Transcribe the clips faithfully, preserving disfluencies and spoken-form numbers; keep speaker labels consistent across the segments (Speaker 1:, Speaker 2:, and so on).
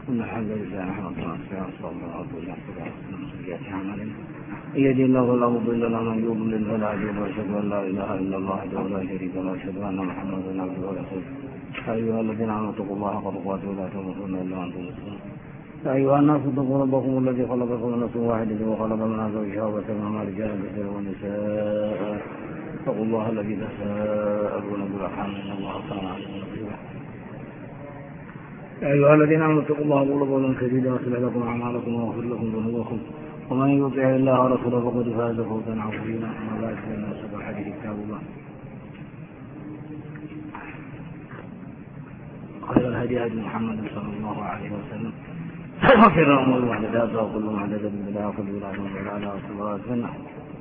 Speaker 1: إن الحمد لله نحمده ونستعينه ونستغفره من سيئات أعمالنا من يهده الله فلا مضل له ومن يضلل فلا هادي له وأشهد أن لا إله إلا الله وحده لا شريك له وأشهد أن محمدا عبده ورسوله يا أيها الذين آمنوا اتقوا الله حق تقاته ولا تموتن إلا وأنتم مسلمون يا أيها الناس اتقوا ربكم الذي خلقكم من نفس واحدة وخلق منها زوجها وبث منهما رجالا كثيرا ونساء اتقوا الله الذي تساءلون به والأرحام إن الله كان عليكم رقيبا يا أيها الذين آمنوا اتقوا الله وقولوا قولا سديدا يصلح لكم أعمالكم ويغفر لكم ذنوبكم ومن يطع الله ورسوله فقد فاز فوزا عظيما أما بعد فإن أصدق الحديث كتاب الله خير الهدي هدي محمد صلى الله عليه وسلم وخير الأمور محدثاتها وكل محدثة بدعة وكل بدعة ضلالة وكل ضلالة في النار.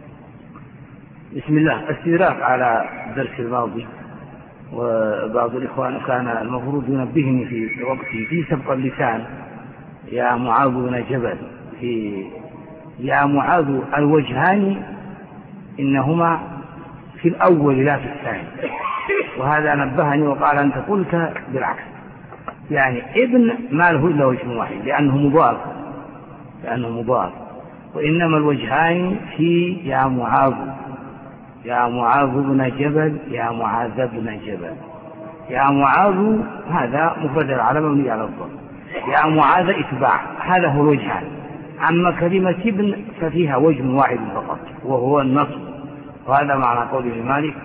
Speaker 1: بسم الله. استدراك على الدرس الماضي، وبعض الإخوان كان المفروض ينبهني في وقته في سبق اللسان يا معاذ بن جبل في يا معاذ الوجهان إنهما في الأول لا في الثاني، وهذا نبهني وقال أنت قلت بالعكس، يعني ابن ما له إلا وجه واحد لأنه مضاف لأنه مضاف وإنما الوجهان في يا معاذ يا معاذ بن جبل يا معاذ بن جبل. يا معاذ هذا مفرد العلم مبني على الضم، يا معاذ إتباع، هذا هو الوجهان. أما كلمة ابن ففيها وجه واحد فقط وهو النصب، وهذا معنى قوله مالك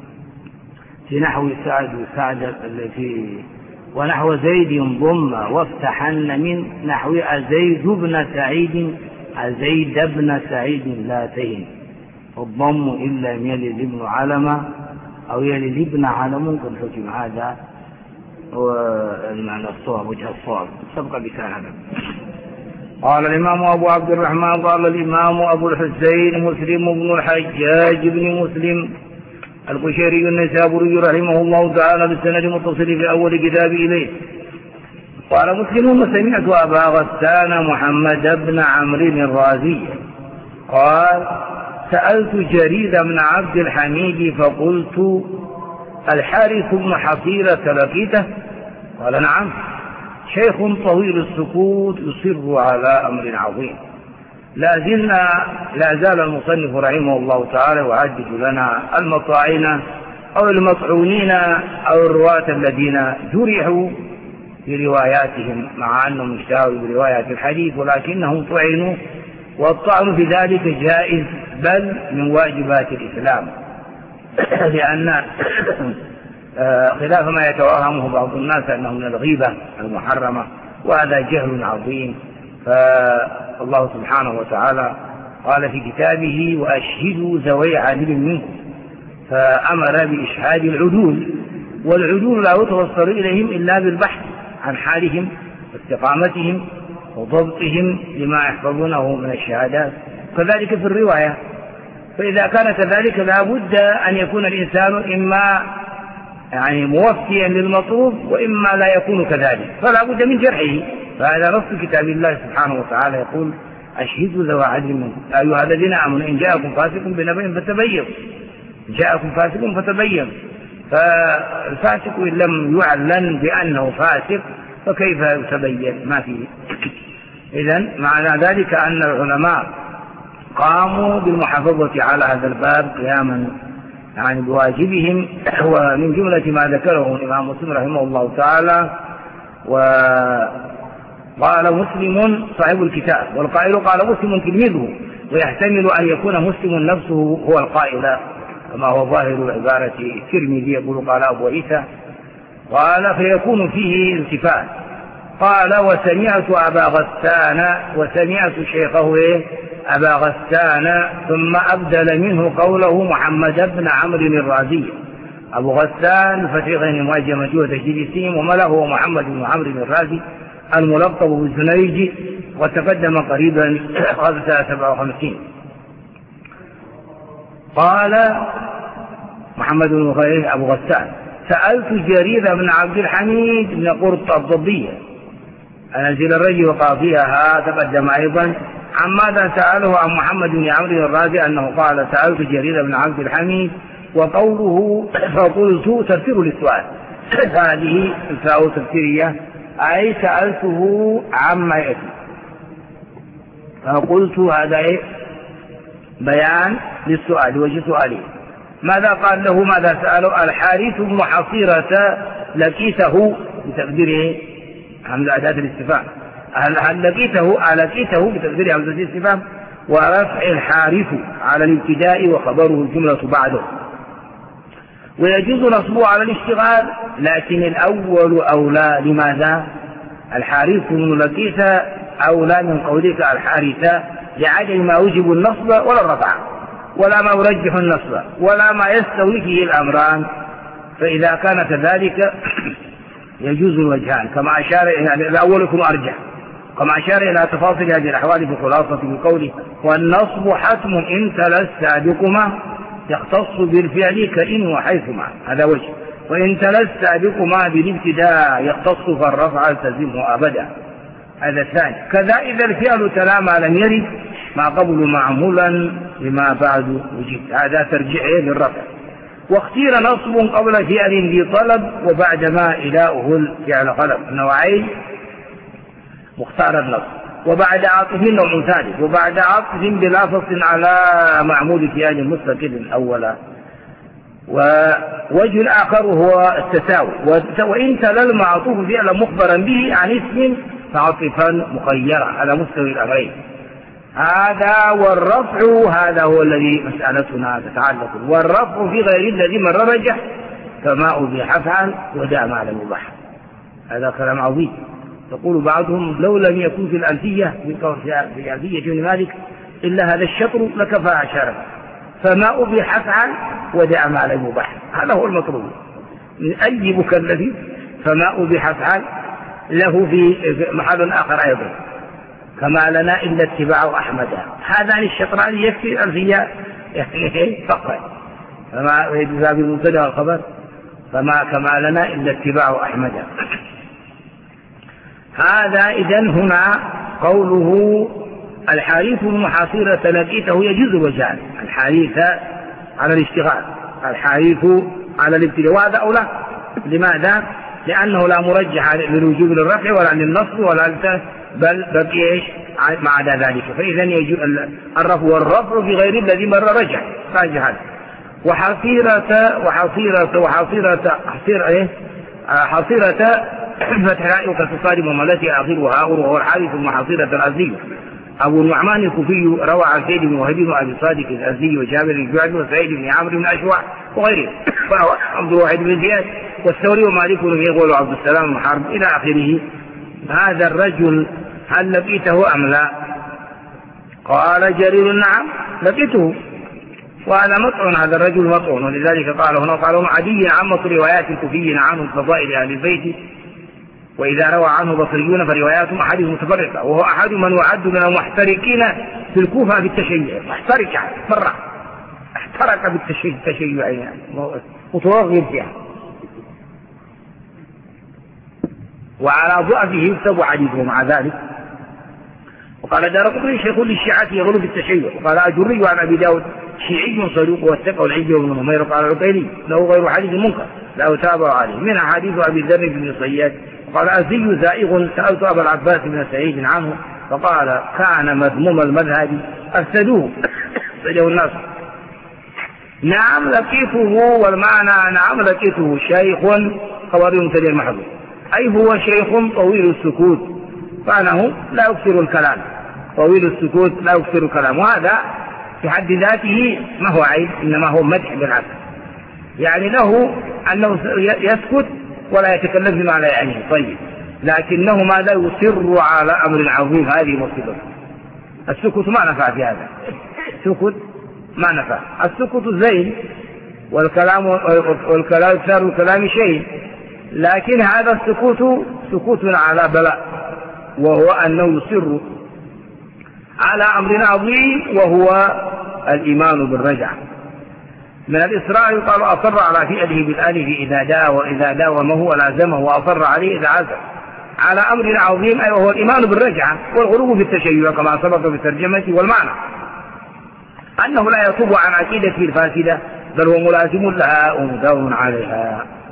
Speaker 1: في نحو سعد سعد التي ونحو زيد ضم وافتحن من نحو زيد بن سعيد زيد بن سعيد لا تهن، الضم إلا يلد ابن علم أو يلد ابن علم قد حكم. هذا هو المعنى الصواب، وجه الصواب سبق بكان هذا. قال الإمام أبو عبد الرحمن قال الإمام أبو الحسين مسلم بن الحجاج بن مسلم القشيري النيسابوري رحمه الله تعالى بالسند المتصل في أول كتاب إليه قال مسلم سمعت أبا غسان محمد بن عمرو الرازي قال سألت جرير بن عبد الحميد فقلت الحارث بن حصيرة لقيته؟ قال نعم، شيخ طويل السكوت يصر على أمر عظيم. لا زلنا لا زال المصنف رحمه الله تعالى يعدد لنا المطاعين أو المطعونين أو الرواة الذين جرحوا برواياتهم مع أنهم اشتهروا بروايات الحديث ولكنهم طعنوا، والطعن في ذلك جائز بل من واجبات الإسلام، لأن خلاف ما يتوهمه بعض الناس أنه من الغيبة المحرمة، وهذا جهل عظيم. فالله سبحانه وتعالى قال في كتابه وأشهدوا ذوي عدل منكم، فأمر بإشهاد العدول، والعدول لا يتوصل إليهم إلا بالبحث عن حالهم واستقامتهم وضبطهم لما يحفظونه من الشهادات، كذلك في الرواية. فإذا كان كذلك لا بد أن يكون الإنسان إما يعني موفيا للمطلوب وإما لا يكون كذلك، فلا بد من جرحه. فهذا نص كتاب الله سبحانه وتعالى يقول أشهدوا ذوي عدل منكم أيها الذين آمنوا إن جاءكم فاسق بنبأ فتبينوا، جاءكم فاسق فتبينوا. فالفاسق إن لم يعلن بأنه فاسق فكيف يتبين؟ ما فيه. إذن معنى ذلك أن العلماء قاموا بالمحافظة على هذا الباب قياما يعني بواجبهم، ومن جملة ما ذكره الإمام مسلم رحمه الله تعالى. وقال مسلم صاحب الكتاب، والقائل قال مسلم تلميذه، ويحتمل أن يكون مسلم نفسه هو القائل كما هو ظاهر عبارة الترمذي يقول قال أبو عيسى، قال فيكون فيه التفات. قال وسمعت أبا غسان، وسمعت شيخه أبا غسان ثم أبدل منه قوله محمد بن عمرو الرازي. أبو غسان فتيغين مواجهة مجهود تجديسين، ومله هو محمد بن عمرو الرازي الملقب بالزنيج، وتقدم قريبا قبل سنة سبعة وخمسين. قال محمد بن خير أبو غسان سألت جرير بن عبد الحميد بن قرط الضبية أنزل الرجل وقاضيها، تقدم أيضا عن ماذا سأله عن محمد بن عمرو الرازي أنه قال سألت جرير بن عبد الحميد، وقوله فقلت تفسير للسؤال، هذه الفاء تفسيرية أي سألته عما يأتي، فقلت هذا بيان للسؤال وجه سؤالي. ماذا قال له؟ ماذا سأله؟ الحارث بن حصيرة لقيته بتقديره همزة أداة الاستفهام، هل لقيته ألقيته بتقدير همزة الاستفهام ورفع الحارث على الابتداء وخبره الجملة بعده، ويجوز نصبه على الاشتغال لكن الأول أولى. لماذا؟ الحارث بن لقيت أولى من قولك الحارث لعدم ما يوجب النصب ولا الرفع ولا ما يرجح النصب ولا ما يستوي فيه الأمران، فإذا كان كذلك يجوز الوجهان كما أشار إلى الأول يكون أرجح، كما أشار إلى تفاصيل هذه الأحوال في خلاصة بقوله والنصب حتم إن تلا السابقما يختص بالفعل كإن وحيثما، هذا وجه. وإن تلا السابقما بالابتداء يختص فالرفع التزمه أبدا، هذا الثاني. كذا إذا الفعل تلا ما لم يرد ما قبل معمولا لما بعد وجد، هذا ترجيح للرفع. واختير نصب قبل فعل ذي طلب وبعد ما إلاؤه الفعل قلب، نوعين مختار النصب. وبعد عطف نوع ثالث، وبعد عطف بلافظ على معمول فعل مستقل أولا. ووجه الآخر هو التساوي، وإن تلا المعطوف فعلا مخبرا به عن اسم فعطفا مخيرا على مستوى الأمرين، هذا. والرفع هذا هو الذي مسألتنا تتعلق، والرفع في غير الذي من رجح فما أبيح فعل ودع ما لم يباح، هذا كلام عظيم. يقول بعضهم لو لم يكن في الألفية في ألفية ابن مالك إلا هذا الشطر لكفى عشرة، فما أبيح فعل ودع ما لم يباح، هذا هو المطلوب. من أي مكلف فما أبيح فعل له في محل آخر أيضا، كما لنا إلا اتباع أحمد، هذا الشطران يكفي الألفية يعني فقط، فما يجوز بمبتدأ الخبر فما كما لنا إلا اتباع أحمد. هذا إذن هنا قوله الحارث بن حصيرة لقيته يجوز وجهان، الحارث على الاشتغال، الحارث على الابتداء، وهذا أولى. لماذا؟ لأنه لا مرجح للوجوب للرفع ولا للنصب ولا للت... بل بقي ايش ما عدا ذلك، فإذا يجوز الرفع والرفع في غير الذي مر رجع راجع. وحصيرة وحصيرة وحصيرة حصيرة ايه حصيرة فتح وكتصادم وملتي آخرها وهو الحارث بن حصيرة الأزدي أبو النعمان الكوفي، روى عن سيد بن وهب وأبي صادق الأزدي وجابر الجعد وسعيد بن عمرو بن أشوع وغيره، فروى عبد الواحد بن زياد والثوري ومالك بن يغول وعبد السلام بن حرب إلى آخره. هذا الرجل هل لقيته أم لا؟ قال جرير نعم لقيته، وأنا مطعن، هذا الرجل مطعن، ولذلك قال هنا قالوا عدي عامة روايات الكوفيين عنه فضائل أهل البيت، وإذا روى عنه بصريون فرواياتهم أحاديث متفرقة، وهو أحد من يعد من المحتركين في الكوفة بالتشيع، محترك مرة احترق بالتشيع التشيع يعني متوغل فيها، وعلى ضعفه يكتب حديثه مع ذلك. وقال دارقطني شيخ للشيعة يغلو بالتشيع، وقال أجري عن أبي داود شيعي صدوق واتقوا العجل بن نمير، قال العقيلي له غير حديث منكر لا أتابع عليه، من حديث أبي ذر بن صياد. قال أزي زائغ، سألت أبا العباس بن سعيد عنه فقال كان مذموم المذهب أفسدوه أفسده الناس. نعم لقيته، والمعنى نعم لقيته شيخ خبر مبتدئ المحظوظ، أي هو شيخ طويل السكوت، فأنه لا يكثر الكلام، طويل السكوت لا يكثر الكلام، وهذا في حد ذاته ما هو عيب، إنما هو مدح بالعكس، يعني له أنه يسكت ولا يتكلم بما لا يعنيه، طيب، لكنه ماذا يصر على أمر عظيم، هذه مصيبة. السكوت ما نفع في هذا، السكوت ما نفع، السكوت زين، والكلام والكلام يكثر الكلام شيء، لكن هذا السكوت سكوت على بلاء، وهو أنه يصر على أمر عظيم وهو الإيمان بالرجعة. من الإسراء يقال أصر على فعله بالآلف إذا داوى وإذا داومه ولازمه وأصر عليه إذا عزم على أمر عظيم، أي وهو الإيمان بالرجعة والغلو في التشيع كما سبق في الترجمة. والمعنى أنه لا يتوب عن عقيدته الفاسدة بل هو ملازم لها ومداوم عليها.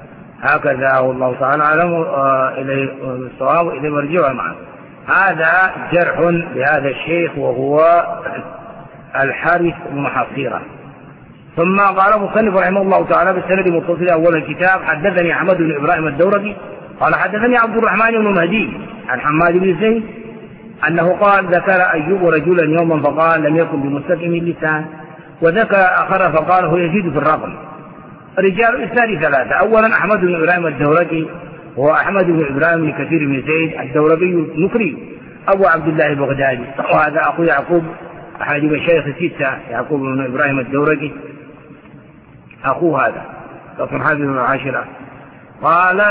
Speaker 1: هكذا والله تعالى أعلم. إليه الصواب إليه مرجع معه. هذا جرح لهذا الشيخ وهو الحارث بن حصيرة. ثم قال مصنف رحمه الله تعالى بالسند متصل أول الكتاب حدثني أحمد بن إبراهيم الدورقي قال حدثني عبد الرحمن بن مهدي عن حماد بن زيد أنه قال ذكر أيوب رجلا يوما فقال لم يكن بمستقيم اللسان، وذكر آخر فقال هو يزيد في الرقم. رجال الإسناد ثلاثة. أولا أحمد بن إبراهيم الدورقي وهو أحمد بن إبراهيم بن كثير بن زيد الدورقي المكري أبو عبد الله البغدادي، وهذا أخو يعقوب أحد مشايخ الستة يعقوب بن إبراهيم الدورقي أخوه هذا كفر حافظ العاشرة. قال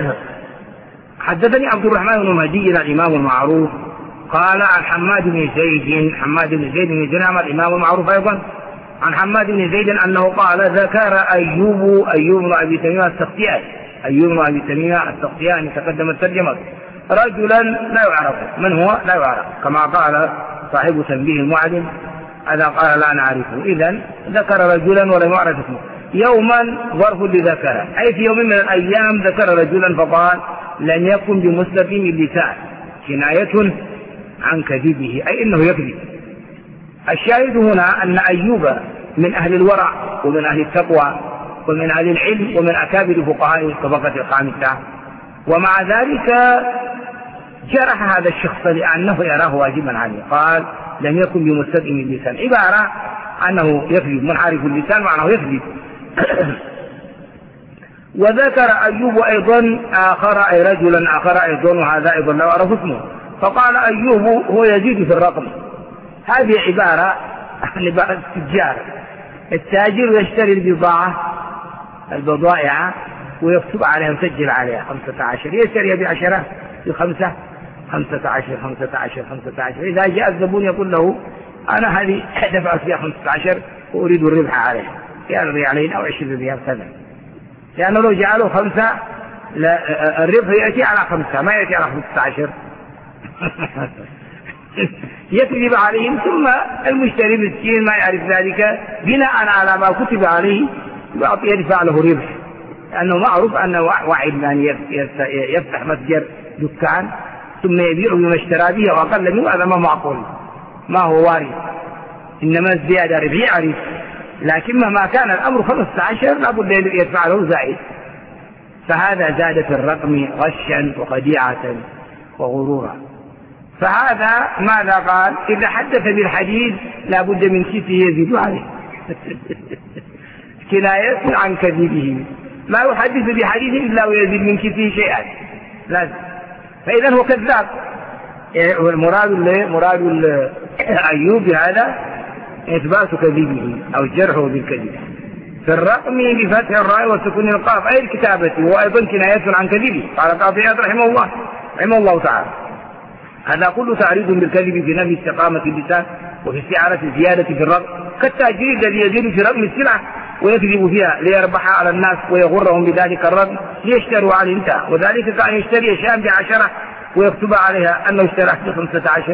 Speaker 1: حدثني عبد الرحمن بن مهدي الإمام المعروف قال عن حماد بن زيد حماد بن زيد بن درهم الإمام المعروف أيضا عن حماد بن زيد أنه قال ذكر أيوب أيوب بن أبي تميمة السختياني أيوب بن أبي تميمة السختياني تقدمت ترجمة رجلا لا يعرف من هو لا يعرف كما قال صاحب تنبيه المعلم هذا قال لا نعرفه. إذن ذكر رجلا ولم يعرف اسمه. يوما ظرف لذكر أي في يوم من الأيام ذكر رجلا فقال لن يكن بمستقيم اللسان كناية عن كذبه أي إنه يكذب. الشاهد هنا أن أيوب من أهل الورع ومن أهل التقوى ومن أهل العلم ومن أكابر فقهاء الطبقة الخامسة، ومع ذلك جرح هذا الشخص لأنه يراه واجبا عليه. قال لم يكن بمستقيم اللسان عبارة أنه يكذب منحرف اللسان معناه يكذب. وذكر أيوب أيضا آخر أي رجلا آخر أيضا وهذا أيضا لا أعرف اسمه فقال أيوب هو يزيد في الرقم. هذه عبارة عن عبارة التجار. التاجر يشتري البضاعة البضائع ويكتب عليها يسجل عليها خمسة عشر يشتري بعشرة بخمسة خمسة عشر خمسة عشر خمسة عشر. إذا جاء الزبون يقول له أنا هذه دفعت فيها خمسة عشر وأريد الربح عليها يعني ريالين أو عشرين ريال كذا، لأنه لو جعله خمسة الربح يأتي على خمسة ما يأتي على خمسة عشر. يكذب عليهم ثم المشتري مسكين ما يعرف ذلك بناء على ما كتب عليه يدفع له ربح، لأنه معروف أنه واحد من يفتح متجر دكان ثم يبيع بما اشترى به وأقل منه هذا ما معقول ما هو وارد، إنما الزيادة ربح يعرف، لكن مهما كان الأمر خمسة عشر لابد يدفع له زائد. فهذا زاد في الرقم غشا وخديعة وغرورا. فهذا ماذا قال؟ إذا حدث بالحديث لابد من كيسه يزيد عليه كناية عن كذبه، ما يحدث بحديث إلا ويزيد من كيسه شيئا لازم. فإذا هو كذاب. مراد مراد أيوب هذا إثبات كذبه أو جرحه بالكذب. في الرقم بفتح الراء وسكون القاف أي الكتابة وأيضا كناية عن كذبه. قال قاضي عياض رحمه الله رحمه الله تعالى هذا كله تعريض بالكذب في نفي استقامة اللسان وفي استعارة الزيادة في الرقم، كالتاجير الذي يزيد في رقم السلعة ويكذب فيها ليربح على الناس ويغرهم بذلك الرقم ليشتروا عليه انتهى. وذلك كأن يشتري شيئا بعشرة ويكتب عليها أنه اشتراه بخمسة عشر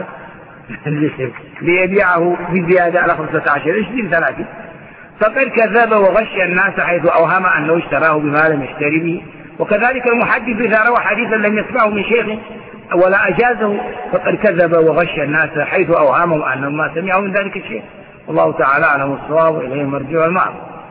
Speaker 1: ليبيعه بزيادة على خمسة عشر عشرين ثلاثين. فقد كذب وغش الناس حيث أوهم أنه اشتراه بما لم يشتري به. وكذلك المحدث إذا روى حديثا لم يسمعه من شيخه ولا أجازه فقد كذب وغش الناس حيث أوهموا أنه ما سمعوا من ذلك الشيء. والله تعالى أعلم الصواب وإليه مرجع المعروف.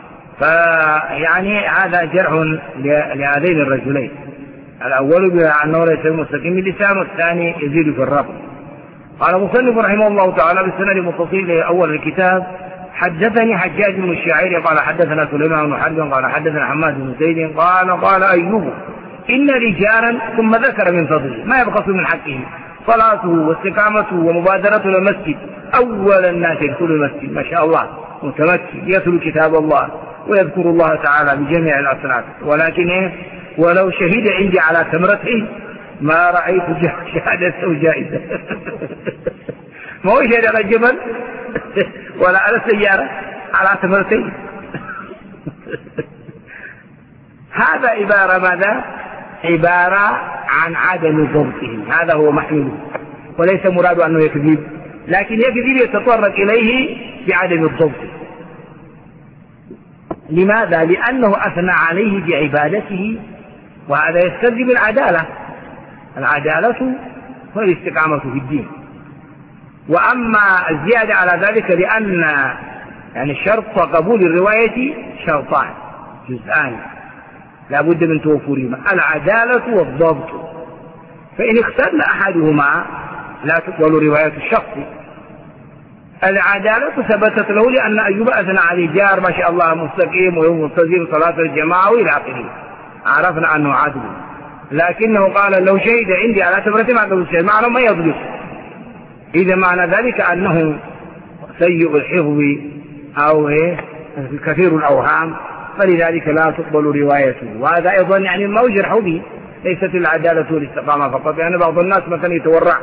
Speaker 1: فيعني هذا جرح لهذين الرجلين، الأول بأنه ليس مستقيم اللسان والثاني يزيد في الرقم. قال مصنف رحمه الله تعالى بالسند المتصل لأول الكتاب حدثني حجاج بن الشاعري قال حدثنا سليمان بن حرب قال حدثنا حماد بن زيد قال قال أيوب إن رجالا ثم ذكر من فضله ما يبخس من حقه صلاته واستقامته ومبادرته للمسجد أول الناس يدخل المسجد ما شاء الله متمكن يتلو كتاب الله ويذكر الله تعالى بجميع الأصناف، ولكن إيه ولو شهد عندي على تمرته ما رأيت شهادته جائزة. ما هو شهد على الجبل ولا على السيارة على تمرتين. هذا عبارة ماذا؟ عبارة عن عدم ضبطه، هذا هو محمله وليس مراد أنه يكذب، لكن يكذب يتطرق إليه بعدم الضبط. لماذا؟ لأنه أثنى عليه بعبادته وهذا يستلزم العدالة. العدالة هو الاستقامة في الدين. وأما الزيادة على ذلك لأن يعني شرط قبول الرواية شرطان جزءان لا بد من توفرهما، العدالة والضبط، فإن اختل أحدهما لا تقبل رواية الشخص. العدالة ثبتت له لأن أيوب أثنى عليه جار ما شاء الله مستقيم ويوم ملتزم صلاة الجماعة وإلى آخره، عرفنا أنه عدل، لكنه قال لو شهد عندي على تمرة ما قبل الشهد معنى ما يضبط، إذا معنى ذلك أنه سيء الحفظ أو إيه كثير الأوهام، فلذلك لا تقبل روايته. وهذا أيضا يعني ما يجرح به، ليست العدالة والاستقامة فقط، يعني بعض الناس مثلا يتورع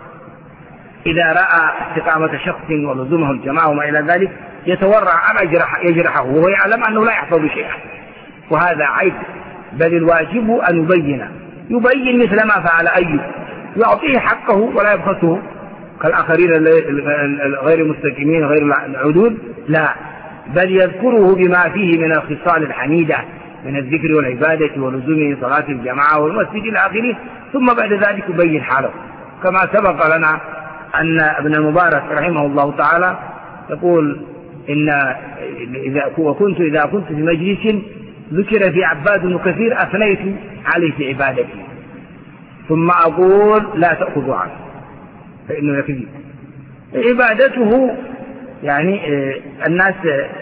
Speaker 1: إذا رأى استقامة شخص ولزومه الجماعة وما إلى ذلك يتورع أن يجرح يجرحه وهو يعلم أنه لا يحفظ شيئا، وهذا عيب، بل الواجب أن يبين يبين مثل ما فعل أيوب، يعطيه حقه ولا يبخسه كالآخرين غير المستقيمين غير العدود، لا، بل يذكره بما فيه من الخصال الحميدة من الذكر والعبادة ولزوم صلاة الجماعة والمسجد إلى آخره، ثم بعد ذلك يبين حاله. كما سبق لنا أن ابن المبارك رحمه الله تعالى يقول إن إذا وكنت إذا كنت في مجلس ذكر في عباد بن كثير أثنيت عليه في عبادتي ثم أقول لا تأخذوا عنه فإنه يكذب. عبادته يعني الناس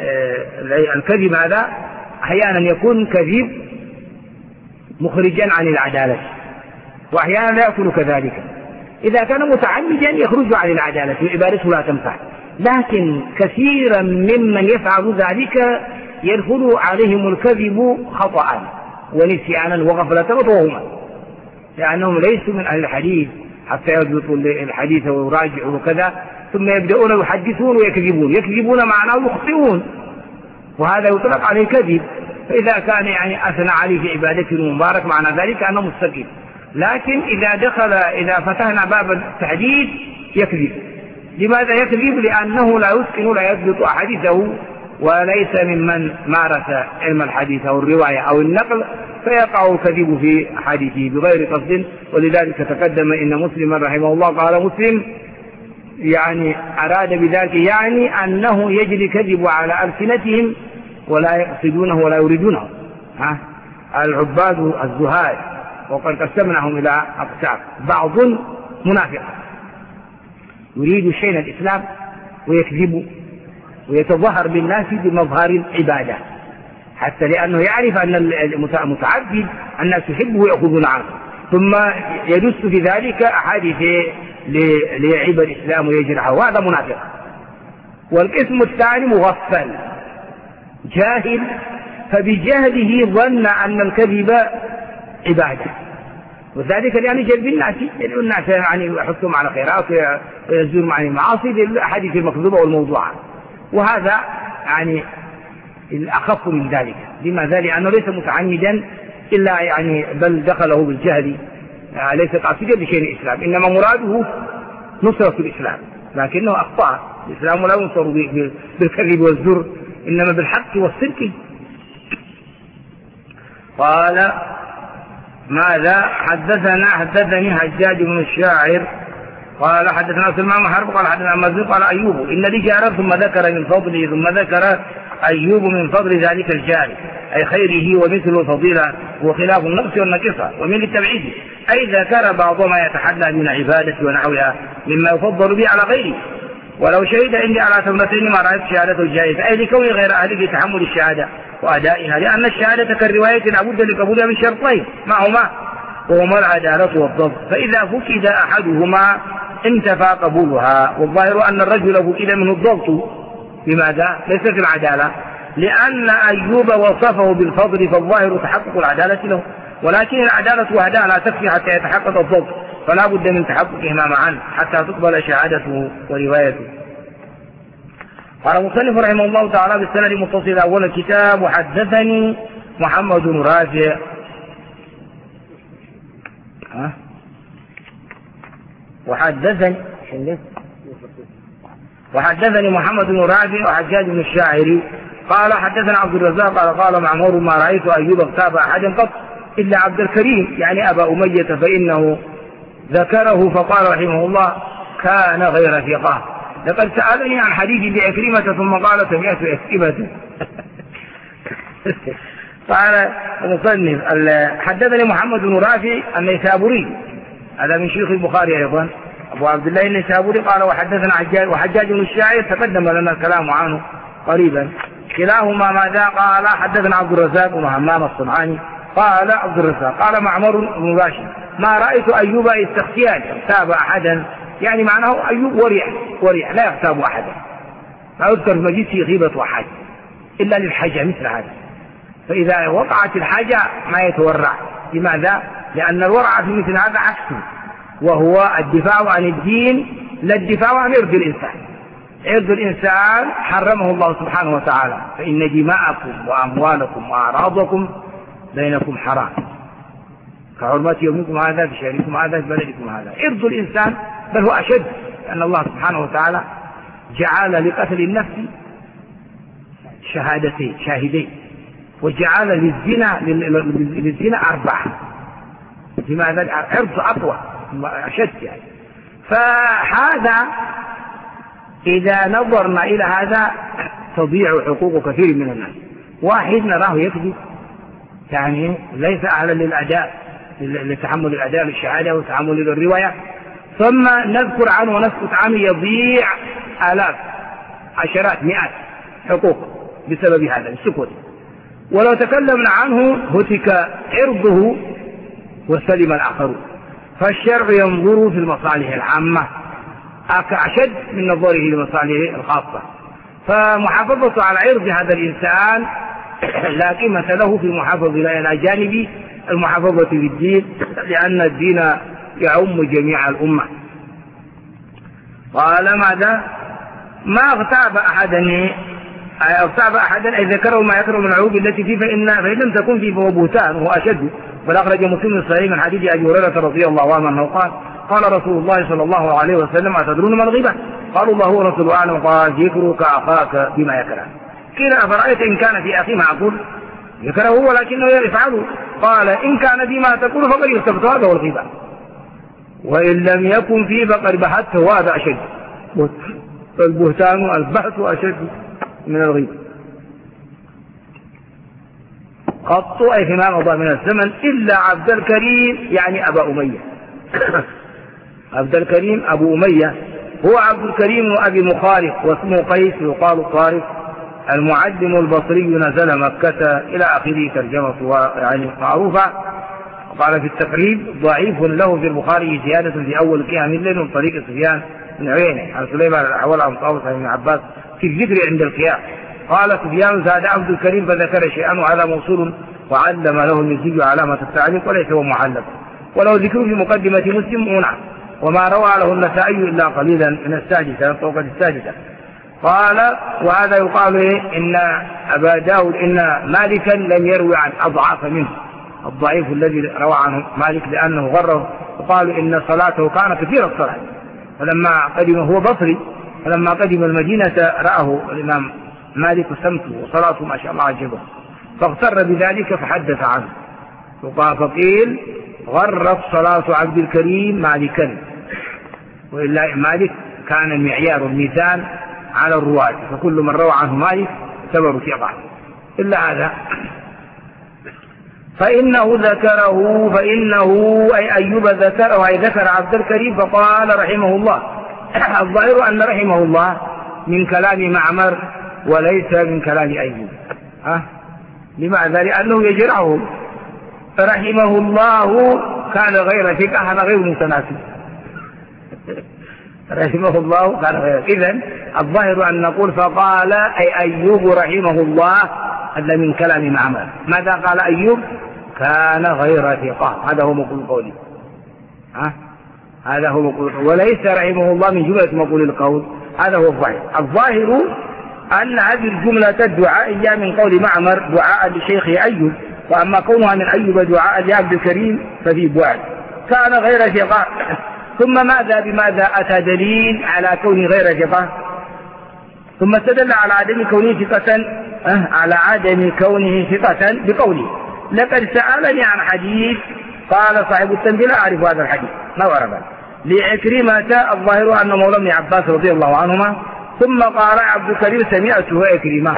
Speaker 1: الكذب هذا أحيانا يكون كذب مخرجا عن العدالة، وأحيانا لا يكون كذلك. إذا كان متعمدا يخرج عن العدالة وعبادته لا تنفع، لكن كثيرا ممن يفعل ذلك يدخل عليهم الكذب خطأ ونسيانا وغفلة وتوهما، لأنهم ليسوا من أهل الحديث حتى يضبطوا الحديث ويراجعوا وكذا، ثم يبدأون يحدثون ويكذبون، يكذبون معناه يخطئون، وهذا يطلق عليه كذب. فإذا كان يعني أثنى عليه في عبادته المبارك معنى ذلك أنه مستقيم، لكن إذا دخل إذا فتحنا باب التحديث يكذب. لماذا يكذب؟ لأنه لا يتقن ولا يضبط أحاديثه، وليس ممن مارس علم الحديث أو الرواية أو النقل، فيقع الكذب في حديثه بغير قصد. ولذلك تقدم إن مسلم رحمه الله قال مسلم يعني أراد بذلك يعني أنه يجري الكذب على ألسنتهم ولا يقصدونه ولا يريدونه، ها العباد الزهاد، وقد قسمناهم إلى أقسام، بعض منافق يريد شيء الإسلام ويكذب ويتظاهر بالناس بمظهر العبادة، حتى لأنه يعرف أن المتعبد الناس يحبه ويأخذون عنه، ثم يدس في ذلك أحاديث ليعيب الإسلام ويجرحه، وهذا منافق. والقسم الثاني مغفل جاهل، فبجهله ظن أن الكذب عبادة، وذلك لأن جلب الناس يدعو الناس يعني يحثهم على خيرات ويزورهم عن المعاصي للأحاديث المكذوبة والموضوعة، وهذا يعني الأخف من ذلك. لماذا؟ لأنه ليس متعمدا إلا يعني بل دخله بالجهل، ليس قاصدا بشيء الإسلام، إنما مراده نصرة الإسلام، لكنه أخطأ. الإسلام لا ينصر بالكذب والزور، إنما بالحق والصدق. قال ماذا حدثنا حدثني حجاج بن الشاعر قال حدثنا سلمان بن حرب قال حدثنا مزيد قال أيوب إن لي جارا ثم ذكر من فضله ثم ذكر أيوب من فضل ذلك الجار أي خيره ومثل الفضيلة وخلاف النقص والنقصة ومن التبعيد، أي ذكر بعض ما يتحدى من عبادة ونحوها مما يفضل به على غيره. ولو شهد عندي على ثمرتين ما رأيت شهادة الجائز، أي لكون غير أهل لتحمل الشهادة وأدائها، لأن الشهادة كالرواية لابد لقبولها من شرطين معهما وهما العدالة والضبط، فإذا فقد أحدهما انتفى قبولها. والظاهر أن الرجل فقد منه الضبط، لماذا؟ ليس في العدالة، لأن أيوب وصفه بالفضل، فالظاهر تحقق العدالة له، ولكن العدالة وحدها لا تكفي حتى يتحقق الضبط، فلا بد من تحققهما معا حتى تقبل شهادته وروايته. قال المصنف رحمه الله تعالى بالسند المتصل أول الكتاب وحدثني محمد بن رافع ها وحدثني وحدثني محمد بن رافع وحجاج بن الشاعري قال حدثنا عبد الرزاق قال قال معمر ما رأيت أيوب اغتاب أحدا قط
Speaker 2: إلا عبد الكريم يعني أبا أمية فإنه ذكره فقال رحمه الله كان غير ثقة. لقد سألني عن حديث بعكرمة ثم قال سمعت عكرمة. قال المصنف حدثني محمد بن رافع النيسابوري هذا من شيوخ البخاري أيضا أبو عبد الله النيسابوري قال وحدثنا حجاج وحجاج بن الشاعر تقدم لنا الكلام عنه قريبا كلاهما ماذا قال حدثنا عبد الرزاق بن همام الصنعاني قال عبد الرزاق قال معمر بن باشر ما رأيت أيوب استخفيان اغتاب أحدا يعني معناه أيوب ورع ورع لا يغتاب أحدا لا يذكر في مجلس غيبة أحد إلا للحاجة مثل هذا. فإذا وقعت الحاجة ما يتورع. لماذا؟ لأن الورع في مثل هذا عكسه وهو الدفاع عن الدين لا الدفاع عن عرض الإنسان. عرض الإنسان حرمه الله سبحانه وتعالى فإن دماءكم وأموالكم وأعراضكم بينكم حرام كحرمة يومكم هذا في شهركم هذا في بلدكم هذا. عرض الإنسان بل هو أشد لأن الله سبحانه وتعالى جعل لقتل النفس شهادتين شاهدين وجعل للزنا للزنا أربعة. لماذا؟ عرض أقوى أشد يعني. فهذا إذا نظرنا إلى هذا تضيع حقوق كثير من الناس. واحد نراه يكذب يعني ليس أهلا للأداء لتحمل الأداء للشهادة وتحمل للرواية ثم نذكر عنه ونسكت عنه يضيع آلاف عشرات مئات حقوق بسبب هذا السكوت. ولو تكلمنا عنه هتك عرضه وسلم الآخرون. فالشرع ينظر في المصالح العامة أشد من نظره لمصالحه الخاصة. فمحافظة على عرض هذا الإنسان لا قيمة له في المحافظة إلى جانب المحافظة بالدين لأن الدين يعم جميع الأمة. قال ماذا؟ ما اغتاب أحدا اغتاب أحدا أي ذكره ما يكره من العيوب التي فيه فإن فإن لم تكن فيه فهو بهتان وهو أشد. بل أخرج مسلم الصحيح من حديث أبي هريرة رضي الله عنه أنه قال قال رسول الله صلى الله عليه وسلم أتدرون ما الغيبة؟ قالوا الله ورسوله أعلم. قال ذكرك أخاك بما يكره. قيل أفرأيت إن كان في أخي معقول يكره ولكنه يفعله؟ قال إن كان فيما تقول فقد يستبت هذا والغيبة وإن لم يكن فيه فقد بحثته هذا أشد. فالبهتان البحث أشد من الغيبة. قط أي فيما مضى من الزمن إلا عبد الكريم يعني أبا أمية. عبد الكريم أبو أمية هو عبد الكريم أبي مخارق واسمه قيس يقال طارق المعلم البصري نزل مكة إلى آخره ترجمة يعني معروفة. قال في التقريب ضعيف له في البخاري زيادة في أول قيام الليل من طريق سفيان بن عيينة عن سليمان الأحول عن طاووس بن عباس في الذكر عند القيام. قال سفيان زاد عبد الكريم فذكر شيئا وهذا موصول وعلم له المزي علامة التعليق وليس هو معلق ولو ذكر في مقدمة مسلم منع وما روى له النسائي إلا قليلا من السادسة الطبقة السادسة. قال وهذا يقال إيه إن أبا داود إن مالكا لم يروي عن أضعاف منه الضعيف الذي روى عنه مالك لأنه غره. وقالوا إن صلاته كان كثير الصلاة فلما قدم هو بصري فلما قدم المدينة رآه الإمام مالك سمته وصلاته ما شاء الله عجبه فاغتر بذلك فحدث عنه. فقيل غرت صلاة عبد الكريم مالكا وإلا مالك كان المعيار الميزان على الرواة فكل من روى عنه مالك اعتبروا ثقة إلا هذا. فإنه ذكره فإنه أي أيوب ذكره أي ذكر عبد الكريم فقال رحمه الله. الظاهر أن رحمه الله من كلام معمر وليس من كلام أيوب. أه؟ لماذا؟ لأنه يجرعه رحمه الله كان غير ثقة هذا غير متناسب. رحمه الله كان غير. إذن الظاهر أن نقول فقال أي أيوب رحمه الله هذا من كلام معمر. ماذا قال أيوب؟ كان غير ثقة. هذا هو مقول قولي. أه؟ هذا هو مقول وليس رحمه الله من جملة مقول القول. هذا هو الظاهر. الظاهر أن هذه الجملة الدعاء جاء من قول معمر دعاء لشيخ أيوب وأما كونها من أيوب دعاء لعبد الكريم ففي بعد. كان غير ثقة. ثم ماذا بماذا أتى دليل على كون غير ثقة؟ ثم استدل على عدم كونه ثقة أه على عدم كونه ثقة بقوله لقد سألني عن حديث، قال صاحب التنبيه لا أعرف هذا الحديث ما أعرفه، لعكرمة الظاهر أن مولى ابن عباس رضي الله عنهما، ثم قال عبد الكريم سمعته عكرمة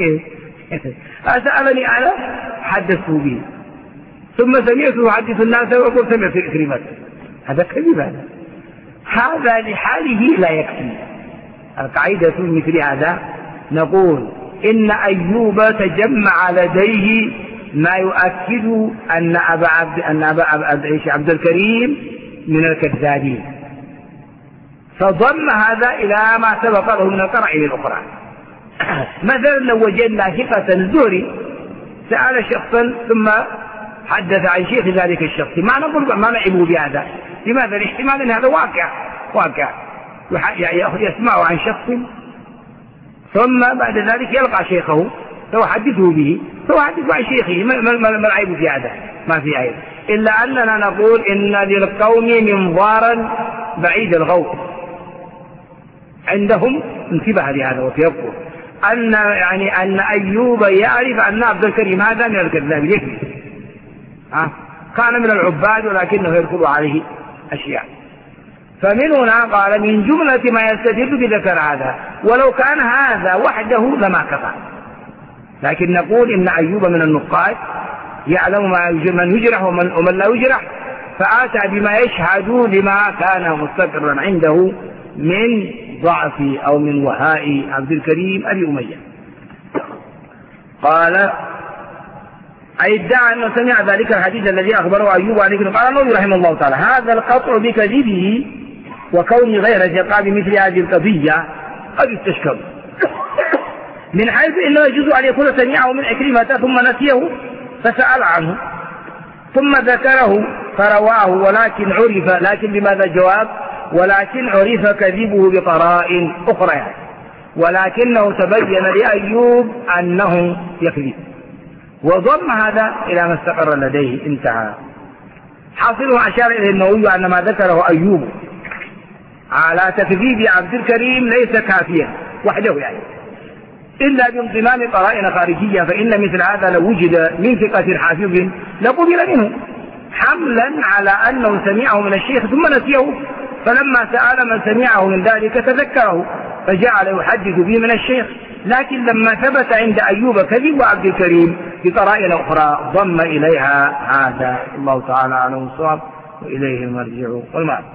Speaker 2: سألني أنا حدثته به، ثم سمعته يحدث الناس ويقول سمعت عكرمة. هذا كذب، هذا هذا لحاله لا يكفي. القاعدة مثل هذا نقول إن أيوب تجمع لديه ما يؤكد أن أبا عبد أن أبا عبد الكريم من الكذابين، فضم هذا إلى ما سبق له من القرائن الأخرى. مثلا لو وجدنا ثقة الزهري سأل شخصا ثم حدث عن شيخ ذلك الشخص، ما نقول ما نعيبه بهذا. لماذا؟ الاحتمال أن هذا واقع واقع يسمع عن شخص ثم بعد ذلك يلقى شيخه فيحدثه به فيحدث عن شيخه، ما العيب في هذا؟ ما في عيب، إلا أننا نقول إن للقوم منظارا بعيد الغوث عندهم انتبه لهذا وتيقظ أن يعني أن أيوب يعرف أن عبد الكريم هذا من الكذاب يكذب، ها كان من العباد ولكنه يدخل عليه أشياء. فمن هنا قال من جملة ما يستدل بذكر هذا، ولو كان هذا وحده لما كفى، لكن نقول إن أيوب من النقاد يعلم ما من يجرح ومن, ومن لا يجرح، فآتى بما يشهد لما كان مستقرا عنده من ضعف أو من وهاء عبد الكريم أبي أمية. قال أي ادعى أنه سمع ذلك الحديث الذي أخبره أيوب عليه قال الله رحمه الله تعالى هذا القطع بكذبه وكون غير ثقة بمثل هذه القضية قد يستشكل، من حيث إنه يجوز أن يكون سمعه من عكرمة ثم نسيه فسأل عنه ثم ذكره فرواه، ولكن عرف، لكن بماذا الجواب؟ ولكن عرف كذبه بقرائن أخرى يعني. ولكنه تبين لأيوب أنه يكذب، وضم هذا إلى ما استقر لديه. انتهى. حاصله أشار إليه النووي أن ما ذكره أيوب على تكذيب عبد الكريم ليس كافيا وحده يعني، إلا بانضمام قرائن خارجية، فإن مثل هذا لو وجد من ثقة حافظ لقبل منه، حملا على أنه سمعه من الشيخ ثم نسيه، فلما سأل من سمعه من ذلك تذكره فجعل يحدث به من الشيخ. لكن لما ثبت عند أيوب كذب عبد الكريم بقرائن أخرى ضم إليها هذا. الله تعالى أعلم الصواب وإليه المرجع والمآب.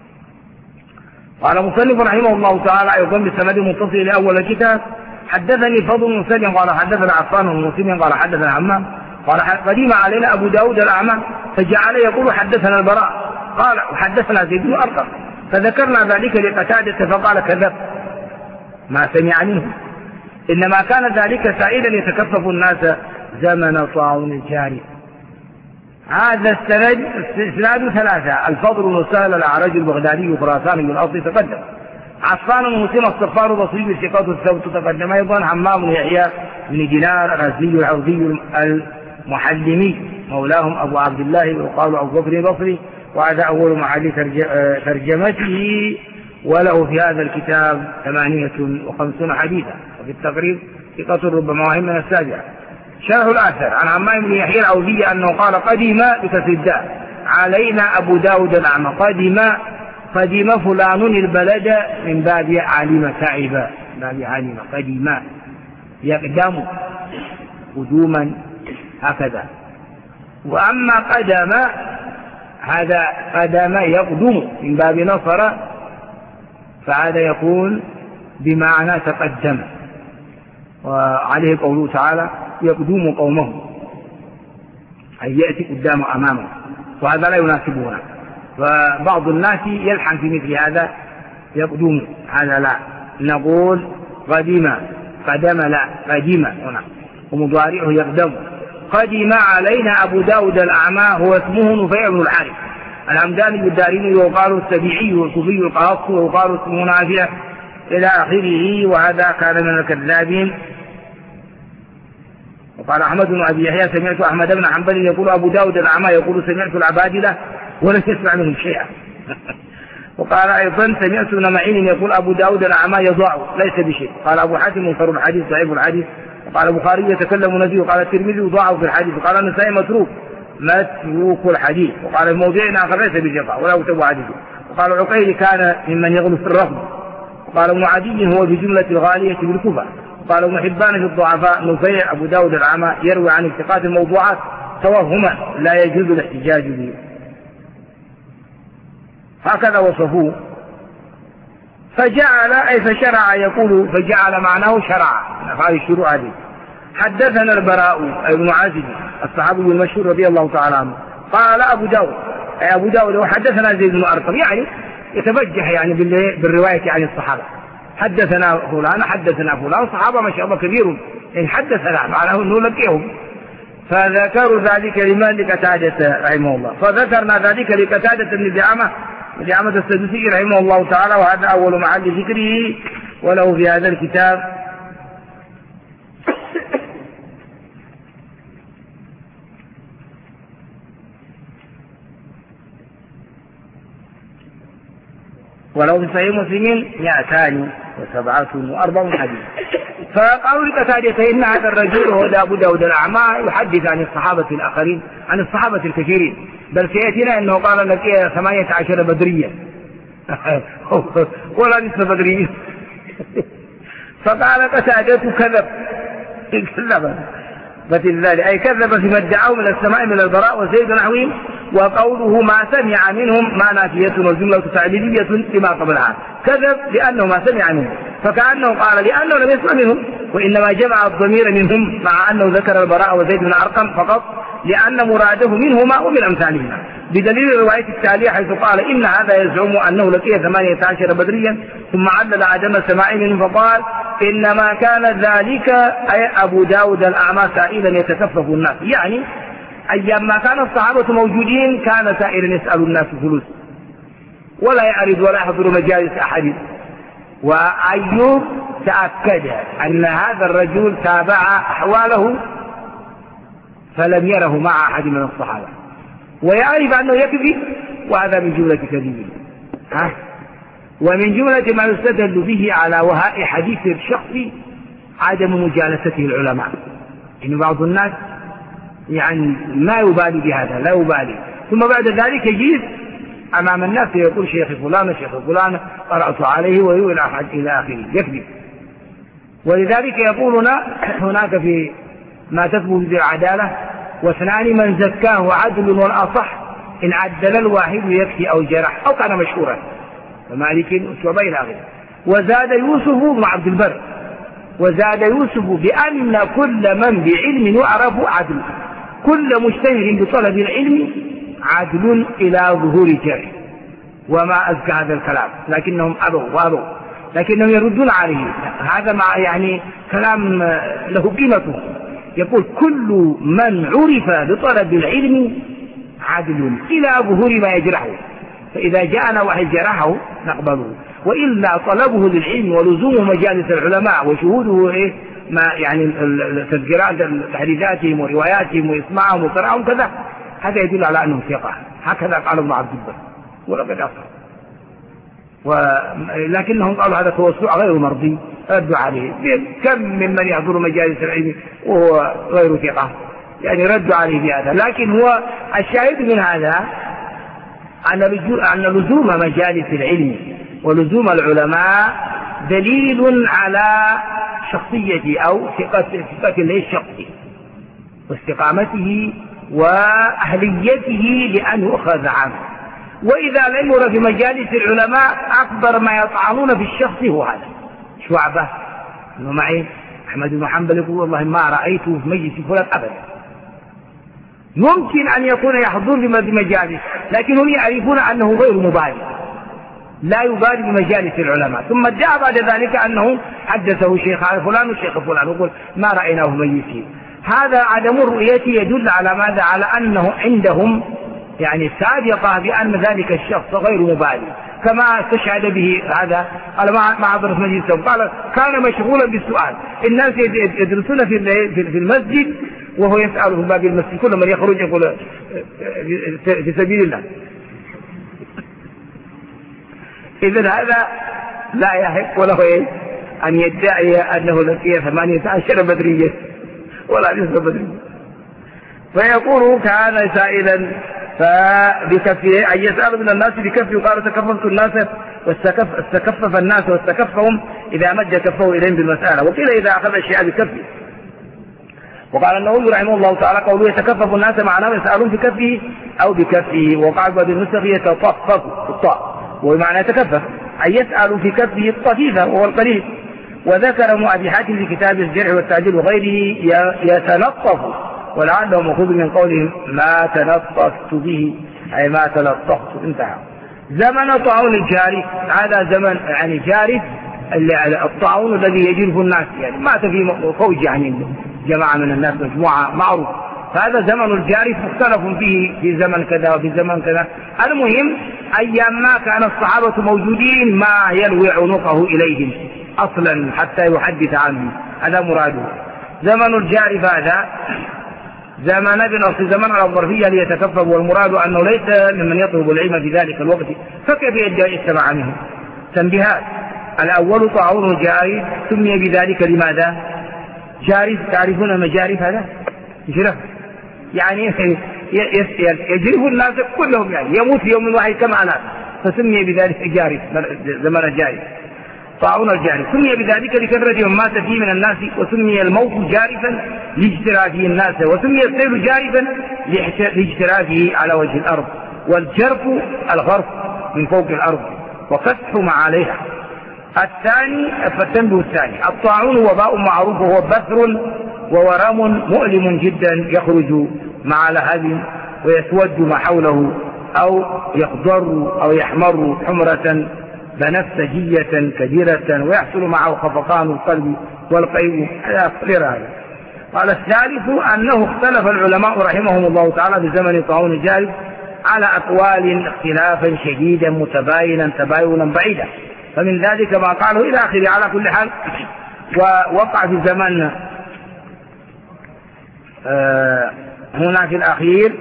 Speaker 2: قال مصنف رحمه الله تعالى أيضا بالسند المتصل لأول الكتاب حدثني فضل بن مسلم قال حدثنا عفان بن مسلم قال حدثنا عمام قال قديم علينا أبو داود الأعمى فجعل يقول حدثنا البراء قال وحدثنا زيد بن أرقم، فذكرنا ذلك لقتادة فقال كذب ما سمع منه، إنما كان ذلك سائلا يتكفف الناس زمن طاعون الجاري. هذا السند اسناد ثلاثة: الفضل بن سهل الأعرج البغدادي خراساني من الأصل تقدم، عفان بن مسلم الصفار بصري ثقة الثبت تقدم أيضا، حمام بن يحيى بن دينار الرازي العوضي المحلمي مولاهم أبو عبد الله يقال أبو بكر البصري، وهذا أول معالي ترجمته، وله في هذا الكتاب ثمانية وخمسون حديثا، وفي التقريب ثقة ربما وهم من السابعة. شرح الآثر عن عمام بن يحيى العوضي أنه قال قدم بتسداء علينا أبو داود الأعمى، قدم قدم فلان البلد من باب علم تعب، باب علم قدم يقدم قدوما هكذا. وأما قدم هذا قدم يقدم من باب نصر، فهذا يكون بمعنى تقدم، وعليه قوله تعالى يقدم قومه أي يأتي قدام أمامه، وهذا لا يناسبنا. فبعض الناس يلحن في مثل هذا يقدم، هذا لا، نقول قدم قدم لا قدم هنا، ومضارعه يقدم. قدم علينا أبو داود الأعمى هو اسمه نفيع بن الحارث الحمداني الدارمي، ويقال السبيعي والكوفي القاص، ويقال اسمه نافع إلى آخره، وهذا كان من الكذابين. وقال أحمد بن أبي يحيى سمعت أحمد بن حنبل يقول أبو داود الأعمى يقول سمعت العبادلة ولم يسمع منهم شيئا. وقال أيضا سمعت ابن معين يقول أبو داود الأعمى يضاع ليس بشيء. قال أبو حاتم منكر الحديث ضعيف الحديث، قال البخاري يتكلم نزيه، وقال الترمذي ضعف في الحديث، وقال النسائي متروك متروك الحديث، وقال في موضع آخر ليس بجفا ولا يتبع حديثه، وقال العقيلي كان ممن يغلو في الرفض، وقال ابن عدي هو بجملة الغالية بالكوفة، وقال ابن حبان في الضعفاء نفيع أبو داود العامى يروي عن الثقات الموضوعات توهما لا يجوز الاحتجاج به. هكذا وصفوه. فجعل أي فشرع، يقول فجعل معناه شرع، هذه الشروع هذه. حدثنا البراء بن عازب الصحابي المشهور رضي الله تعالى عنه قال أبو داود أي أبو داود وحدثنا زيد بن أرقم، يعني يتبجح يعني بالرواية عن الصحابة. حدثنا فلان حدثنا فلان، صحابة ما شاء الله كبير إن حدثنا معناه أنه لقيهم. فذكروا ذلك لمن لقتادة رحمه الله، فذكرنا ذلك لقتادة بن دعامة دعامة السدوسي رحمه الله تعالى، وهذا أول محل ذكره وله في هذا الكتاب. ولو في صحيح مسلم مئتان وسبعة وأربعون حديث. فقالوا لقتادة إن هذا الرجل هو أبو داود الأعمى يحدث عن الصحابة الآخرين، عن الصحابة الكثيرين، بل سيأتينا أنه قال لك ثمانية عشر بدرية ولا نصف بدرية. فقال قتادة كذب كذب مثل ذلك، أي كذب فيما ادعوا من السماء من البراء وزيد نحوهم، وقوله ما سمع منهم ما نافية والجملة تعليلية لما قبلها، كذب لأنه ما سمع منهم، فكأنه قال لأنه لم يسمع منهم، وإنما جمع الضمير منهم مع أنه ذكر البراء وزيد بن أرقم فقط لأن مراده منهما ومن أمثالهما، بدليل الرواية التالية حيث قال إن هذا يزعم أنه لقي ثمانية عشر بدريا، ثم علل عدم السماع منهم فقال إنما كان ذلك أي أبو داود الأعمى سائلا يتكفف الناس، يعني أيام ما كان الصحابة موجودين كان سائلا يسأل الناس فلوس ولا يعرض ولا يحضر مجالس أحد. وأيوب تأكد أن هذا الرجل تابع أحواله فلم يره مع أحد من الصحابة، ويعرف أنه يكذب، وهذا من جملة كذبه. ها؟ ومن جملة ما يستدل به على وهاء حديث الشخص عدم مجالسته العلماء، إن بعض الناس يعني ما يبالي بهذا، لا يبالي، ثم بعد ذلك يجيز أمام الناس يقول شيخ فلان شيخ فلان قرأت عليه ويقول أحد إلى آخره، يكذب. ولذلك يقولون هناك في ما تثبت بالعدالة واثنان من زكاه عدل والأصح إن عدل الواحد يكفي أو جرح أو كان مشهورا، فمالك وشعبة إلى آخره. وزاد يوسف بن عبد البر وزاد يوسف بأن كل من بعلم يعرف عدل، كل مجتهد بطلب العلم عدل إلى ظهور جرح. وما أذكى هذا الكلام، لكنهم أبوا وأبوا، لكنهم يردون عليه. هذا مع يعني كلام له قيمته. يقول كل من عرف بطلب العلم عدل إلى ظهور ما يجرحه، فإذا جاءنا واحد جرحه نقبله، وإلا طلبه للعلم ولزوم مجالس العلماء وشهوده إيه ما يعني تذكيرات تحديثاتهم ورواياتهم وإسماعهم وقراءهم كذا، هذا يدل على أنه ثقة. هكذا قال ابن عبد البر ولقد أصر. ولكنهم قالوا هذا توسع غير مرضي، ردوا عليه. كم ممن يحضر مجالس العلم وهو غير ثقة، يعني ردوا عليه بهذا. لكن هو الشاهد من هذا أن لزوم مجالس العلم ولزوم العلماء دليل على شخصية أو ثقة الشخص واستقامته وأهليته لأن يؤخذ عنه. وإذا لم ير في مجالس العلماء أكبر ما يطعنون في الشخص هو هذا. شعبة إنه معي أحمد بن حنبل يقول والله ما رأيته في مجلس فلان أبدا. يمكن أن يكون يحضر في مجالس، لكنهم يعرفون أنه غير مبالي، لا يبالي بمجالس العلماء. ثم ادعى بعد ذلك أنه حدثه شيخ فلان وشيخ فلان، يقول ما رأيناه في مجلسه. هذا عدم الرؤية يدل على ماذا؟ على أنه عندهم يعني سابقة بأن ذلك الشخص غير مبالي، كما استشهد به هذا قال ما حضر في مجلسهم، قال كان مشغولا بالسؤال. الناس يدرسون في المسجد وهو يسأل في باب المسجد، كل من يخرج يقول في سبيل الله. إذن هذا لا يحق ولا أن يدعي أنه لقي ثمانية عشر بدرية ولا ليس بدرية. فيقول كان سائلا فبكفه أن يسأل من الناس بكفه، قال تكففت الناس واستكف استكفف الناس واستكفهم إذا مد كفه إليهم بالمسألة، وقيل إذا أخذ الشيء بكفه. وقال النووي رحمه الله تعالى قوله يتكفف الناس معناه يسألون بكفه أو بكفه، وقال بعض النسخ يتطفف الطاء ومعنى يتكفف أن يسأل في كفه الطفيفة وهو القليل. وذكر ابن أبي حاتم في كتاب الجرح والتعديل وغيره يتلطف، ولعله مأخوذ من قولهم ما تلطفت به أي ما تلطفت. انتهى. زمن طاعون الجارف، هذا زمن يعني جارف الطاعون الذي يجرف الناس، يعني مات في فوج يعني جماعة من الناس مجموعة معروف، فهذا زمن الجارف مختلف فيه في زمن كذا وفي زمن كذا. المهم أيام ما كان الصحابة موجودين ما يلوي عنقه إليهم أصلا حتى يحدث عنه، هذا مراده. زمن الجارف هذا زمن بنص زمن على الظرفية ليتكفف، والمراد أنه ليس ممن يطلب العلم في ذلك الوقت، فكيف يدعي السمع منه؟ تنبيهات. الأول طاعون الجارف سمي بذلك لماذا؟ جارف، تعرفون المجارف هذا؟ جرف يعني يجرف الناس كلهم، يعني يموت في يوم واحد كما ناس، فسمي بذلك جارف زمن الجارف. طاعون الجارف سمي بذلك لكثرة من مات فيه من الناس، وسمي الموت جارفا لاجترافه الناس، وسمي السيل جارفا لاجترافه على وجه الأرض. والجرف الغرف من فوق الأرض وفتح ما عليها. الثاني فالتنبيه الثاني الطاعون وباء معروف وهو بثر وورم مؤلم جدا يخرج مع لهب ويسود ما حوله أو يخضر أو يحمر حمرة بنفسجية كبيرة ويحصل معه خفقان القلب والقيء على غير هذا. قال الثالث أنه اختلف العلماء رحمهم الله تعالى في زمن طاعون الجارف على أقوال اختلافا شديدا متباينا تباينا بعيدا، فمن ذلك ما قاله إلى آخره. على كل حال ووقع في زمن آه هنا في الأخير.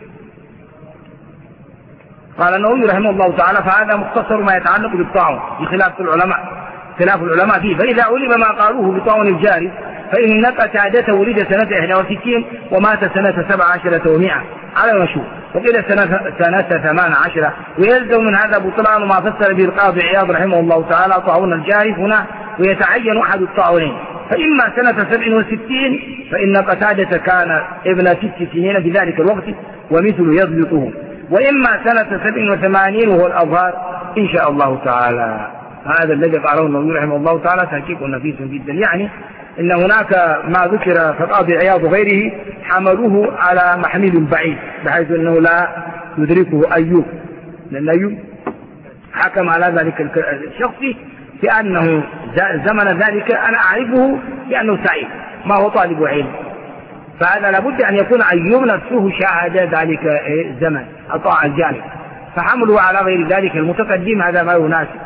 Speaker 2: قال النووي رحمه الله تعالى فهذا مختصر ما يتعلق بالطاعون بخلاف العلماء خلاف العلماء فيه. فإذا علم ما قالوه بطاعون الجارف فإن قتادة ولد سنة إحدى وستين ومات سنة سبع عشرة ومائة على المشهور، وقيل سنة, سنة ثمان عشرة. ويلزم من هذا بطلان ما فسر به القاضي عياض رحمه الله تعالى طاعون الجارف هنا، ويتعين أحد الطاعونين، فإما سنة سبع وستين فإن قتادة كان ابن ست سنين في ذلك الوقت ومثل يضبطه، وإما سنة سبع وثمانين وهو الأظهر إن شاء الله تعالى. هذا الذي قاله النووي رحمه الله تعالى تحقيق نفيس جدا، يعني إن هناك ما ذكر في القاضي عياض وغيره حملوه على محمل بعيد بحيث أنه لا يدركه أيوب، لأن أيوب حكم على ذلك الشخص بأنه زمن ذلك أنا أعرفه لأنه سعيد ما هو طالب علم، فهذا لابد أن يكون أيوب نفسه شاهد ذلك الزمن أطاع الجانب، فحملوا على غير ذلك المتقدم هذا ما يناسب.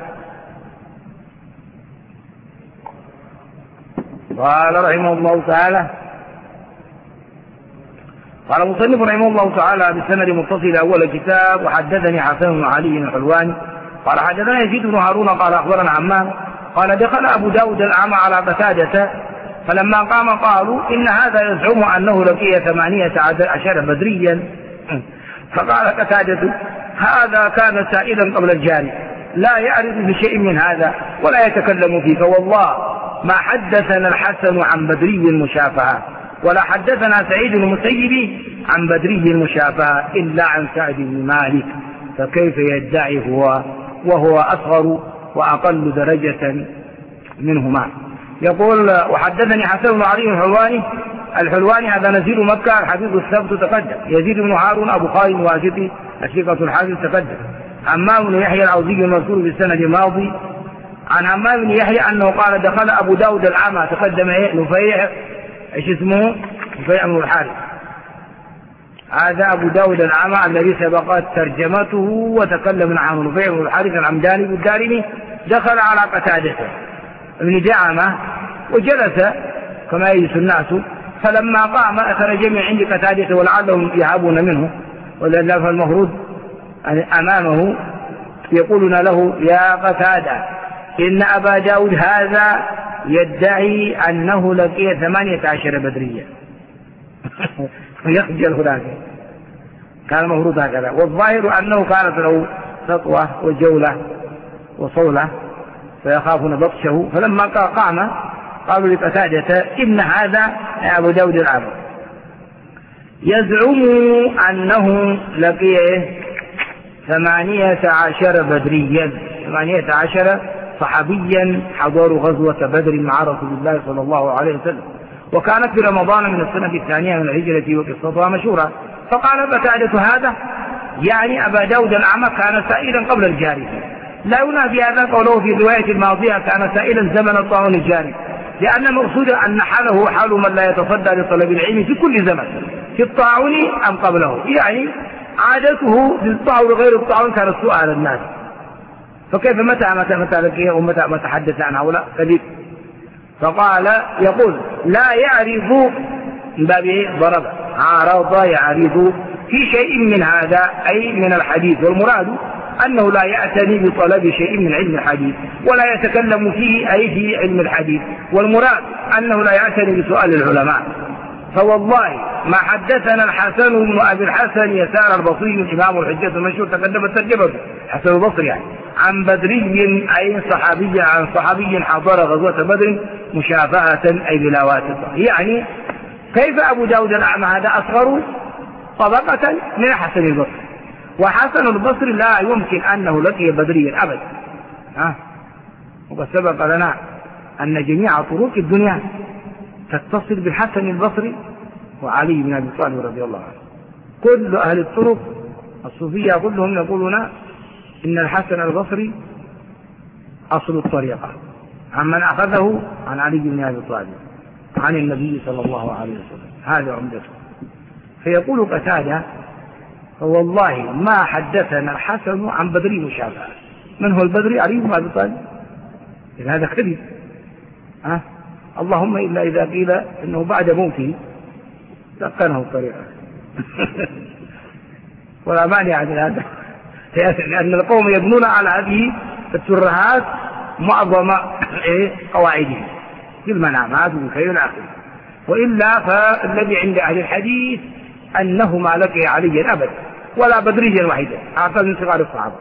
Speaker 2: قال رحمه الله تعالى قال مصنف رحمه الله تعالى بالسند متصل أول الكتاب وحدثني حسن بن علي الحلواني قال حدثنا يزيد بن هارون قال أخبرنا عمام قال دخل أبو داود الأعمى على قتادة فلما قام قالوا إن هذا يزعم أنه لقي ثمانية عشر بدريا، فقال قتادة هذا كان سائلا قبل الجاري لا يعرف بشيء من هذا ولا يتكلم فيه، فوالله ما حدثنا الحسن عن بدري المشافهة ولا حدثنا سعيد المسيب عن بدري المشافهة إلا عن سعد بن مالك، فكيف يدعي هو وهو أصغر وأقل درجة منهما. يقول وحدثني حسن بن علي الحلواني الحلواني هذا نزيل مكة الحديث الثبت تقدم. يزيد بن هارون أبو خالد واسطي الثقة الحافظ تقدم. عمام بن يحيى العوزي المذكور في السند الماضي عن عمام بن يحيى أنه قال دخل أبو داود الأعمى تقدم نفيع ايش اسمه نفيع بن الحارث، هذا أبو داود الأعمى الذي سبقت ترجمته وتكلم عنه نفيع بن الحارث العمداني بالدارمي دخل على قتادة ابن دعامة وجلس كما يجلس الناس، فلما قام خرج من عند قتادة ولعلهم يهابون منه ولله فالمفروض أمامه يقولون له يا قتادة إن أبا داود هذا يدعي أنه لقي ثمانية عشر بدريا يخجل هناك، كان المفروض هكذا. والظاهر أنه كانت له سطوة وجولة وصولة فيخافون بطشه، فلما قام قالوا لقتادة إن هذا أبو داود العابد يزعم أنه لقي ثمانية عشر بدريا، ثمانية عشر صحابيا حضروا غزوة بدر مع رسول الله صلى الله عليه وسلم، وكانت في رمضان من السنة الثانية من الهجرة وقصتها مشهورة. فقال قتادة هذا يعني أبا داود الأعمى كان سائلا قبل الجاري، لا ينافي هذا قوله في الرواية الماضية كان سائلا زمن الطاعون الجاري، لأن المقصود أن حاله حال من لا يتصدى لطلب العلم في كل زمن، في الطاعون أم قبله، يعني عادته بالطاعون غير الطاعون كان السؤال الناس، فكيف متى متى متى لقيه ومتى متى حدث عن هؤلاء كذب. فقال يقول لا يعرف من باب ضرب عارض يعرف في شيء من هذا أي من الحديث، والمراد أنه لا يعتني بطلب شيء من علم الحديث ولا يتكلم فيه أي في علم الحديث، والمراد أنه لا يعتني بسؤال العلماء. فوالله ما حدثنا الحسن بن أبي الحسن يسار البصري الإمام الحجة المشهور تقدمت ترجمته حسن البصري يعني عن بدري أي صحابي عن صحابي حضر غزوة بدر مشافهة أي بلا واسطة. يعني كيف أبو داود الأعمى هذا أصغر طبقة من حسن البصري، وحسن البصري لا يمكن أنه لقي بدريا أبدا. ها وقد سبق لنا أن جميع طرق الدنيا تتصل بالحسن البصري وعلي بن أبي طالب رضي الله عنه. كل أهل الطرق الصوفية كلهم يقولون إن الحسن البصري أصل الطريقة، عمن أخذه عن علي بن أبي طالب عن النبي صلى الله عليه وسلم، هذا عمدته. فيقول قتادة فوالله ما حدثنا الحسن عن بدري مشابهة. من هو البدري؟ علي بن أبي طالب. إذن هذا كذب. أه؟ اللهم إلا إذا قيل إنه بعد موته لقنه الطريقة ولا مانع من هذا، لأن القوم يبنون على هذه الترهات معظم قواعدهم في المنامات والخير الآخر. وإلا فالذي عند أهل الحديث أنه ما لقي عليا أبدا ولا بدريا وحيدا، أعطى من صغار الصحابة.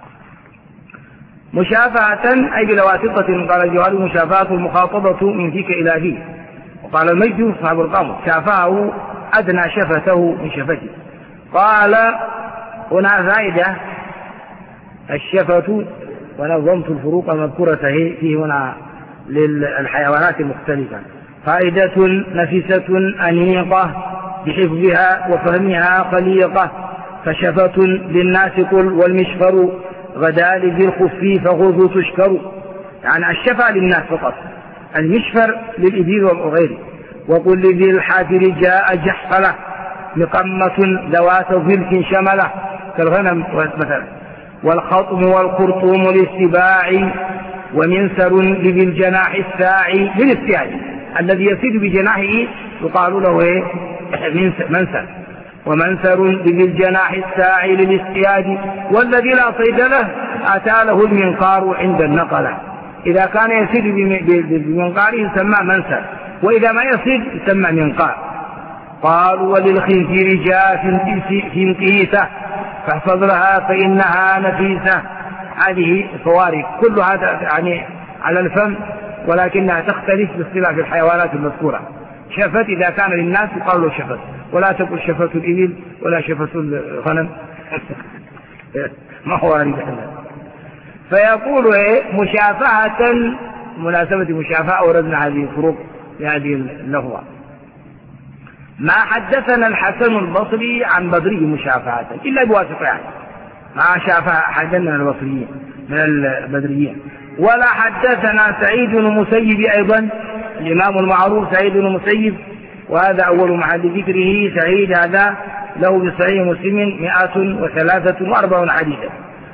Speaker 2: مشافهة أي بلواسطة، قال الجواد مشافهة المخاطبة من فيك إلى فيه. وقال المجد صاحب القاموس شافه أدنى شفته من شفته. قال هنا فائدة الشفة، ونظمت الفروق المذكورة فيه هنا للحيوانات المختلفة. فائدة نفسة أنيقة بحفظها وفهمها خليقة، فشفة للناس قل والمشفر غدا لذي الخف فغض تشكر. يعني الشفة للناس فقط، المشفر للإبيل وغيره. وقل لذي الحافر جاء جحفلة مقمة ذوات ظلف شملة كالغنم مثلا. والخطم والخرطوم للسباع، ومنسر لذي الجناح الساعي للاستياد، الذي يصيد بجناحه يقال له ايه منسر. ومنسر لذي الجناح الساعي للاستياد، والذي لا صيد له أتى له المنقار عند النقلة. إذا كان يصيد بمنقاره يسمى منسر، وإذا ما يصيد يسمى منقار. قالوا وللخنزير جاء في انقيسة فاحفظ لها فإنها نفيسة. هذه فوارق كل هذا يعني على الفم، ولكنها تختلف باختلاف الحيوانات المذكورة. شفت إذا كان للناس يقال له شفت، ولا تقول شفت الإبل ولا شفت الغنم ما هو وارد. فيقول إيه مشافهة، مناسبة مشافهة أوردنا هذه الفروق لهذه اللغة. ما حدثنا الحسن البصري عن بدري مشافهة إلا بواسطة، يعني ما شافه أحد من البصريين من البدريين. ولا حدثنا سعيد بن المسيب أيضا، الإمام المعروف سعيد بن المسيب، وهذا أول محل ذكره. سعيد هذا له بصحيح مسلم مئة وثلاثة وأربعون حديثا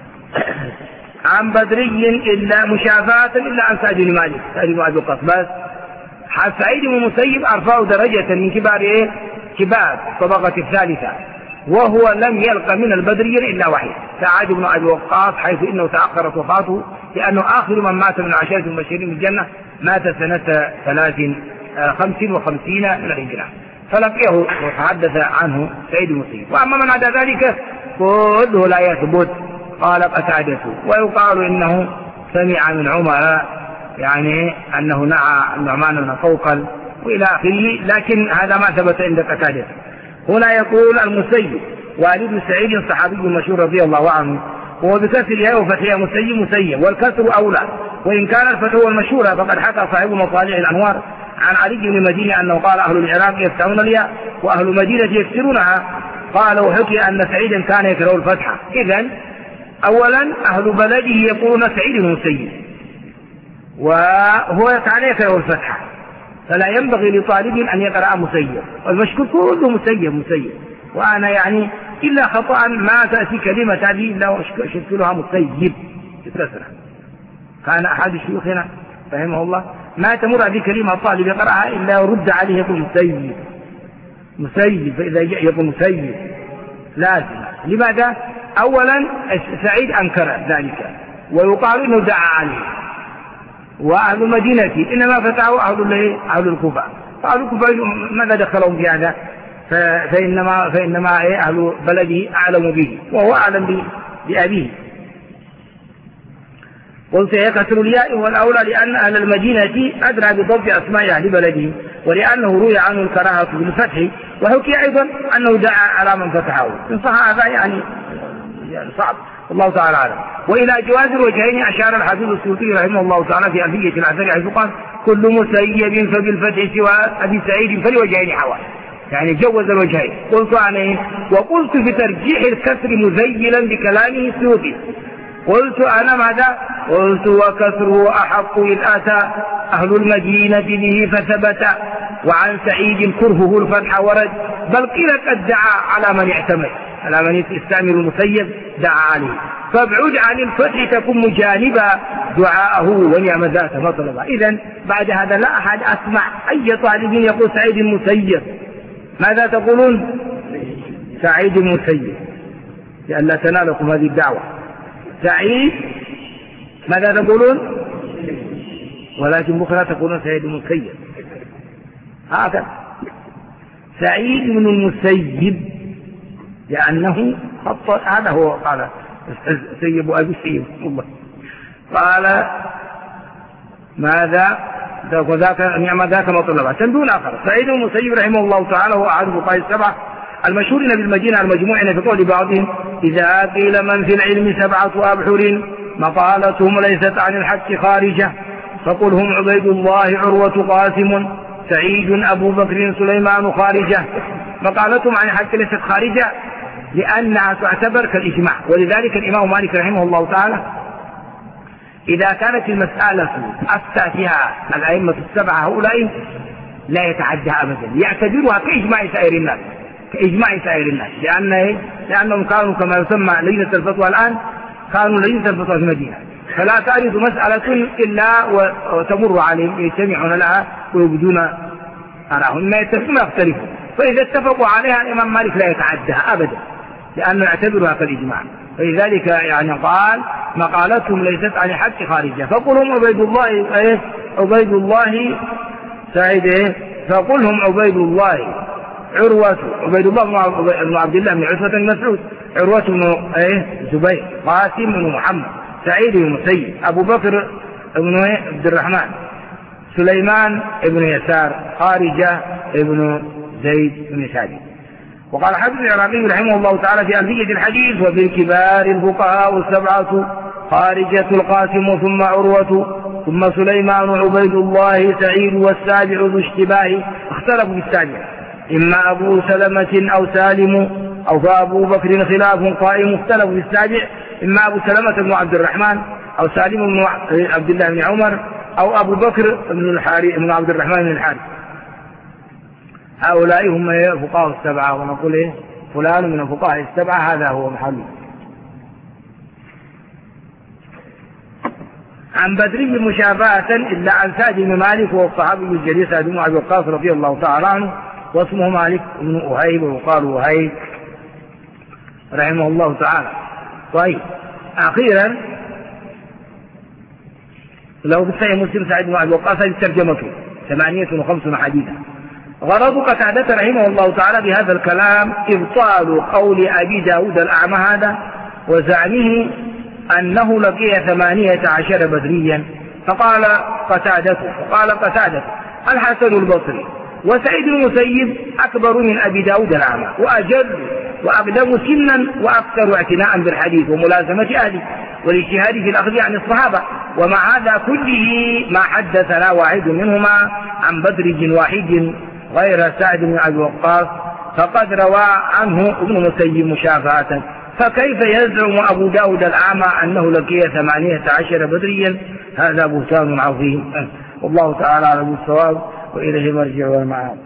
Speaker 2: عن بدري إلا مشافهة إلا عن سعد بن مالك سعد بن أبي وقاص. بس سعيد بن المسيب أرفعه درجة من كبار إيه؟ كبار الطبقة الثالثة، وهو لم يلقى من البدريين إلا واحد سعد بن أبي وقاص، حيث إنه تأخرت وفاته لأنه آخر من مات من عشرة المبشرين بالجنة، مات سنة ثلاث خمس وخمسين من الهجرة، فلقيه وتحدث عنه سعيد بن المسيب. وأما من عدا ذلك كله لا يثبت. قال قتادة ويقال إنه سمع من عمر، يعني أنه نعى النعمان بن قوقل وإلى آخره، لكن هذا ما ثبت عند قتادة. هنا يقول المسيب والد سعيد صحابي مشهور رضي الله عنه، وهو بكسر الياء وفتحها مسيب مسيب، والكسر أولى، وإن كان الفتح هو المشهور فقد حكى صاحب مصالح الأنوار عن علي بن مدينة أنه قال أهل العراق يفتحون الياء وأهل مدينة يكسرونها. قال وحكي أن سعيدا كان يكره الفتحة. إذن أولا أهل بلده يقولون سعيد مسيب، وهو كان يكره الفتحة، فلا ينبغي لطالب أن يقرأ مسيب، والمشكور كله مسيب مسيب. وأنا يعني إلا خطأ ما تأتي كلمة هذه إلا شكلها مسيب بكسرة. كان أحد شيوخنا رحمه الله ما تمر هذه كلمة الطالب يقرأها إلا يرد عليه يقول مسيب مسيب، فإذا جاء يقول مسيب لازم. لماذا؟ أولا سعيد أنكر ذلك، ويقال إنه دعا عليه، وأهل المدينة إنما فتحوا أهل أهل الكوفة، فأهل الكوفة ماذا دخلهم في هذا؟ فإنما فإنما أهل بلده أعلم به، وهو أعلم بأبيه. قلت يكسر الياء والأولى لأن أهل المدينة أدرى بضبط أسماء أهل بلده، ولأنه روي عنه الكراهة بالفتح، وحكي أيضا أنه دعا على من فتحه. إن صح هذا يعني يعني صعب، والله تعالى أعلم. وإلى جواز الوجهين أشار الحافظ السيوطي رحمه الله تعالى في ألفية الأثر حيث قال كل مسيب فبالفتح سوى أبي سعيد فلوجهين حوال، يعني جوز الوجهين. قلت أنا وقلت في ترجيح الكسر مذيلا بكلامه السيوطي، قلت أنا ماذا؟ قلت وكسره أحق إذ أتى أهل المدينة به فثبت، وعن سعيد كرهه الفتح ورد، بل قيل قد دعا على من يعتمد، على من يستعمل المسيب دعا عليه، فابعد عن الفتح تكون مجانبا دعاءه ونعم ذات مطلبا. إذن بعد هذا لا أحد أسمع أي طالب يقول سعيد المسيب. ماذا تقولون؟ سعيد المسيب، لأن لا تنالكم هذه الدعوة. سعيد ماذا تقولون؟ ولكن بكرة تقولون سعيد المسيب، هذا سعيد من المسيب، لأنه خط هذا هو. قال سيب أبي سيب الله، قال ماذا وذاك نعم ذاك مطلبا. تندون آخر سعيد المسيب رحمه الله تعالى هو أحد الفقهاء السبعة المشهورين بالمدينة المجموعين في قول بعضهم إذا قيل من في العلم سبعة أبحر مقالتهم ليست عن الحق خارجة، فقل هم عبيد الله عروة قاسم سعيد أبو بكر سليمان خارجة. مقالتهم عن الحق ليست خارجة لأنها تعتبر كالإجماع، ولذلك الإمام مالك رحمه الله تعالى إذا كانت المسألة أفتى فيها الأئمة السبعة هؤلاء لا يتعدها أبدا، يعتبرها كإجماع سائر الناس، كإجماع سائر الناس، لأن لأنهم كانوا كما يسمى لجنة الفتوى الآن، كانوا لجنة الفتوى في المدينة، فلا تعرض مسألة إلا وتمر عليهم يجتمعون لها ويبدون أراهم، ما يتفقون يختلفون، فإذا اتفقوا عليها الإمام مالك لا يتعدها أبدا لأنه يعتبرها كالإجماع. فلذلك يعني قال مقالتهم ليست عن حق خارجة، فقلهم عبيد الله إيه عبيد الله سعيد إيه فقلهم عبيد الله عروة عبيد الله بن عبد الله بن عتبة بن مسعود، عروة بن إيه زبير، قاسم بن محمد، سعيد بن مسيب، أبو بكر بن إيه عبد الرحمن، سليمان بن يسار، خارجة بن زيد بن ثابت. وقال حافظ العراقي رحمه الله تعالى في ألفية الحديث وبالكبار الفقهاء السبعة خارجة القاسم ثم عروة ثم سليمان عبيد الله سعيد والسابع ذو اشتباه. اختلفوا في السابع إما أبو سلمة أو سالم أو فأبو بكر خلاف قائم. اختلفوا في السابع إما أبو سلمة بن عبد الرحمن أو سالم بن عبد الله بن عمر أو أبو بكر بن الحارث بن عبد الرحمن بن الحارث. هؤلاء هم فقهاء السبعة، ونقول إيه فلان من الفقهاء السبعة هذا هو محل. عن بدري مشافهة إلا عن سعد بن مالك وهو الصحابي الجليل سعد بن أبي وقاص رضي الله تعالى عنه، واسمه مالك بن أهيب وقال أهيب رحمه الله تعالى. طيب أخيرا لو بصحيح مسلم سعيد بن أبي وقاص هذه ترجمته ثمانية وخمسون حديثا. غرض قتادة رحمه الله تعالى بهذا الكلام إبطال قول أبي داود الأعمى هذا وزعمه أنه لقي ثمانية عشر بدريا. فقال قتادة فقال قتادة الحسن البصري وسعيد المسيب أكبر من أبي داود الأعمى وأجل وأقدم سنا وأكثر اعتناء بالحديث وملازمة أهله والاجتهاد في الأخذ عن الصحابة. ومع هذا كله ما حدثنا واحد منهما عن بدرج واحد غير سعد بن أبي وقاص فقد روى عنه ابن مسيب مشافهة. فكيف يزعم أبو داود الأعمى أنه لقي ثمانية عشر بدريا؟ هذا بهتان عظيم. والله تعالى على الصواب وإليه المرجع والمعاد.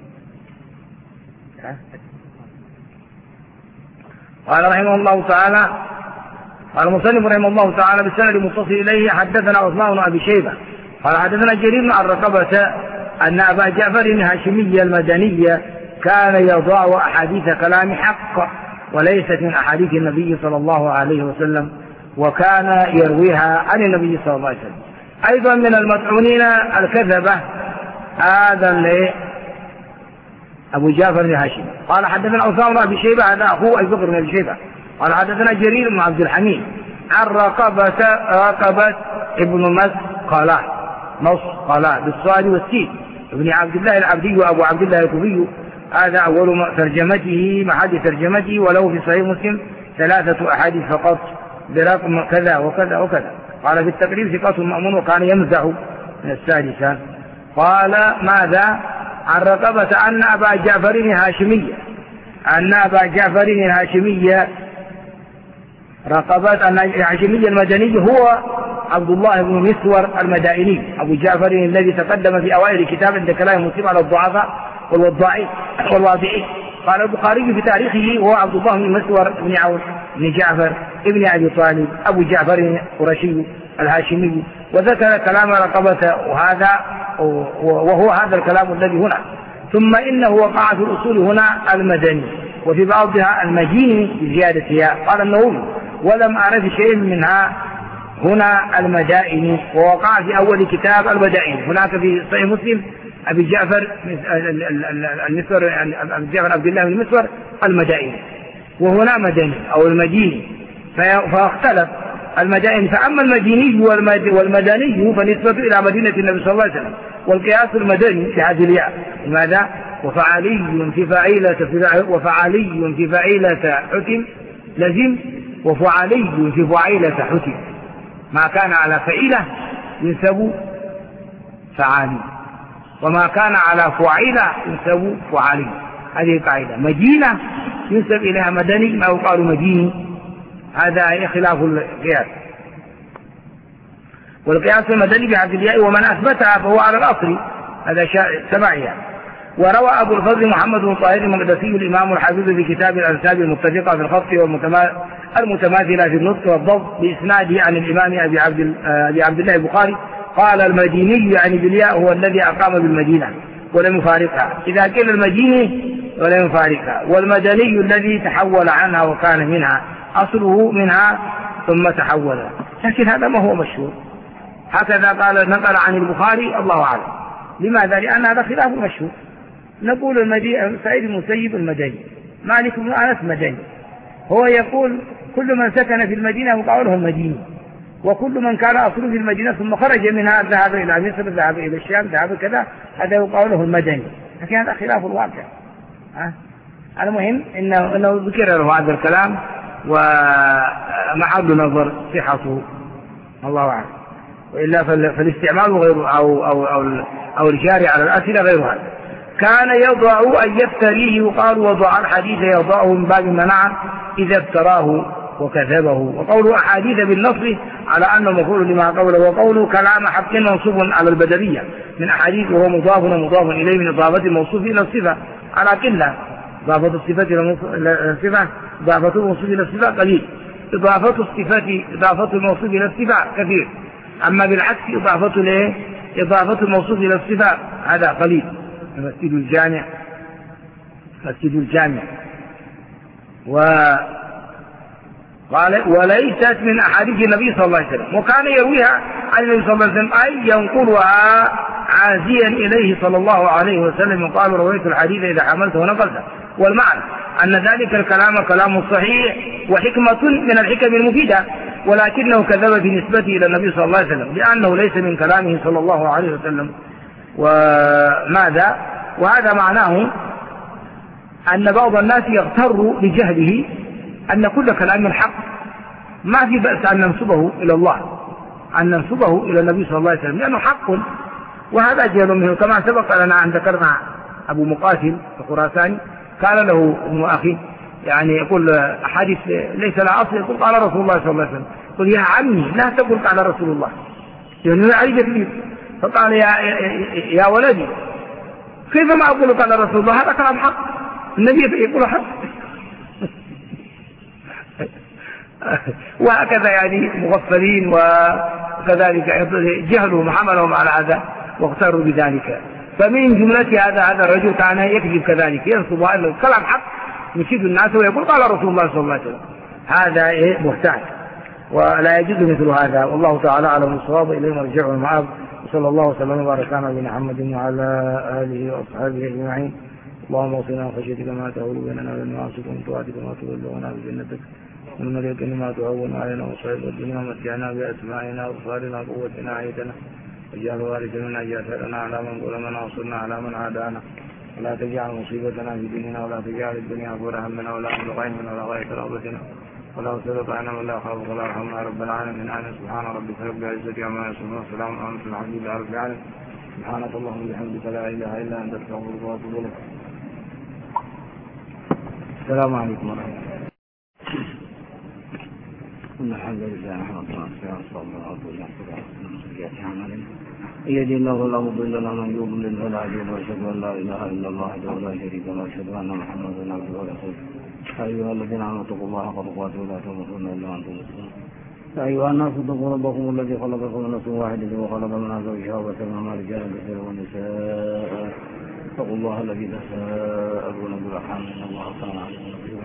Speaker 2: قال رحمه الله تعالى قال المصنف رحمه الله تعالى بالسند المتصل إليه حدثنا عثمان بن أبي شيبة قال حدثنا جرير عن رقبة أن أبا جعفر الهاشمي المدني كان يضع أحاديث كلام حق وليست من أحاديث النبي صلى الله عليه وسلم وكان يرويها عن النبي صلى الله عليه وسلم. أيضا من المطعونين الكذبة هذا اللي أبو جعفر الهاشمي. قال حدثنا عثمان بن أبي شيبة هذا أخوه أبي بكر بن أبي شيبة قال حدثنا جرير بن عبد الحميد عن رقبة رقبة ابن مسقلة مسقلة بالصاد والسين ابن عبد الله العبدي وأبو عبد الله الكوفي. هذا أول ترجمته محل ترجمته وله في صحيح مسلم ثلاثة أحاديث فقط برقم كذا وكذا وكذا. قال في التقريب ثقة مأمون وكان يمزح من السادسة. قال ماذا عن رقبة أن أبا جعفر الهاشمي أن أبا جعفر الهاشمي رقبة أن الهاشمي المدني هو عبد الله بن مسور المدائني أبو جعفر الذي تقدم في أوائل كتاب عند كلام مسلم على الضعفاء والوضاعين والواضعين. قال البخاري في تاريخه هو عبد الله بن مسور بن عون بن جعفر ابن أبي طالب أبو جعفر القرشي الهاشمي وذكر كلام رقبة وهذا وهو هذا الكلام الذي هنا. ثم إنه وقع في الأصول هنا المدني وفي بعضها المديني بزيادتها. قال النووي ولم أعرف شيء منها هنا المدائن ووقع في أول كتاب المدائن. هناك في صحيح مسلم أبي جعفر المسور أبي جعفر عبد الله بن مسور المدائن وهنا مدني أو المديني فاختلف المدائن. فأما المديني والمدني فنسبة إلى مدينة النبي صلى الله عليه وسلم والقياس المدني في هذه الياء لماذا وفعلي في فعيلة وفعلي في فعيلة حكم لزم وفعلي في فعيلة حكم ما كان على فعيلة ينسب فعالي وما كان على فعيلة ينسب فعالي. هذه قاعدة. مدينة ينسب إليها مدني ما يقال مديني هذا خلاف القياس. والقياس المدني بهذه الياء ومن أثبتها فهو على الأصل هذا تبعها. وروى أبو الفضل محمد بن طاهر المقدسي الإمام الحافظ في كتاب الأنساب المتفقة في الخط والمتماثلة في النطق والضبط بإسناده عن الإمام أبي عبد, أبي عبد الله البخاري قال المديني يعني بالياء هو الذي أقام بالمدينة ولم يفارقها إذا كان المديني ولم يفارقها والمدني الذي تحول عنها وكان منها أصله منها ثم تحول. لكن هذا ما هو مشهور هكذا قال نقل عن البخاري الله أعلم. لماذا؟ لأن هذا خلاف مشهور. نقول المدينة سعيد المسيب المدني مالك بن أنس مدني هو يقول كل من سكن في المدينة وقعوله المديني وكل من كان أصله في المدينة ثم خرج منها ذهب إلى مصر ذهب إلى الشام ذهب كذا هذا يقعوله المدني. لكن هذا خلاف الواقع. أه؟ المهم إنه, إنه ذكر له هذا الكلام ومحل نظر صحته الله أعلم. وإلا فالاستعمال غير أو, أو, أو, أو الجاري على الأسئلة غير هذا. كان يضع أن يفتريه يقال وضع الحديث يضعه من باب المنع إذا ابتراه وكذبه. وقوله أحاديث بالنصر على أنه مفعول لما قوله وقوله كلام حق منصوب على البدرية من أحاديث وهو مضاف ومضاف إليه من إضافة الموصوف إلى الصفة على قلة. إضافة الصفة إلى الصفة إضافة الموصوف إلى الصفة قليل. إضافة الصفة إضافة الموصوف إلى الصفة كثير. أما بالعكس إضافة له إضافة الموصوف إلى الصفة هذا قليل. مسجد الجامع مسجد الجامع و قال وليست من أحاديث النبي صلى الله عليه وسلم، وكان يرويها عن النبي صلى الله عليه وسلم أي ينقلها عازيا إليه صلى الله عليه وسلم، يقال رويت الحديث إذا حملته ونقلته. والمعنى أن ذلك الكلام كلام صحيح وحكمة من الحكم المفيدة، ولكنه كذب بنسبته إلى النبي صلى الله عليه وسلم لأنه ليس من كلامه صلى الله عليه وسلم. وماذا؟ وهذا معناه أن بعض الناس يغتر بجهله أن كل كلام الحق، ما في بأس أن ننسبه إلى الله، أن ننسبه إلى النبي صلى الله عليه وسلم لأنه حق، وهذا جهل منه. كما سبق لنا أن ذكرنا أبو مقاتل الخراساني كان له ابن أخي يعني يقول حديث ليس لا أصل، يقول قال رسول الله صلى الله عليه وسلم، قل يا عمي لا تقل قال رسول الله، لأنه يعني جديد. فقال يا, يا ولدي كيف ما أقول قال رسول الله، هذا كلام حق، النبي يقول حق. وهكذا يعني مغفلين وكذلك جهلوا حملهم على هذا واغتروا بذلك. فمن جملة هذا هذا الرجل كان يكذب كذلك، ينصب أن الكلام حق يشيد الناس ويقول قال رسول الله صلى الله عليه وسلم، هذا إيه بهتان ولا يجوز مثل هذا. والله تعالى أعلم الصواب، إليه مرجع المعاب. وصلى الله وسلم وبارك على نبينا محمد وعلى آله وأصحابه أجمعين. اللهم اوصنا من خشيتك ما تهول بيننا وبين معاصيك، ومن طاعتك ما تبلغنا بجنتك، ومن اليقين ما تعون علينا مصائب الدنيا، ومتعنا بأسماعنا وأبصارنا وقوتنا أحييتنا، واجعل وارث منا، اجعل ثأرنا على من ظلمنا، وانصرنا على من عادانا، ولا تجعل مصيبتنا في ديننا، ولا تجعل الدنيا أكبر همنا، ولا مبلغ علمنا، ولا غاية رغبتنا، ولا وسلط عنا ولا خافك ولا رحمنا رب العالمين. آمين. سبحان ربك رب العزة عما يصفون، وسلام على المرسلين، الحمد لله رب العالمين. سبحانك اللهم وبحمدك لا إله إلا أنت، أستغفرك وأتوب إليك. السلام عليكم ورحمة الله.
Speaker 1: إن الحمد لله نحمده ونستعينه ونستغفره من سيئات أعمالنا، من يهده الله فلا مضل له ومن يضلل فلا هادي له، وأشهد أن لا إله إلا الله وحده لا شريك له، وأشهد أن محمدا عبده ورسوله. يا أيها الذين آمنوا اتقوا الله حق تقاته ولا تموتن إلا وأنتم مسلمون. يا أيها الناس اتقوا ربكم الذي خلقكم من نفس واحدة وخلق منها زوجها وبث منهما رجالا كثيرا ونساء. اتقوا الله الذي تساءلون به والأرحام إن الله كان عليكم رقيبا.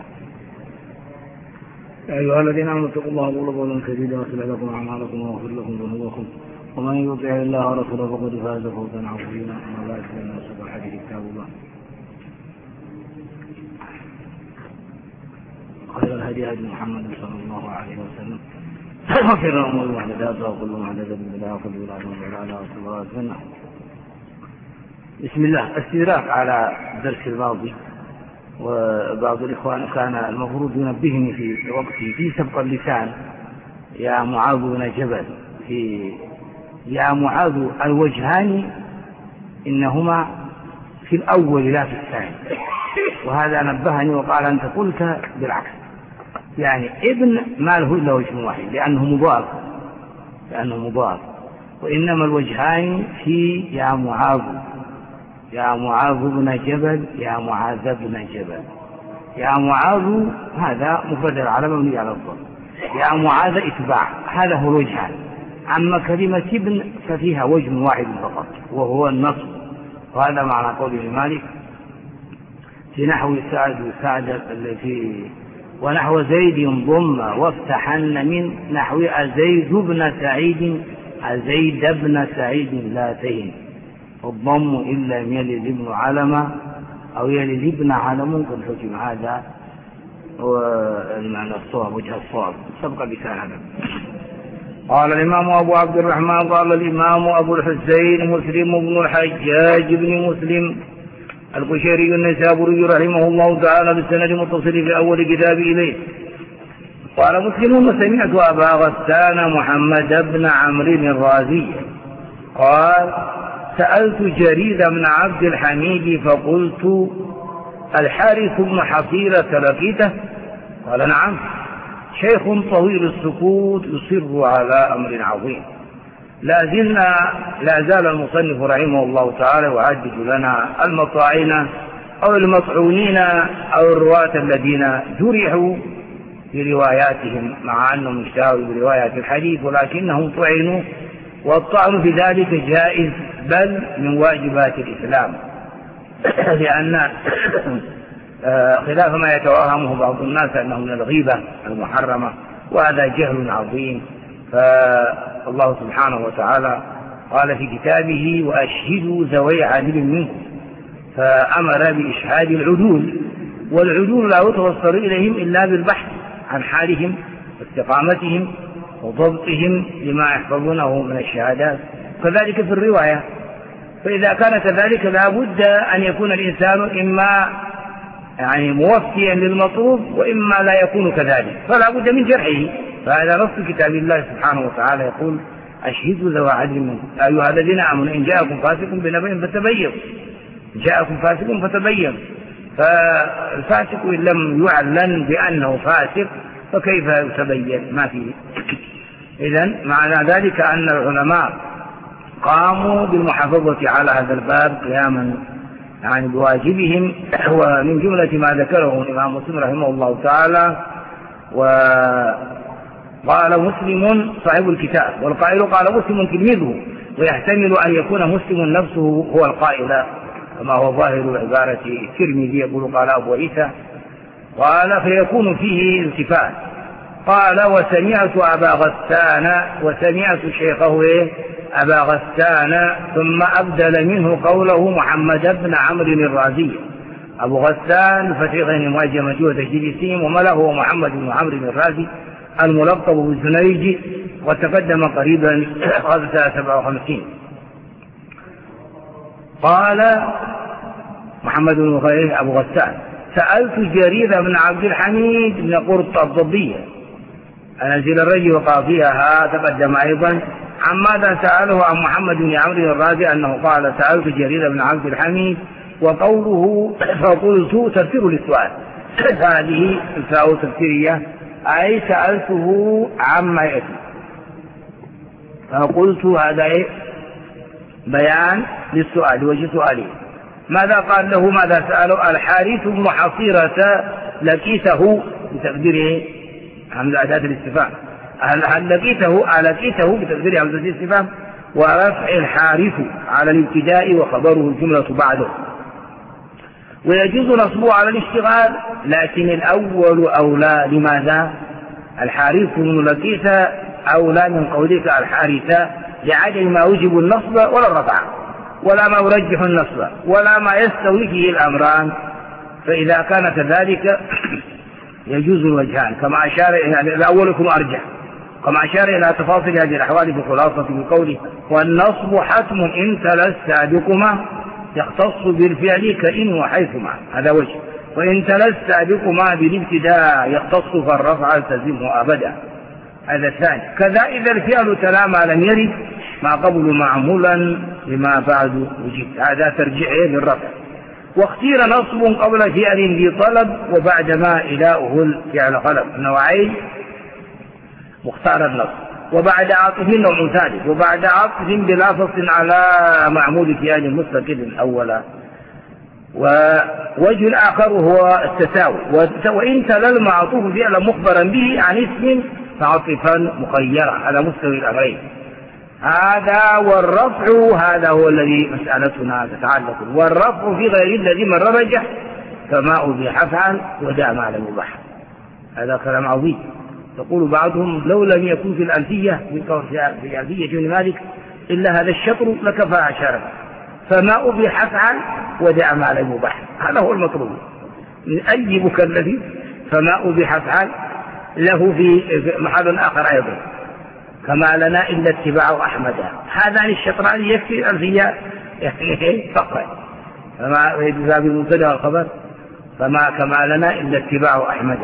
Speaker 1: يا أيها الذين آمنوا اتقوا الله وقولوا قولا سديدا يصلح لكم أعمالكم ويغفر لكم ذنوبكم، ومن يطع الله ورسوله فقد فاز فوزا عظيما. أما بعد فإن أصدق الحديث كتاب الله، خير الهدي هدي محمد صلى الله عليه وسلم، وخير الأمور محدثاتها، وكل محدثة بدعة، وكل بدعة ضلالة، وكل ضلالة في النار. بسم الله. استدراك على الدرس الماضي، وبعض الإخوان كان المفروض ينبهني في وقتي في سبق اللسان يا معاذ بن جبل، في يا معاذ الوجهان إنهما في الأول لا في الثاني، وهذا نبهني وقال أنت قلت بالعكس، يعني ابن ما له إلا وجه واحد لأنه مضاف، لأنه مضاف، وإنما الوجهان في يا معاذ، يا معاذ بن جبل، يا معاذ بن جبل. يا معاذ هذا مبدل على مبني على الضم، يا معاذ إتباع، هذا هو الوجهان. أما كلمة ابن ففيها وجه واحد فقط وهو النصب، وهذا معنى قول ابن مالك في نحو سعد سعد التي ونحو زيد ضم وافتحن من نحو أزيد بن سعيد أزيد بن سعيد لا تين، الضم إلا يلد ابن علم أو يلد ابن علم قد حكم. هذا هو المعنى الصواب، وجه الصواب سبق بسان هذا. قال الإمام أبو عبد الرحمن قال الإمام أبو الحسين مسلم بن الحجاج بن مسلم القشيري النيسابوري رحمه الله تعالى بالسند المتصل في أول كتاب إليه قال مسلم سمعت أبا غسان محمد بن عمرو الرازي قال سألت جريد بن عبد الحميد فقلت الحارث بن حصيرة لقيته؟ قال نعم، شيخ طويل السكوت يصر على أمر عظيم. لا زلنا لا زال المصنف رحمه الله تعالى يعدد لنا المطاعين أو المطعونين أو الرواة الذين جرحوا في رواياتهم مع أنهم اشتهروا بروايات الحديث ولكنهم طعنوا، والطعن في ذلك جائز بل من واجبات الإسلام، لأن خلاف ما يتوهمه بعض الناس أنه من الغيبة المحرمة
Speaker 2: وهذا جهل عظيم. فالله سبحانه وتعالى قال في كتابه وأشهدوا ذوي عدل منكم، فأمر بإشهاد العدول، والعدول لا يتوصل إليهم إلا بالبحث عن حالهم واستقامتهم وضبطهم لما يحفظونه من الشهادات، كذلك في الرواية. فإذا كان كذلك لا بد أن يكون الإنسان إما يعني موفيا للمطلوب وإما لا يكون كذلك، فلا بد من جرحه. فهذا نص كتاب الله سبحانه وتعالى يقول أشهدوا ذوي عدل منكم أيها الذين آمنوا إن جاءكم فاسق بنبأ فتبينوا، جاءكم فاسق فتبينوا. فالفاسق إن لم يعلن بأنه فاسق فكيف يتبين؟ ما فيه. إذن معنى ذلك أن العلماء قاموا بالمحافظة على هذا الباب قياما يعني بواجبهم، ومن جملة ما ذكره الإمام مسلم رحمه الله تعالى. وقال مسلم صاحب الكتاب، والقائل قال مسلم تلميذه، ويحتمل أن يكون مسلم نفسه هو القائل كما هو ظاهر عبارة الترمذي، يقول قال أبو عيسى، قال فيكون فيه التفات. قال وسمعت أبا غسان، وسمعت شيخه أبا غسان، ثم أبدل منه قوله محمد بن عمرو الرازي. أبو غسان فتيغين مواجهة وتجديد السين، ومله محمد بن عمرو الرازي الملقب بالزنيج، وتقدم قريبا قبل سبعة وخمسين. قال محمد بن خير أبو غسان سألت جرير بن عبد الحميد بن قرط الضبية أنزل الرجل وقاضيها، تقدم أيضا. عن ماذا سأله؟ عن محمد بن عمرو الرازي أنه قال سألت جرير بن عبد الحميد، وقوله فقلت تفسير للسؤال، هذه الفاء تفسيرية أي سألته عما يأتي، فقلت هذا بيان للسؤال وجه سؤالي. ماذا قال له؟ ماذا سأله؟ الحارث بن حصيرة لقيته، بتقديره همزة أداة الاستفهام، هل لقيته ألقيته بتقدير همزة الاستفهام، ورفع الحارث على الابتداء وخبره الجملة بعده. ويجوز نصبه على الاشتغال، لكن الأول أولى. لماذا؟ الحارث بن لقيت أولى من قولك الحارثة، لعدم ما يوجب النصب ولا الرفع، ولا ما يرجح النصب، ولا ما يستوي فيه الأمران. فإذا كان كذلك يجوز الوجهان، كما أشار يعني الأولكم أرجح، كما أشار إلى تفاصيل هذه الأحوال في خلاصة بقوله والنصب حتم إن تلا السابقما يختص بالفعل كإن وحيثما، هذا وجه. وإن تلا السابقما بالابتداء يختص فالرفع تلزمه أبدا، هذا الثاني. كذا إذا الفعل تلا ما لم يرد ما قبل معمولا لما بعد وجد، هذا ترجع للرفع. واختير نصب قبل فعل ذي طلب وبعدما إلاؤه الفعل قلب، نوعين مختار النصب. وبعد عطف نوع ثالث، وبعد عطف بلا فصل على معمول فعل مستقل أولا. ووجه الآخر هو التساوي، وإن تلا المعطوف فعلا مخبرا به عن اسم فعطفا مخيرا على مستوى الأمرين. هذا والرفع هذا هو الذي مسألتنا تتعلق، والرفع في غير الذي مر رجح فما أبيح أفعل ودع ما لم يباح. هذا كلام عظيم. يقول بعضهم لو لم يكن في الألفية في ألفية ابن مالك إلا هذا الشطر لكفى عشرة، فما أبيح أفعل ودع ما لم يباح، هذا هو المطلوب. من أي مكلف فما أبيح أفعل له في محل آخر أيضا، كما لنا إلا اتباع أحمد، هذان الشطران يكفي الألفية فقط. فما في باب المبتدأ والخبر فما كما لنا إلا اتباع أحمد.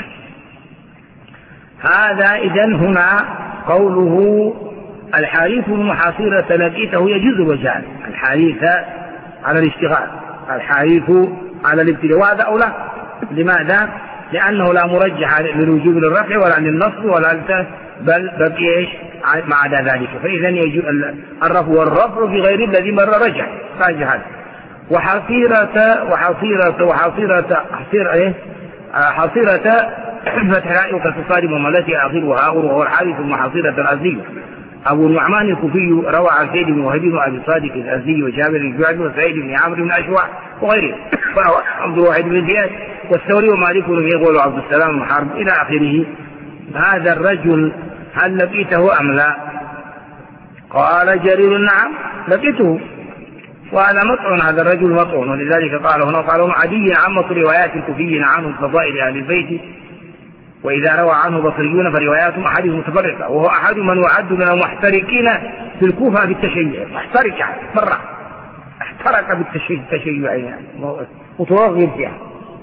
Speaker 2: هذا إذن هنا قوله الحارث المحاصرة لقيته يجوز وجهان، الحارث على الاشتغال، الحارث على الابتداء، وهذا أولى. لماذا؟ لأنه لا مرجح للوجوب للرفع ولا للنصب ولا، بل بقي ايش ما عدا ذلك. فإذا يجوز الرفع والرفع في غير الذي مر رجع راجع. وحصيرة وحصيرة وحصيرة حصيرة ايه حصيرة فتح راء وكسر وملتي آخرها وهو الحارث المحصيرة الأزدي. أبو النعمان الكوفي روى عن سيد بن وهب وأبي صادق الأزدي وجابر بن جعد وسعيد بن عمرو بن أشوع وغيره، فهو عبد الواحد بن زياد والثوري ومالك بن يغول وعبد السلام بن حرب إلى آخره. هذا الرجل هل لقيته أم لا؟ قال جرير نعم لقيته، وهذا مطعن، هذا الرجل مطعن، ولذلك قال هنا قالوا عدي عامة روايات الكوفيين عنه فضائل أهل البيت، وإذا روى عنه بصريون فرواياتهم أحاديث متفرقة، وهو أحد من يعد من المحترقين في الكوفة بالتشيع، محترق يعني مرة احترق بالتشيع يعني متوغل فيها،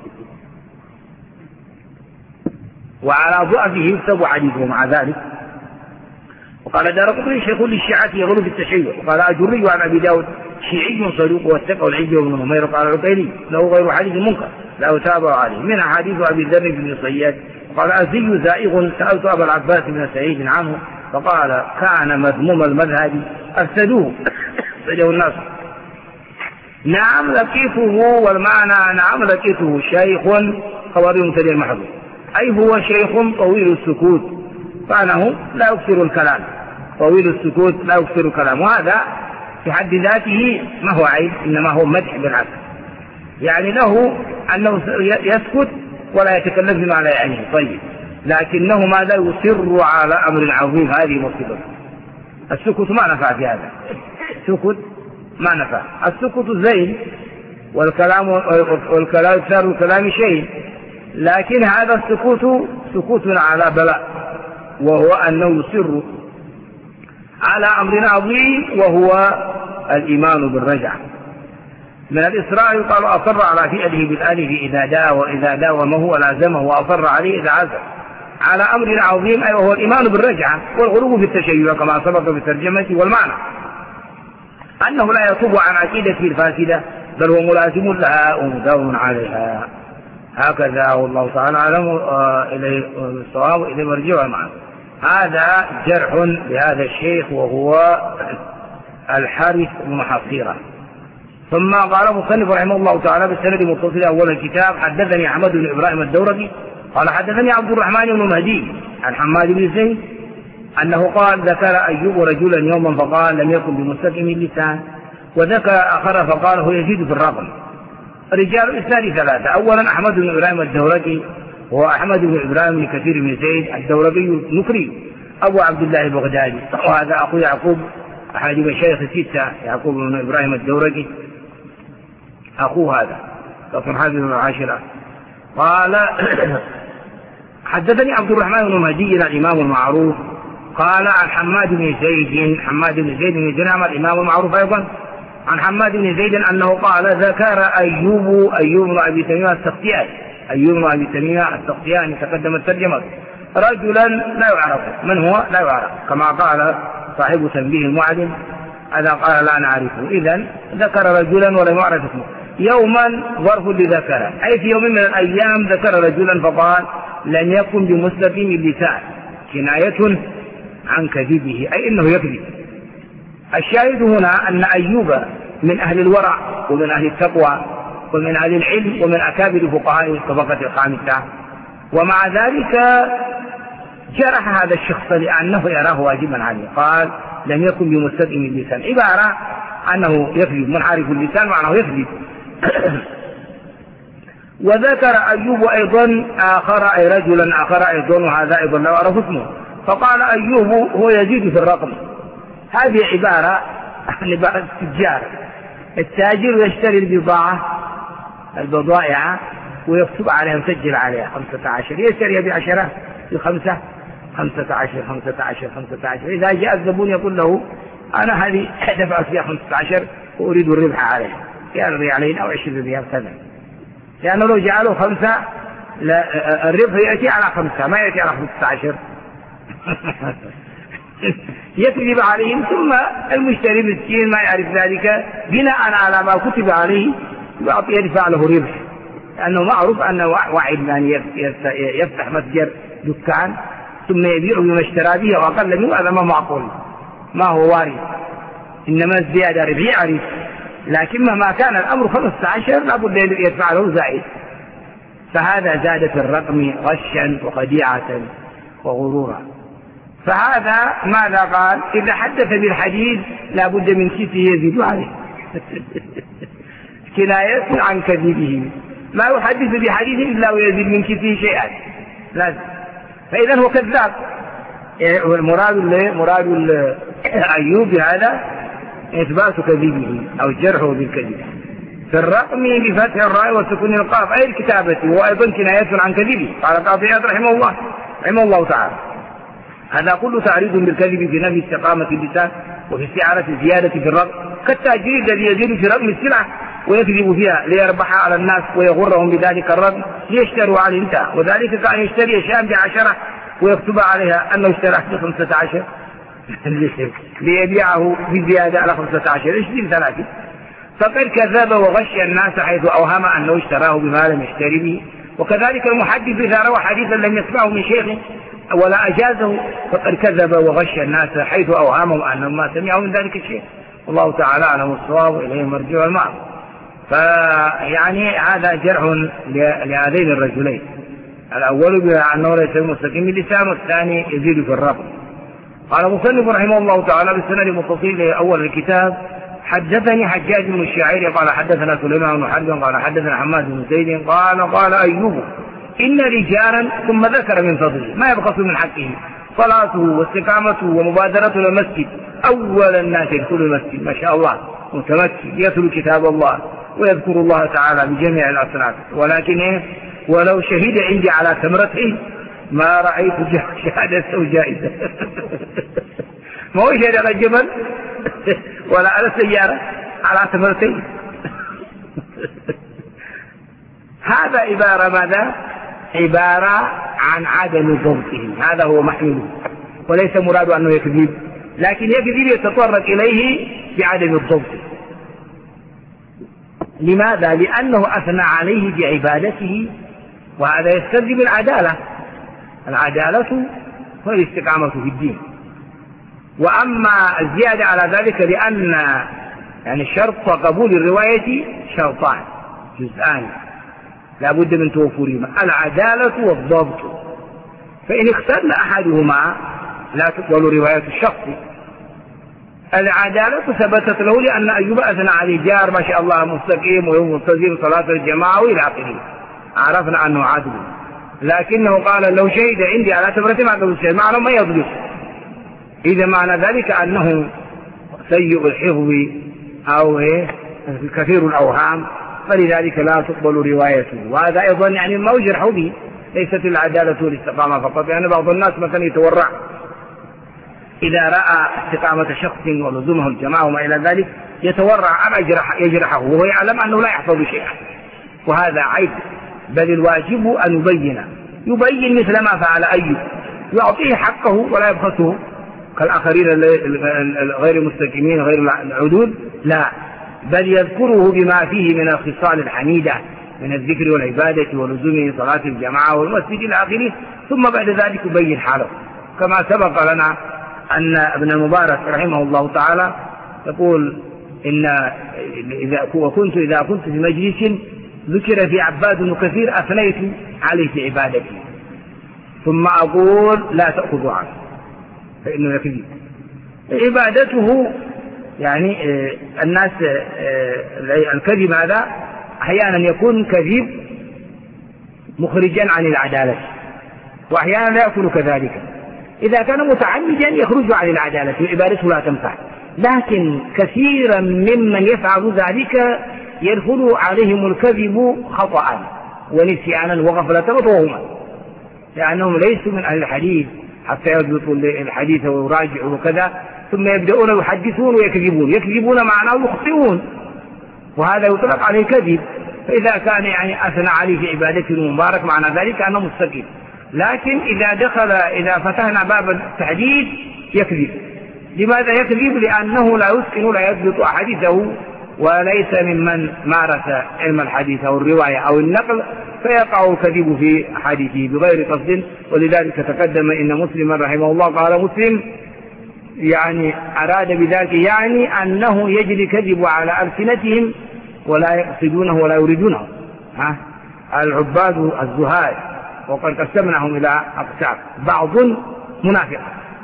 Speaker 2: وعلى ضعفه يكتب حديثه مع ذلك. وقال دارقطني شيخ للشيعة يغلو في التشيع. وقال أجري عن أبي داود شيعي صدوق واتقوا العجل وابن نمير. قال العقيلي له غير حديث منكر لا أتابع عليه من أحاديث أبي ذر بن صياد. قال أزي زائغ سألت أبا العباس بن سعيد عنه فقال كان مذموم المذهب أفسدوه فجأه الناس. نعم لقيته، والمعنى نعم لقيته شيخ خبر مبتدئ المحظوظ، أي هو شيخ طويل السكوت، فأنه لا يكثر الكلام، طويل السكوت لا يكثر الكلام، وهذا في حد ذاته ما هو عيب، إنما هو مدح بالعكس، يعني له أنه يسكت ولا يتكلم بما لا يعنيه. طيب لكنه ماذا يصر على أمر عظيم، هذه مصيبة. السكوت ما نفع في هذا، السكوت ما نفع، السكوت زين والكلام والكلام يكثر الكلام شيء، لكن هذا السكوت سكوت على بلاء، وهو أنه يصر على أمر عظيم وهو الإيمان بالرجعة. من الإصرار يقال أصر على فعله بالألف إذا داوى وإذا داومه ولازمه وأصر عليه إذا عزم على أمر عظيم، أي وهو الإيمان بالرجعة والغلو في التشيع كما سبق في الترجمة. والمعنى أنه لا يتوب عن عقيدته الفاسدة بل هو ملازم لها ومداوم عليها. هكذا والله تعالى أعلم. إليه الصواب إليه مرجع معه. هذا جرح لهذا الشيخ وهو الحارث بن حصيرة. ثم قال مصنف رحمه الله تعالى بالسند المتصل أول الكتاب حدثني أحمد بن إبراهيم الدورقي قال حدثني عبد الرحمن بن مهدي عن حماد بن زيد أنه قال ذكر أيوب رجلا يوما فقال لم يكن بمستقيم اللسان، وذكر آخر فقال هو يزيد في الرقم. رجال الإسناد ثلاثة. أولا أحمد بن إبراهيم الدورقي وهو أحمد بن إبراهيم بن كثير بن زيد الدورقي النكري أبو عبد الله البغدادي، وهذا أخو يعقوب أحد مشايخ الستة يعقوب بن إبراهيم الدورقي أخوه هذا كفر حافظ العاشرة. قال حدثني عبد الرحمن بن مهدي الإمام المعروف قال عن حماد بن زيد حماد بن زيد بن درهم الإمام المعروف أيضا عن حماد بن زيد أنه قال ذكر أيوب أيوب بن أبي تميمة السختياني أيوب بن أبي تميمة السختياني تقدم الترجمة رجلا لا يعرف من هو لا يعرف كما قال صاحب تنبيه المعلم هذا قال لا نعرفه. إذن ذكر رجلا ولم يعرف اسمه. يوما ظرف لذكر أي في يوم من الأيام ذكر رجلا فقال لن يكن بمستقيم اللسان كناية عن كذبه أي إنه يكذب. الشاهد هنا أن أيوب من أهل الورع ومن أهل التقوى ومن أهل العلم ومن أكابر فقهاء الطبقة الخامسة، ومع ذلك جرح هذا الشخص لأنه يراه واجبا عليه. قال لم يكن بمستقيم اللسان عبارة أنه يكذب، منحرف اللسان معناه يكذب. وذكر أيوب أيضا آخر أي رجلا آخر أيضا وهذا أيضا لا أعرف اسمه فقال أيوب هو يزيد في الرقم. هذه عبارة عن عبارة التجار، التاجر يشتري البضاعة البضائع ويكتب عليها مسجل عليها خمسة عشر، يشتري بعشرة بخمسة خمسة عشر خمسة عشر خمسة عشر. إذا جاء الزبون يقول له أنا هذه دفعت فيها خمسة عشر وأريد الربح عليها يعني ريالين أو عشرين ريال كذا، لأنه لو جعله خمسة الربح يأتي على خمسة ما يأتي على خمسة عشر. يكذب عليهم ثم المشتري مسكين ما يعرف ذلك بناء على ما كتب عليه يدفع له ربح، لأنه معروف أنه واحد من يفتح متجر دكان ثم يبيع بما اشترى به وأقل منه هذا ما معقول ما هو وارد، إنما الزيادة ربح يعرف، لكن مهما كان الأمر خمسة عشر لابد يدفع له زائد، فهذا زاد في الرقم غشا وخديعة وغرورا. فهذا ماذا قال؟ إذا حدث بالحديث لابد من كيسه يزيد عليه كناية عن كذبه، ما يحدث بحديث إلا ويزيد من كيسه شيئا لازم. فإذا هو كذاب. المراد مراد أيوب هذا إثبات كذبه أو جرحه بالكذب. في الرقم بفتح الراء وسكون القاف أي الكتابة، وأيضا كناية عن كذبه. قال القاضي عياض رحمه الله رحمه الله تعالى هذا كله تعريض بالكذب في نفي استقامة اللسان وفي استعارة الزيادة في الرقم، كالتاجر الذي يزيد في رقم السلعة ويكذب فيها ليربح على الناس ويغرهم بذلك الرقم ليشتروا عليه انتهى. وذلك كأن يشتري شيئا بعشرة ويكتب عليها أنه اشتراه بخمسة عشر ليبيعه بزيادة على خمسة عشر يشتري ثلاثة. فقد كذب وغش الناس حيث أوهم أنه اشتراه بما لم يشتري به. وكذلك المحدث إذا روى حديثا لم يسمعه من شيخ ولا أجازه فقد كذب وغش الناس حيث أوهمهم أنه ما سمعوا من ذلك الشيء. والله تعالى أعلم الصواب وإليه المرجع والمآب. فيعني هذا جرح لهذين الرجلين، الأول بأنه ليس مستقيم باللسان والثاني يزيد في الرقم. قال مصنف رحمه الله تعالى بالسند المتصل أول الكتاب حدثني حجاج بن الشاعري قال حدثنا سليمان بن حرب قال حدثنا حماد بن زيد قال قال أيوب إن رجالا ثم ذكر من فضله ما يبخس من حقه صلاته واستقامته ومبادرته للمسجد. أول الناس يدخل المسجد ما شاء الله متمكن يتلو كتاب الله ويذكر الله تعالى بجميع الأصناف، ولكن إيه ولو شهد عندي على تمرته ما رأيت شهادة أو جائزة. ما هو شهد على الجبل ولا على السيارة على تمرتين. هذا عبارة ماذا؟ عبارة عن عدم ضبطه، هذا هو محمله، وليس مراد أنه يكذب، لكن يكذب يتطرق إليه بعدم الضبط. لماذا؟ لأنه أثنى عليه بعبادته، وهذا يستلزم العدالة. العدالة والاستقامة في الدين. وأما الزيادة على ذلك لأن يعني شرط قبول الرواية شرطان جزءان لا بد من توفرهما، العدالة والضبط. فإن اختل أحدهما لا تقبل رواية الشخص. العدالة ثبتت له لأن أيوب أثنى عليه جار ما شاء الله مستقيم ويوم ملتزم صلاة الجماعة وإلى آخره، عرفنا أنه عدل. لكنه قال لو شهد عندي على تمرة ما قبل الشيء معنى ما يضبط. إذا معنى ذلك أنه سيء الحفظ أو إيه كثير الأوهام، فلذلك لا تقبل روايته. وهذا أيضا يعني ما يجرح به، ليست العدالة والاستقامة فقط، يعني بعض الناس مثلا يتورع إذا رأى استقامة شخص ولزومه الجماعة وما إلى ذلك يتورع أن يجرحه وهو يعلم أنه لا يحفظ شيئا، وهذا عيب. بل الواجب أن يبين يبين مثل ما فعل أيوب، يعطيه حقه ولا يبخسه كالآخرين غير المستقيمين غير العدول، لا، بل يذكره بما فيه من الخصال الحميدة من الذكر والعبادة ولزومه صلاة الجماعة والمسجد إلى آخره، ثم بعد ذلك يبين حاله. كما سبق لنا أن ابن المبارك رحمه الله تعالى يقول إن إذا وكنت إذا كنت في مجلس ذكر في عباد بن كثير أثنيت عليه في عبادتي ثم أقول لا تأخذوا عنه فإنه يكذب. عبادته يعني الناس الكذب هذا أحيانا يكون كذب مخرجا عن العدالة، وأحيانا لا يكون كذلك. إذا كان متعمدا يخرج عن العدالة وعبادته لا تنفع، لكن كثيرا ممن يفعل ذلك يدخل عليهم الكذب خطأ ونسيانا وغفلة وتوهما، لأنهم ليسوا من أهل الحديث حتى يضبطوا الحديث ويراجعوا وكذا، ثم يبدأون يحدثون ويكذبون. يكذبون معناه يخطئون، وهذا يطلق عليه كذب. فإذا كان يعني أثنى عليه في عبادته المبارك معنى ذلك أنه مستقيم، لكن إذا دخل إذا فتحنا باب التحديد يكذب. لماذا يكذب؟ لأنه لا يسكن ولا يضبط أحاديثه، وليس ممن مارس علم الحديث أو الرواية أو النقل، فيقع الكذب في حديثه بغير قصد. ولذلك تقدم إن مسلما رحمه الله قال مسلم يعني أراد بذلك يعني أنه يجري كذب على ألسنتهم ولا يقصدونه ولا يريدونه، ها العباد الزهاد، وقد قسمناهم إلى أقسام: بعض منافق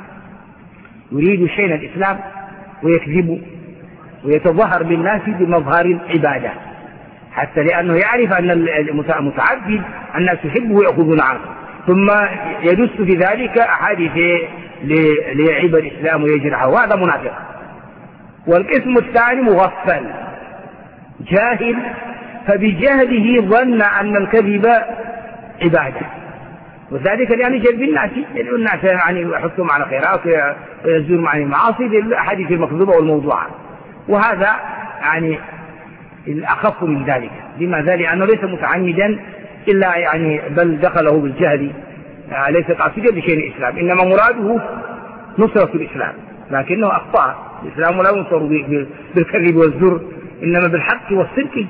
Speaker 2: يريد شيء الإسلام ويكذب ويتظاهر بالناس بمظهر العبادة، حتى لأنه يعرف أن المتعبد الناس يحبه ويأخذون عنه، ثم يدس في ذلك أحاديث ليعيب الإسلام ويجرحه، وهذا منافق. والقسم الثاني مغفل جاهل، فبجهله ظن أن الكذب عبادة، وذلك لأن يجلب الناس يجلب الناس يعني يحثهم على خيرات ويزورهم عن المعاصي بالأحاديث المكذوبة والموضوعة، وهذا يعني الأخف من ذلك. لماذا؟ لأنه ليس متعمدا إلا يعني بل دخله بالجهل، ليس قاصدا لشيء الإسلام، إنما مراده نصرة الإسلام، لكنه أخطأ. الإسلام لا ينصر بالكذب والزور، إنما بالحق والصدق.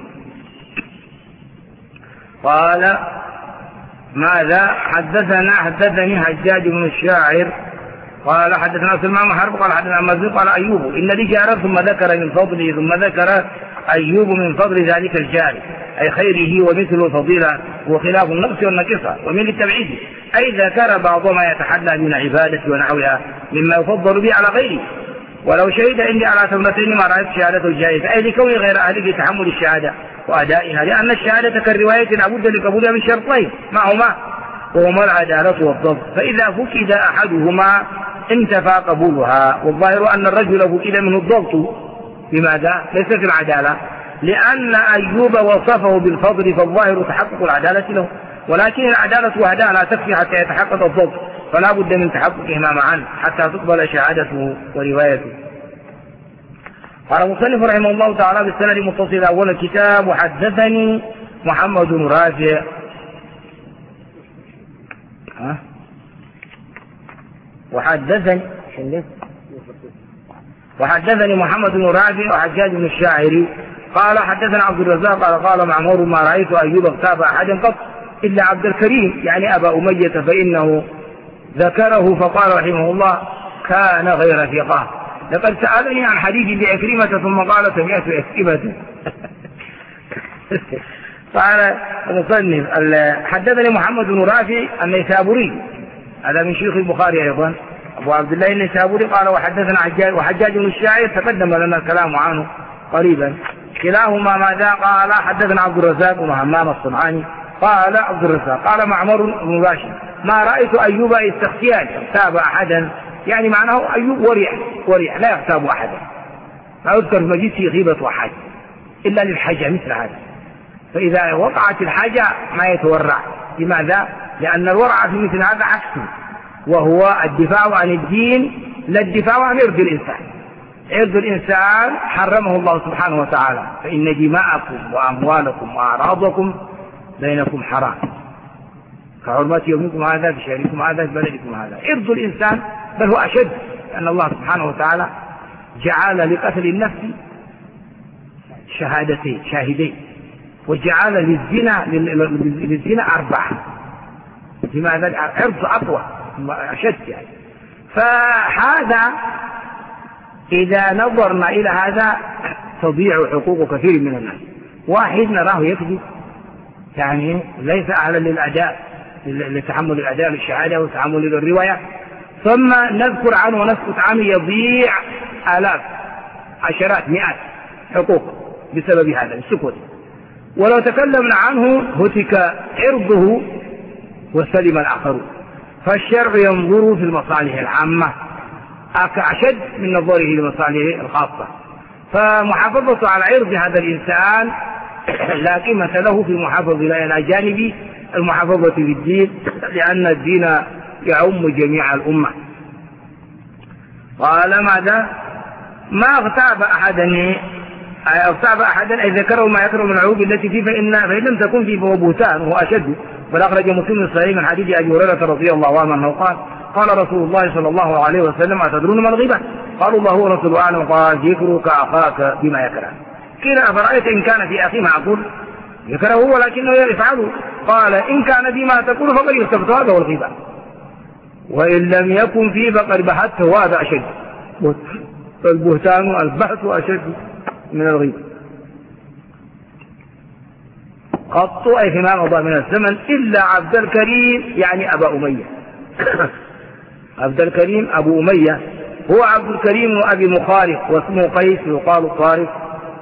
Speaker 2: قال ماذا؟ حدثنا حدثني حجاج بن الشاعر قال حدثنا سلمان بن حرب قال حدثنا مزيد قال أيوب إن لي جارا، ثم ذكر من فضله، ثم ذكر أيوب من فضل ذلك الجار أي خيره ومثل الفضيلة وخلاف النقص والنقصة ومن التبعيد، أي ذكر بعض ما يتحلى من عبادة ونحوها مما يفضل به على غيره. ولو شهد عندي على ثمرتين ما رأيت شهادته الجائزة، أي لكون غير أهل لتحمل الشهادة وأدائها، لأن الشهادة كالرواية لابد لقبولها من شرطين معهما وهما العدالة والضبط، فإذا فقد أحدهما انتفى قبولها. والظاهر أن الرجل فقد منه الضبط، لماذا؟ ليس في العدالة، لأن أيوب وصفه بالفضل، فالظاهر تحقق العدالة له، ولكن العدالة وحدها لا تكفي حتى يتحقق الضبط، فلا بد من تحققهما معا حتى تقبل شهادته وروايته. قال المصنف رحمه الله تعالى بالسند المتصل أول الكتاب وحدثني محمد بن رافع ها وحدثني وحدثني محمد بن رافع وحجاج بن الشاعري قال حدثنا عبد الرزاق قال قال معمر ما رأيت أيوب اغتاب أحدا قط إلا عبد الكريم يعني أبا أمية، فإنه ذكره فقال رحمه الله كان غير ثقة. لقد سألني عن حديث لعكرمة ثم قال سمعت عكرمة. قال المصنف حدثني محمد بن رافع النيسابوري، هذا من شيوخ البخاري أيضا أبو عبد الله النيسابوري. قال وحدثنا حجاج وحجاج بن الشاعر تقدم لنا الكلام عنه قريبا، كلاهما ماذا؟ قال حدثنا عبد الرزاق بن همام الصنعاني قال عبد الرزاق قال معمر بن راشد ما رأيت أيوب استخفيان اغتاب أحدا، يعني معناه أيوب ورع ورع لا يغتاب أحدا، لا يذكر مجيد في غيبة أحد إلا للحاجة مثل هذا، فإذا وقعت الحاجة ما يتورع. لماذا؟ لأن الورع في مثل هذا عكسه، وهو الدفاع عن الدين لا الدفاع عن عرض الإنسان. عرض الإنسان حرمه الله سبحانه وتعالى، فإن دماءكم وأموالكم وأعراضكم بينكم حرام كحرمات يومكم هذا في شهركم هذا في بلدكم هذا. عرض الإنسان بل هو أشد، لأن الله سبحانه وتعالى جعل لقتل النفس شهادتين شاهدين، وجعل للزنا للزنا أربعة. لماذا؟ عرض أقوى أشد يعني. فهذا إذا نظرنا إلى هذا تضيع حقوق كثير من الناس. واحد نراه يكذب يعني ليس أهلا للأداء لتحمل الأداء للشهادة وتحمل للرواية، ثم نذكر عنه ونسكت عنه يضيع آلاف عشرات مئات حقوق بسبب هذا السكوت. ولو تكلمنا عنه هتك عرضه وسلم الآخرون. فالشرع ينظر في المصالح العامة أشد من نظره لمصالحه الخاصة، فمحافظة على عرض هذا الإنسان لا قيمة له في محافظة إلى جانب المحافظة بالدين، لأن الدين يعم جميع الأمة. قال ماذا؟ ما اغتاب أحدا اغتاب أحدا أي ذكره ما يكره من العيوب التي فيه، فإن فإن لم تكن فيه فهو بهتان وهو أشد. بل أخرج مسلم الصحيح من حديث أبي هريرة رضي الله عنه أنه قال قال رسول الله صلى الله عليه وسلم أتدرون ما الغيبة؟ قالوا الله ورسوله أعلم. قال ذكرك أخاك بما يكره. قيل أفرأيت إن كان في أخي معقول ذكره ولكنه يفعله؟ قال إن كان فيما تقول فقد يستفت هذا والغيبة، وإن لم يكن فيه فقد بحثته وهذا أشد. فالبهتان البحث أشد من الغيبة. قط أي فيما مضى من الزمن إلا عبد الكريم يعني أبا أمية. عبد الكريم أبو أمية هو عبد الكريم أبي مخارق واسمه قيس يقال طارق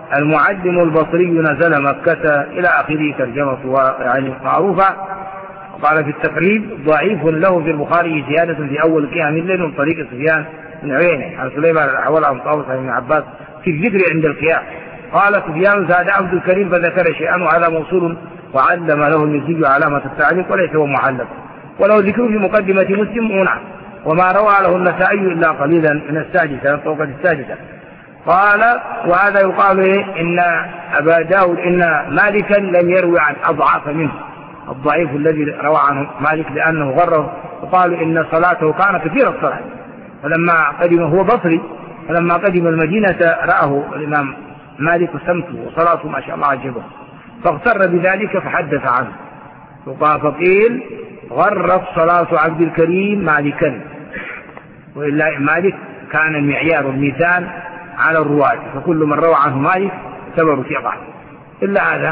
Speaker 2: المعلم البصري، نزل مكة إلى آخره، ترجمة يعني معروفة. قال في التقريب ضعيف له في البخاري زيادة في أول قيام الليل من طريق سفيان بن عيينة عن سليمان الأحول عن طاووس عن ابن عباس في الذكر عند القيام. قال سفيان زاد عبد الكريم فذكر شيئا وهذا موصول وعلم له المزي علامة التعليق وليس هو معلق، ولو ذكر في مقدمة مسلم منع، وما روى له النسائي إلا قليلا من السادسة الطبقة السادسة. قال وهذا يقال إن أبا داود إن مالكا لم يروي عن أضعاف منه، الضعيف الذي روى عنه مالك لأنه غره، وقالوا إن صلاته كان كثير الصلاة، فلما قدم هو بصري فلما قدم المدينة رآه الإمام مالك سمته وصلاته ما شاء الله عجبه فاغتر بذلك فحدث عنه، فقيل غرت صلاة عبد الكريم مالكا، وإلا مالك كان المعيار والميزان على الرواة، فكل من روى عنه مالك اعتبروا ثقة إلا هذا.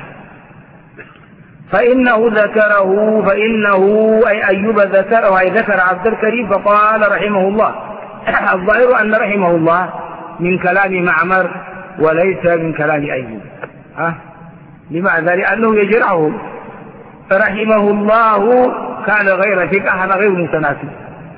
Speaker 2: فإنه ذكره فإنه أي أيوب ذكره أي ذكر عبد الكريم فقال رحمه الله. الظاهر أن رحمه الله من كلام معمر وليس من كلام أيوب. ها؟ لماذا؟ لأنه يجرعه رحمه الله كان غير ثقة، هذا غير متناسب.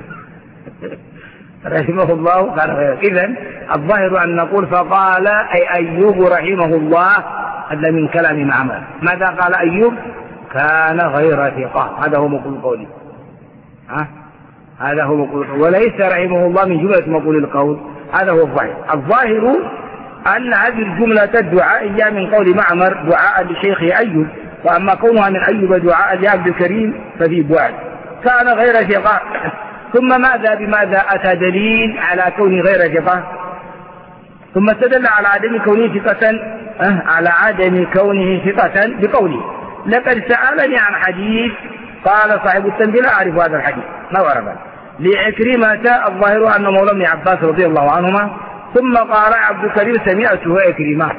Speaker 2: رحمه الله كان غير، إذن الظاهر أن نقول فقال أي أيوب رحمه الله هذا من كلام معمر. ماذا قال أيوب؟ كان غير ثقة، هذا هو مقول قولي. ها؟ هذا هو مقول، وليس رحمه الله من جملة مقول القول، هذا هو الظاهر. الظاهر أن هذه الجملة الدعائية من قول معمر دعاء لشيخه أيوب، وأما كونها من أيوب دعاء لعبد الكريم ففي بعد، كان غير ثقة. ثم ماذا بماذا أتى دليل على كون غير ثقة؟ ثم استدل على عدم كونه ثقة أه على عدم كونه ثقة بقوله لقد سألني عن حديث، قال صاحب التنبيه لا أعرف هذا الحديث ما ورد لعكرمة، الظاهر أن مولى ابن عباس رضي الله عنهما. ثم قال عبد الكريم سمعته عكرمة،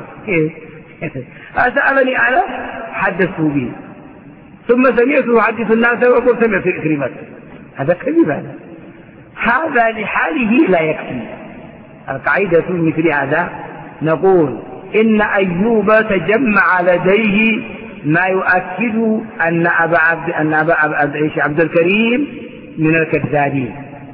Speaker 2: سألني أنا حدثته به، ثم سمعته حدث الناس وقل سمعت عكرمة، هذا كذب. هذا هذا لحاله لا يكفي. القاعدة مثل هذا نقول إن أيوب تجمع لديه ما يؤكد أن أبا عبد أن أبا عبد الكريم من الكذابين،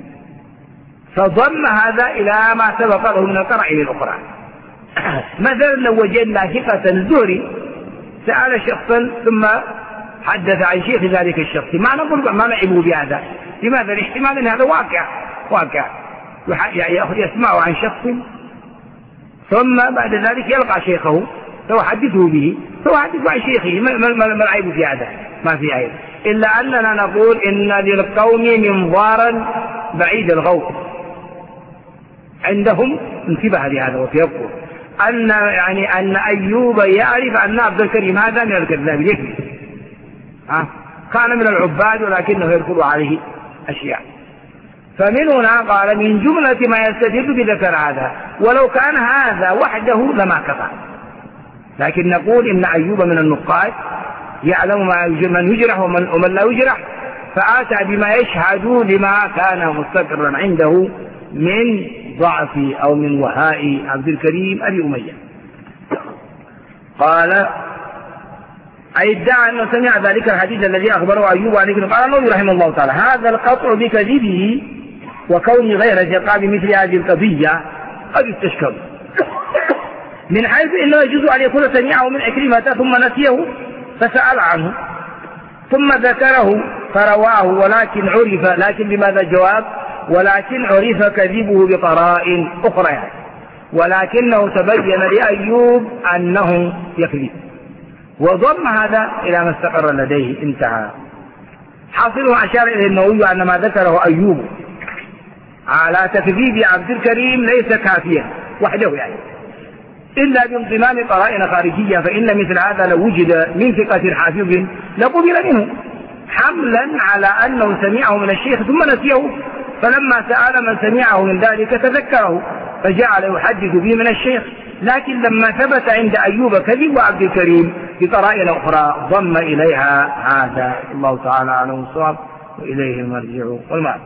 Speaker 2: فضم هذا إلى ما سبق له من القرائن الأخرى. مثلا لو وجدنا ثقة الزهري سأل شخصا ثم حدث عن شيخ ذلك الشخص، ما نقول ما نعيبه بهذا. لماذا؟ الاحتمال أن هذا واقع واقع يسمع عن شخص ثم بعد ذلك يلقى شيخه فيحدثه به فيحدث عن شيخه، ما العيب في هذا؟ ما في عيب، إلا أننا نقول إن للقوم منظارا بعيد الغوث، عندهم انتبه لهذا وتيقظ أن يعني أن أيوب يعرف أن عبد الكريم هذا من الكذاب يكذب، ها كان من العباد ولكنه يدخل عليه أشياء. فمن هنا قال من جملة ما يستدل بذكر هذا، ولو كان هذا وحده لما كفى، لكن نقول إن أيوب من النقاد يعلم ما من يجرح ومن لا يجرح، فآتى بما يشهد لما كان مستقرا عنده من ضعف أو من وهاء عبد الكريم أبي أمية. قال أي ادعى أنه سمع ذلك الحديث الذي أخبره أيوب عن ابن، قال النووي رحمه الله تعالى هذا القطع بكذبه وكون غير ثقة بمثل هذه القضية قد يستشكل، من حيث إنه يجوز أن يكون سمعه من عكرمة ثم نسيه فسأل عنه ثم ذكره فرواه، ولكن عرف، لكن بماذا الجواب؟ ولكن عرف كذبه بقرائن أخرى يعني. ولكنه تبين لأيوب أنه يكذب، وضم هذا إلى ما استقر لديه. انتهى. حاصله أشار إليه النووي أن ما ذكره أيوب على تكذيب عبد الكريم ليس كافيا وحده يعني، إلا بانضمام قرائن خارجية، فإن مثل هذا لو وجد من ثقة حافظ لقبل منه، حملا على أنه سمعه من الشيخ ثم نسيه، فلما سأل من سمعه من ذلك تذكره فجعل يحدث به من الشيخ. لكن لما ثبت عند أيوب كذب عبد الكريم بقرائن أخرى ضم إليها هذا. الله تعالى أعلم الصواب وإليه المرجع والمآب.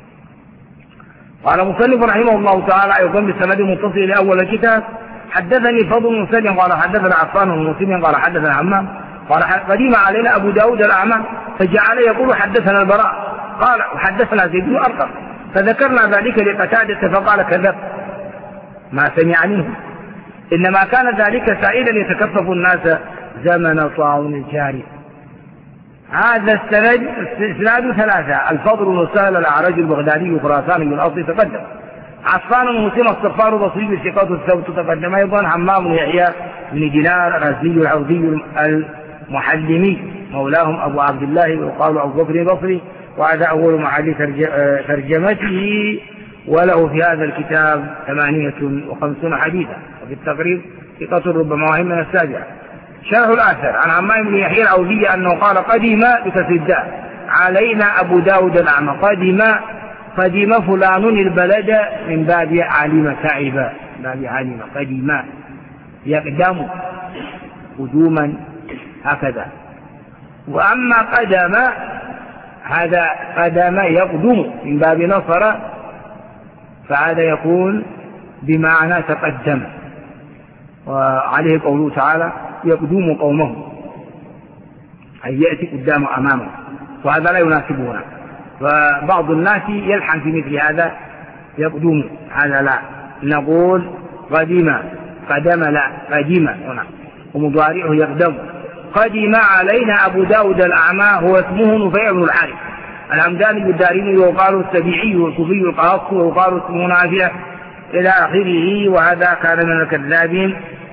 Speaker 2: قال مصنف رحمه الله تعالى أيضا بالسند المتصل لأول الكتاب حدثني فضل بن سلم قال حدثنا عفان بن مسلم قال حدثنا عمام قال قديم علينا أبو داود الأعمى فجعل يقول حدثنا البراء قال وحدثنا زيد بن أرقم، فذكرنا ذلك لقتادة فقال كذب ما سمع منه، إنما كان ذلك سائلا يتكفف الناس زمن طاعون الجاري. هذا السند اسناد ثلاثة: الفضل بن سهل الأعرج البغدادي خراساني الأصلي تقدم، عفان بن مسلم الصفار البصري بثقات الثبت تقدم أيضا، حمام بن يحيى بن دينار الرازي العوذي المحلمي مولاهم أبو عبد الله وقال أبو بكر البصري، وهذا أول محل ترجمته، وله في هذا الكتاب ثمانية وخمسون حديثا، وفي التقريب ثقة ربما وهم من السابعة. شرح الآثر عن عمام بن يحيى العوذي أنه قال قدم بكسر الداء علينا أبو داود الأعمى، قدم قدم فلان البلد من باب علم تعب، باب علم قدم يقدم قدوما هكذا. وأما قدم هذا قدم يقدم من باب نصر، فهذا يكون بمعنى تقدم، وعليه قوله تعالى يقدم قومه أي يأتي قدام أمامه، وهذا لا يناسبنا. فبعض الناس يلحن في مثل هذا يقدم، هذا لا، نقول قدم قدم لا قدم هنا، ومضارعه يقدم. قدم علينا أبو داود الأعمى هو اسمه نفيع بن الحارث الهمداني الدارمي، وقالوا السبيعي وصوفي القاص، وقالوا اسمه نافع إلى آخره، وهذا كان من الكذابين.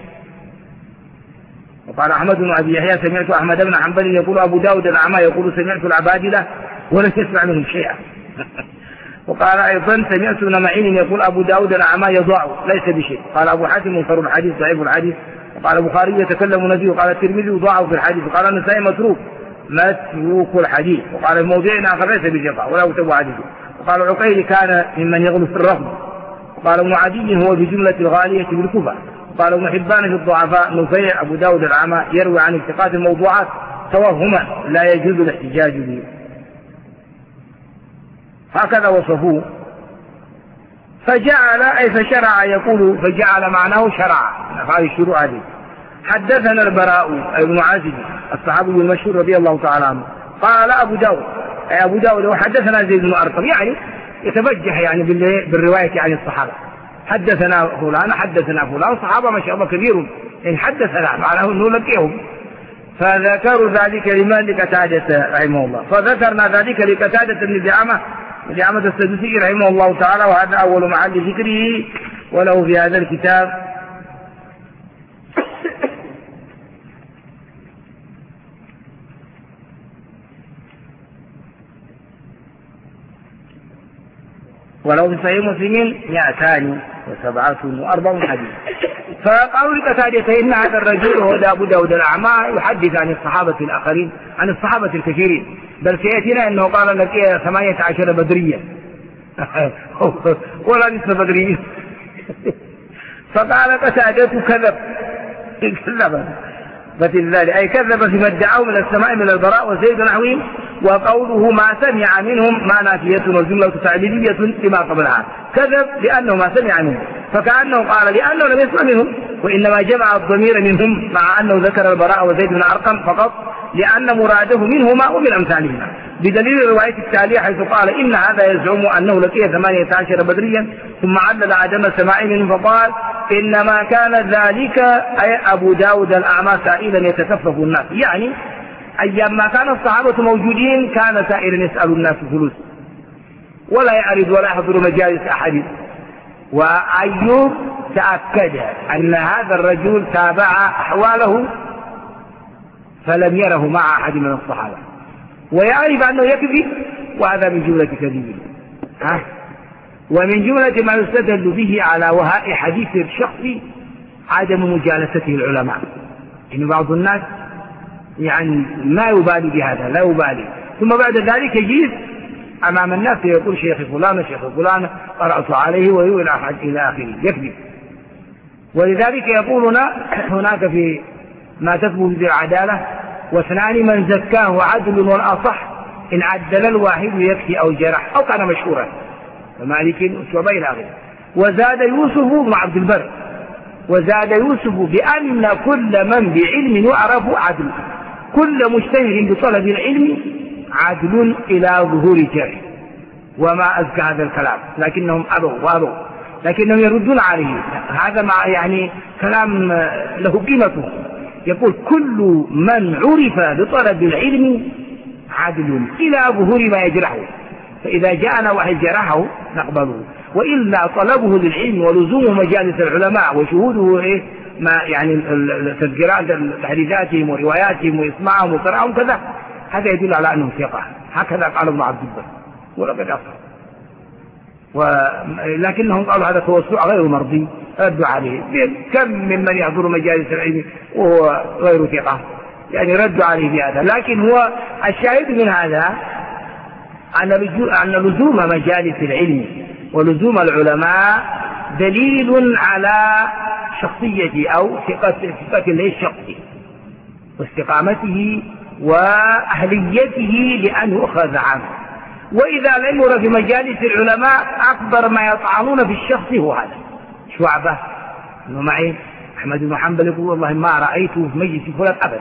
Speaker 2: وقال أحمد بن أبي يحيى سمعت أحمد بن حنبل يقول أبو داود الأعمى يقول سمعت العبادلة ولم يسمع منهم شيئا. وقال أيضا سمعت ابن معين يقول أبو داود الأعمى يضاع ليس بشيء. قال أبو حاتم منكر الحديث ضعيف الحديث. وقال البخاري يتكلم نبي، وقال الترمذي يضاع في الحديث، وقال النسائي متروك متروك الحديث، وقال الموضوع آخر ليس بثقة ولا يتبع حديثه. وقال عقيل كان ممن يغلو في الرفض. وقال ابن عدي هو بجملة الغالية بالكوفة. وقال ابن حبان في الضعفاء نفيع أبو داود الأعمى يروي عن الثقات الموضوعات توهما لا يجوز الاحتجاج به، هكذا وصفوه. فجعل أي فشرع، يقول فجعل معناه شرع، هذه الشروع هذه. حدثنا البراء بن عازب الصحابي المشهور رضي الله تعالى عنه قال أبو داود أي أبو داود وحدثنا زيد بن أرقم، يعني يتبجح يعني بالرواية عن الصحابة، حدثنا فلان حدثنا فلان، صحابة ما شاء الله كبير إن حدثنا معناه أنه لقيهم. فذكروا ذلك لمن لقتادة رحمه الله، فذكرنا ذلك لقتادة بن دعامة دعامة السدوسي رحمه الله تعالى، وهذا أول محل ذكره، وله في هذا الكتاب ولو في صحيح مسلم مئتان وسبعة وأربع حديث. فقالوا لقتادة إن هذا الرجل هو أبو داود الأعمى يحدث عن الصحابة الآخرين، عن الصحابة الكثيرين، بل سيأتينا أنه قال لك ثمانية عشر بدريا ولا نصف بدريا. فقال قتادة كذب كذب فتلذلك أي كذب فيما ادعوا من السماء من البراء وزيد نحوهم، وقوله ما سمع منهم ما نافية والجملة تعليلية لما قبلها، كذب لأنه ما سمع منهم، فكأنه قال لأنه لم يسمع منهم، وإنما جمع الضمير منهم مع أنه ذكر البراء وزيد بن أرقم فقط لأن مراده منهما ومن أمثالهما، بدليل الرواية التالية حيث قال إن هذا يزعم أنه لقي ثمانية عشر بدريا، ثم علل عدم السماع منهم فقال إنما كان ذلك أي أبو داود الأعمى سائلا يتكفف الناس، يعني أيام ما كان الصحابة موجودين كان سائلا يسأل الناس فلوس ولا يعرض ولا يحضر مجالس أحد. وأيوب تأكد أن هذا الرجل تابع أحواله فلم يره مع أحد من الصحابة، ويعرف أنه يكذب، وهذا من جملة كذبه. ها؟ ومن جملة ما يستدل به على وهاء حديث الشخص عدم مجالسته العلماء، إن بعض الناس يعني ما يبالي بهذا، لا يبالي، ثم بعد ذلك يجيز أمام الناس يقول شيخ فلان شيخ فلان قرأت عليه ويقول إلى آخره، يكذب. ولذلك يقولون هناك في ما تثبت بالعدالة واثنان من زكاه عدل والأصح إن عدل الواحد يكفي أو جرح أو كان مشهورا، فمالك وشعبة إلى آخره. وزاد يوسف بن عبد البر وزاد يوسف بأن كل من بعلم يعرف عدل، كل مجتهد بطلب العلم عدل إلى ظهور جرح، وما أذكى هذا الكلام، لكنهم أبوا وأبوا، لكنهم يردون عليه. هذا مع يعني كلام له قيمته. يقول كل من عرف بطلب العلم عدل إلى ظهور ما يجرحه، فإذا جاءنا واحد جرحه نقبله، وإلا طلبه للعلم ولزوم مجالس العلماء وشهوده إيه ما يعني تذكيرات تحديثاتهم ورواياتهم وإسماعهم وقراءهم كذا، هذا يدل على أنهم ثقة. هكذا قال ابن عبد البر ولقد أصل، ولكنهم قالوا هذا توسع غير مرضي، ردوا عليه. كم ممن يحضر مجالس العلم وهو غير ثقة، يعني ردوا عليه بهذا. لكن هو الشاهد من هذا أن لزوم مجالس العلم ولزوم العلماء دليل على شخصيته أو ثقة الشخص واستقامته وأهليته لأن يؤخذ عنه. وإذا لم ير في مجالس العلماء أكبر ما يطعنون في الشخص هو هذا. شعبة إنه معي أحمد بن حنبل يقول والله ما رأيته في مجلس فلان أبدا.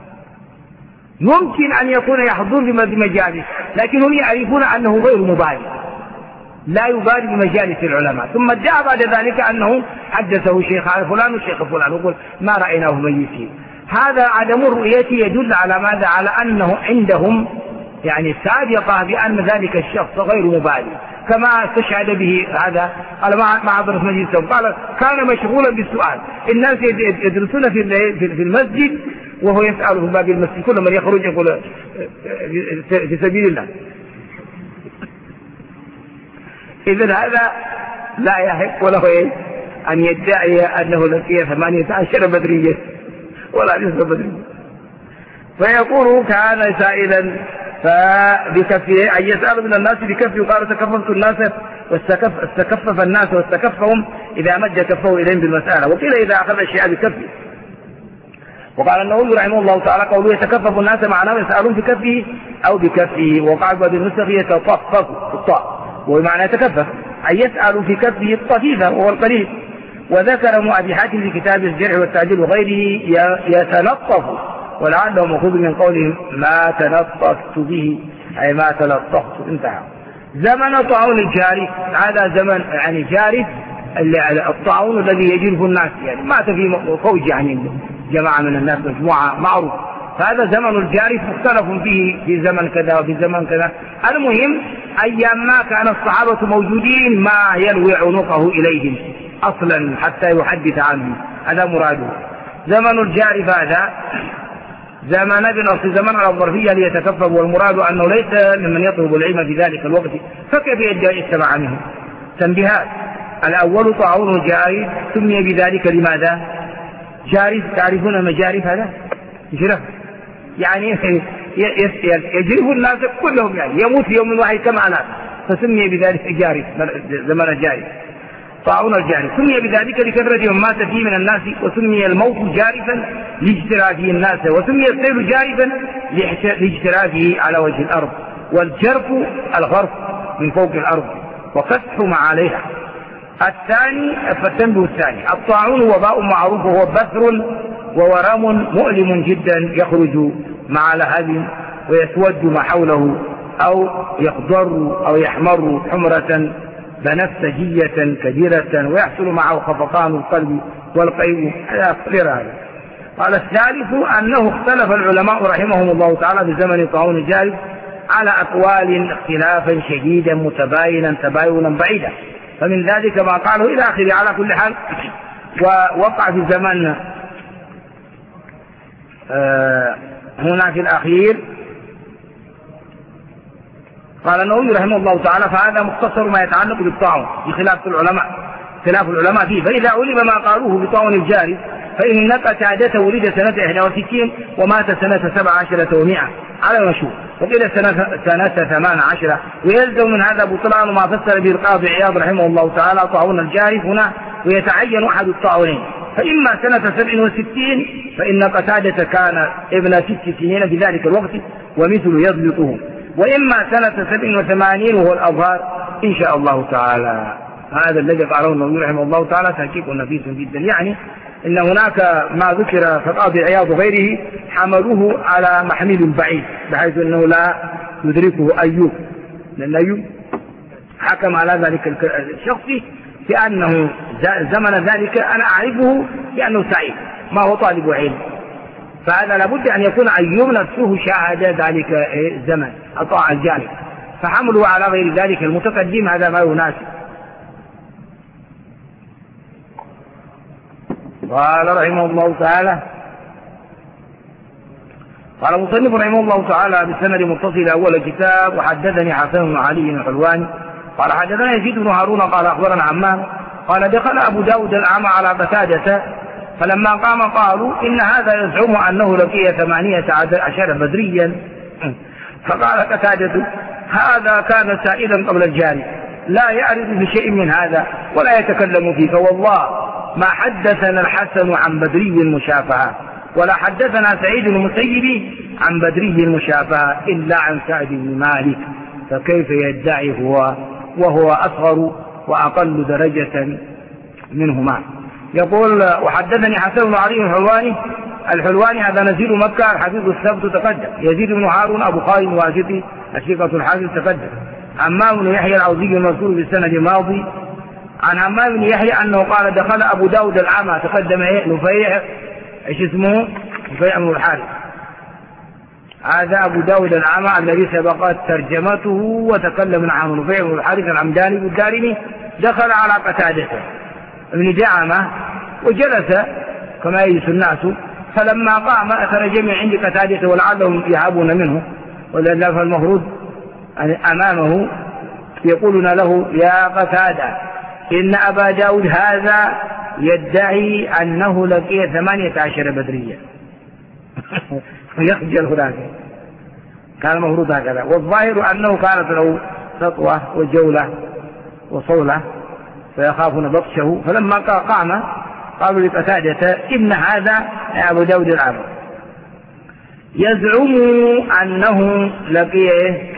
Speaker 2: يمكن أن يكون يحضر في مجالس، لكن هم يعرفون أنه غير مبالي، لا يبالي بمجالس العلماء. ثم ادعى بعد ذلك أنه حدثه شيخ فلان وشيخ فلان، يقول ما رأيناه في مجلسه. هذا عدم الرؤية يدل على ماذا؟ على أنه عندهم يعني سابقة بأن ذلك الشخص غير مبالي، كما استشهد به هذا. قال ما حضر في مجلسه، قال كان مشغولا بالسؤال. الناس يدرسون في المسجد وهو يسأل في باب المسجد، كل من يخرج يقول في سبيل الله. إذن هذا لا يحق وله إيه أن يدعي أنه لقي ثمانية عشر بدرية ولا نصف بدرية. فيقول كان سائلا فبكفه أن يسأل من الناس بكفه، وقال تكففت الناس واستكف استكفف الناس واستكفهم إذا مد كفه إليهم بالمسألة، وقيل إذا أخذ الشيء بكفه. وقال النووي رحمه الله تعالى قوله يتكفف الناس معناه يسألون في كفه أو بكفه، وقال بعض النسخ يتطفف الطاء ومعنى يتكفف أن يسأل في كفه الطفيفة وهو القليل. وذكر ابن أبي حاتم في كتاب الجرح والتعديل وغيره يتلطف، ولعله مأخوذ من قولهم ما تلطفت به أي ما تلطفت. انتهى. زمن طاعون الجارف، هذا زمن يعني جارف الطاعون الذي يجرف الناس، يعني مات في فوج يعني جماعة من الناس مجموعة معروف، فهذا زمن الجارف مختلف فيه في زمن كذا وفي زمن كذا. المهم أيام ما كان الصحابة موجودين ما يلوي عنقه إليهم أصلا حتى يحدث عنهم، هذا مراده. زمن الجارف هذا زمن ابن أصل زمن على الظرفية ليتكفف، والمراد أنه ليس ممن يطلب العلم في ذلك الوقت، فكيف يدعي السمع منه؟ تنبيهات. الأول طاعون الجارف سمي بذلك لماذا؟ جارف، تعرفون مجارف هذا؟ جرف يعني يجرف الناس كلهم، يعني يموت في يوم واحد كما ناس، فسمي بذلك جارف زمن الجارف. طاعون الجارف سمي بذلك لكثرة من مات فيه من الناس، وسمي الموت جارفا لاجترافه الناس، وسمي السيل جارفا لاجترافه على وجه الأرض. والجرف الغرف من فوق الأرض وفتح ما عليها. الثاني فالتنبه الثاني الطاعون وباء معروف وهو بثر وورم مؤلم جدا يخرج مع لهب ويسود ما حوله أو يخضر أو يحمر حمرة بنفسجية كبيرة ويحصل معه خفقان القلب والقيء على غير هذا. قال الثالث أنه اختلف العلماء رحمهم الله تعالى في زمن طاعون الجارف على أقوال اختلافا شديدا متباينا تباينا بعيدا، فمن ذلك ما قاله إلى آخره. على كل حال ووقع في زمن آه هنا في الأخير. قال النووي رحمه الله تعالى فهذا مختصر ما يتعلق بالطاعون بخلاف العلماء خلاف العلماء فيه. فإذا علم ما قالوه بطاعون الجارف فإن قتادة ولد سنة إحدى وستين ومات سنة سبع عشرة ومائة على المشهور، وقيل سنة, سنة ثمان عشرة. ويلزم من هذا بطلان ما فسر به القاضي عياض رحمه الله تعالى طاعون الجارف هنا، ويتعين أحد الطاعونين، فإما سنة سبع وستين فإن قتادة كان ابن ست سنين في ذلك الوقت ومثل يضبطه، وإما سنة سبع وثمانين وهو الأظهر إن شاء الله تعالى. هذا الذي قاله النووي رحمه الله تعالى تحقيق نفيس جدا، يعني إن هناك ما ذكر في القاضي عياض وغيره حملوه على محمل بعيد، بحيث أنه لا يدركه أيوب، لأن أيوب حكم على ذلك الشخص بأنه زمن ذلك أنا أعرفه بأنه سعيد ما هو طالب علم، فهذا لابد أن يكون أيوب نفسه شاهد ذلك الزمن أطاع الجانب، فحمله على غير ذلك المتقدم هذا ما يناسب. قال رحمه الله تعالى قال المصنف رحمه الله تعالى بالسند متصل أول كتاب وحدثني حسن بن علي الحلواني قال حدثنا يزيد بن هارون قال أخبرنا عمار قال دخل أبو داود الأعمى على قتادة فلما قام قالوا إن هذا يزعم أنه لقي ثمانية عشر بدريا، فقال قتادة هذا كان سائلا قبل الجاري لا يعرف بشيء من هذا ولا يتكلم فيه، فوالله ما حدثنا الحسن عن بدري مشافهة ولا حدثنا سعيد المسيب عن بدري مشافهة إلا عن سعد بن مالك، فكيف يدعي هو وهو أصغر وأقل درجة منهما. يقول وحدثني حسن بن علي الحلواني الحلواني هذا نزيل مكة الحفيظ الثبت تقدم، يزيد بن هارون أبو خالد الواسطي الثقة الحافظ تقدم، عمام بن يحيى العوزي المذكور في السند الماضي عن عمام بن يحيى أنه قال دخل أبو داود الأعمى تقدم إيه نفيع إيش اسمه نفيع بن الحارث، هذا أبو داود الأعمى الذي سبقت ترجمته وتكلم عنه نفيع بن الحارث العمداني الدارمي دخل على قتادة ابن دعامة وجلس كما يجلس الناس، فلما قام أخرج من عند قتادة ولعلهم يهابون منه ولله فالمفروض أمامه يقولون له يا قتادة إن أبا داود هذا يدعي أنه لقي ثمانية عشر بدرية يخجل هناك، كان المفروض هكذا، والظاهر أنه كانت له سطوة وجولة وصولة فيخافون بطشه، فلما قام قالوا لقتادة إن هذا أبو داود الأعمى يزعم أنه لقي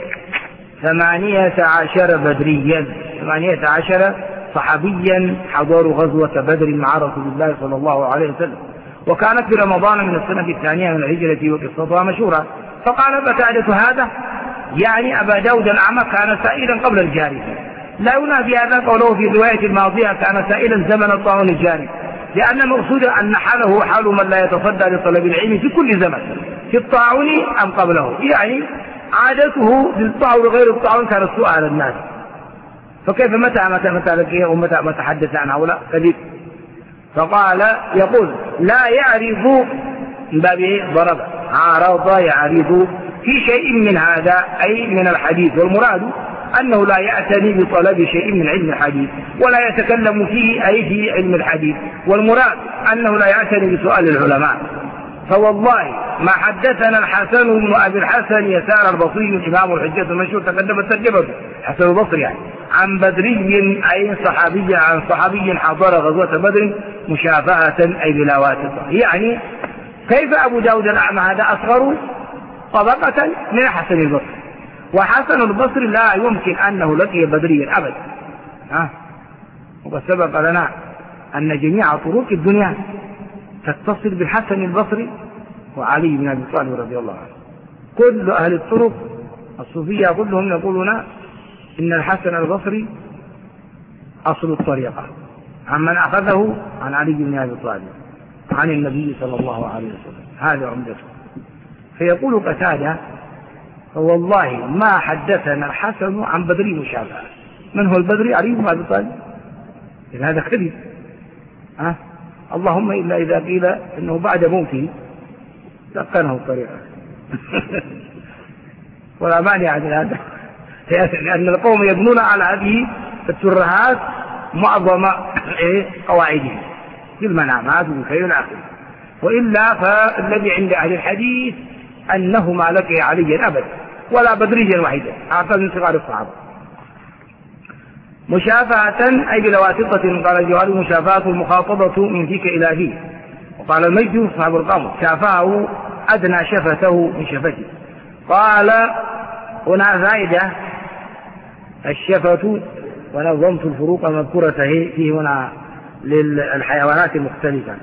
Speaker 2: ثمانية عشر بدريا، ثمانية عشر صحابيا حضروا غزوة بدر مع رسول الله صلى الله عليه وسلم، وكانت في رمضان من السنة الثانية من الهجرة وقصتها مشهورة. فقال قتادة هذا يعني أبا داود الأعمى كان سائلا قبل الجاري، لا ينافي هذا قوله في الرواية الماضية كان سائلا زمن الطاعون الجاري، لأن المقصود أن حاله حال من لا يتصدى لطلب العلم في كل زمن في الطاعون أم قبله، يعني عادته بالطاعون غير الطاعون كان السؤال الناس، فكيف متى متى متى لقيه ومتى متى حدث عن هؤلاء كذب. فقال يقول لا يعرض باب ضرب عارض يعرض في شيء من هذا أي من الحديث، والمراد أنه لا يعتني بطلب شيء من علم الحديث ولا يتكلم فيه أي في علم الحديث، والمراد أنه لا يعتني بسؤال العلماء. فوالله ما حدثنا الحسن بن أبي الحسن يسار البصري الإمام الحجة المشهور تقدمت ترجمته حسن البصري يعني عن بدري أي صحابي عن صحابي حضر غزوة بدر مشافهة أي بلا واسطة، يعني كيف أبو داود الأعمى هذا أصغر طبقة من حسن البصري، وحسن البصري لا يمكن أنه لقي بدريا أبدا، ها وقد سبق لنا أن جميع طرق الدنيا تتصل بالحسن البصري وعلي بن أبي طالب رضي الله عنه، كل أهل الطرق الصوفية كلهم يقولون إن الحسن البصري أصل الطريقة عمن أخذه عن علي بن أبي طالب عن النبي صلى الله عليه وسلم، هذا عمدته. فيقول قتادة فوالله ما حدثنا الحسن عن بدري مشابهة، من هو البدري؟ علي بن أبي طالب، إذن هذا كذب، أه؟ اللهم إلا إذا قيل إنه بعد موته لقنه الطريقة ولا مانع من هذا، لأن القوم يبنون على هذه الترهات معظم قواعدهم في المنامات وفي العقل، وإلا فالذي عند أهل الحديث أنه ما لقي عليا أبدا ولا بدريا وحيدا، أعطى من صغار الصحابة. مشافهة أي بلا واسطة، قال الجوهري مشافهة المخاطبة من فيك إلى فيه، وقال المجد صاحب القاموس شافاه أدنى شفته من شفته. قال هنا فائدة الشفة ونظمت الفروق المذكورة فيه هنا للحيوانات المختلفة،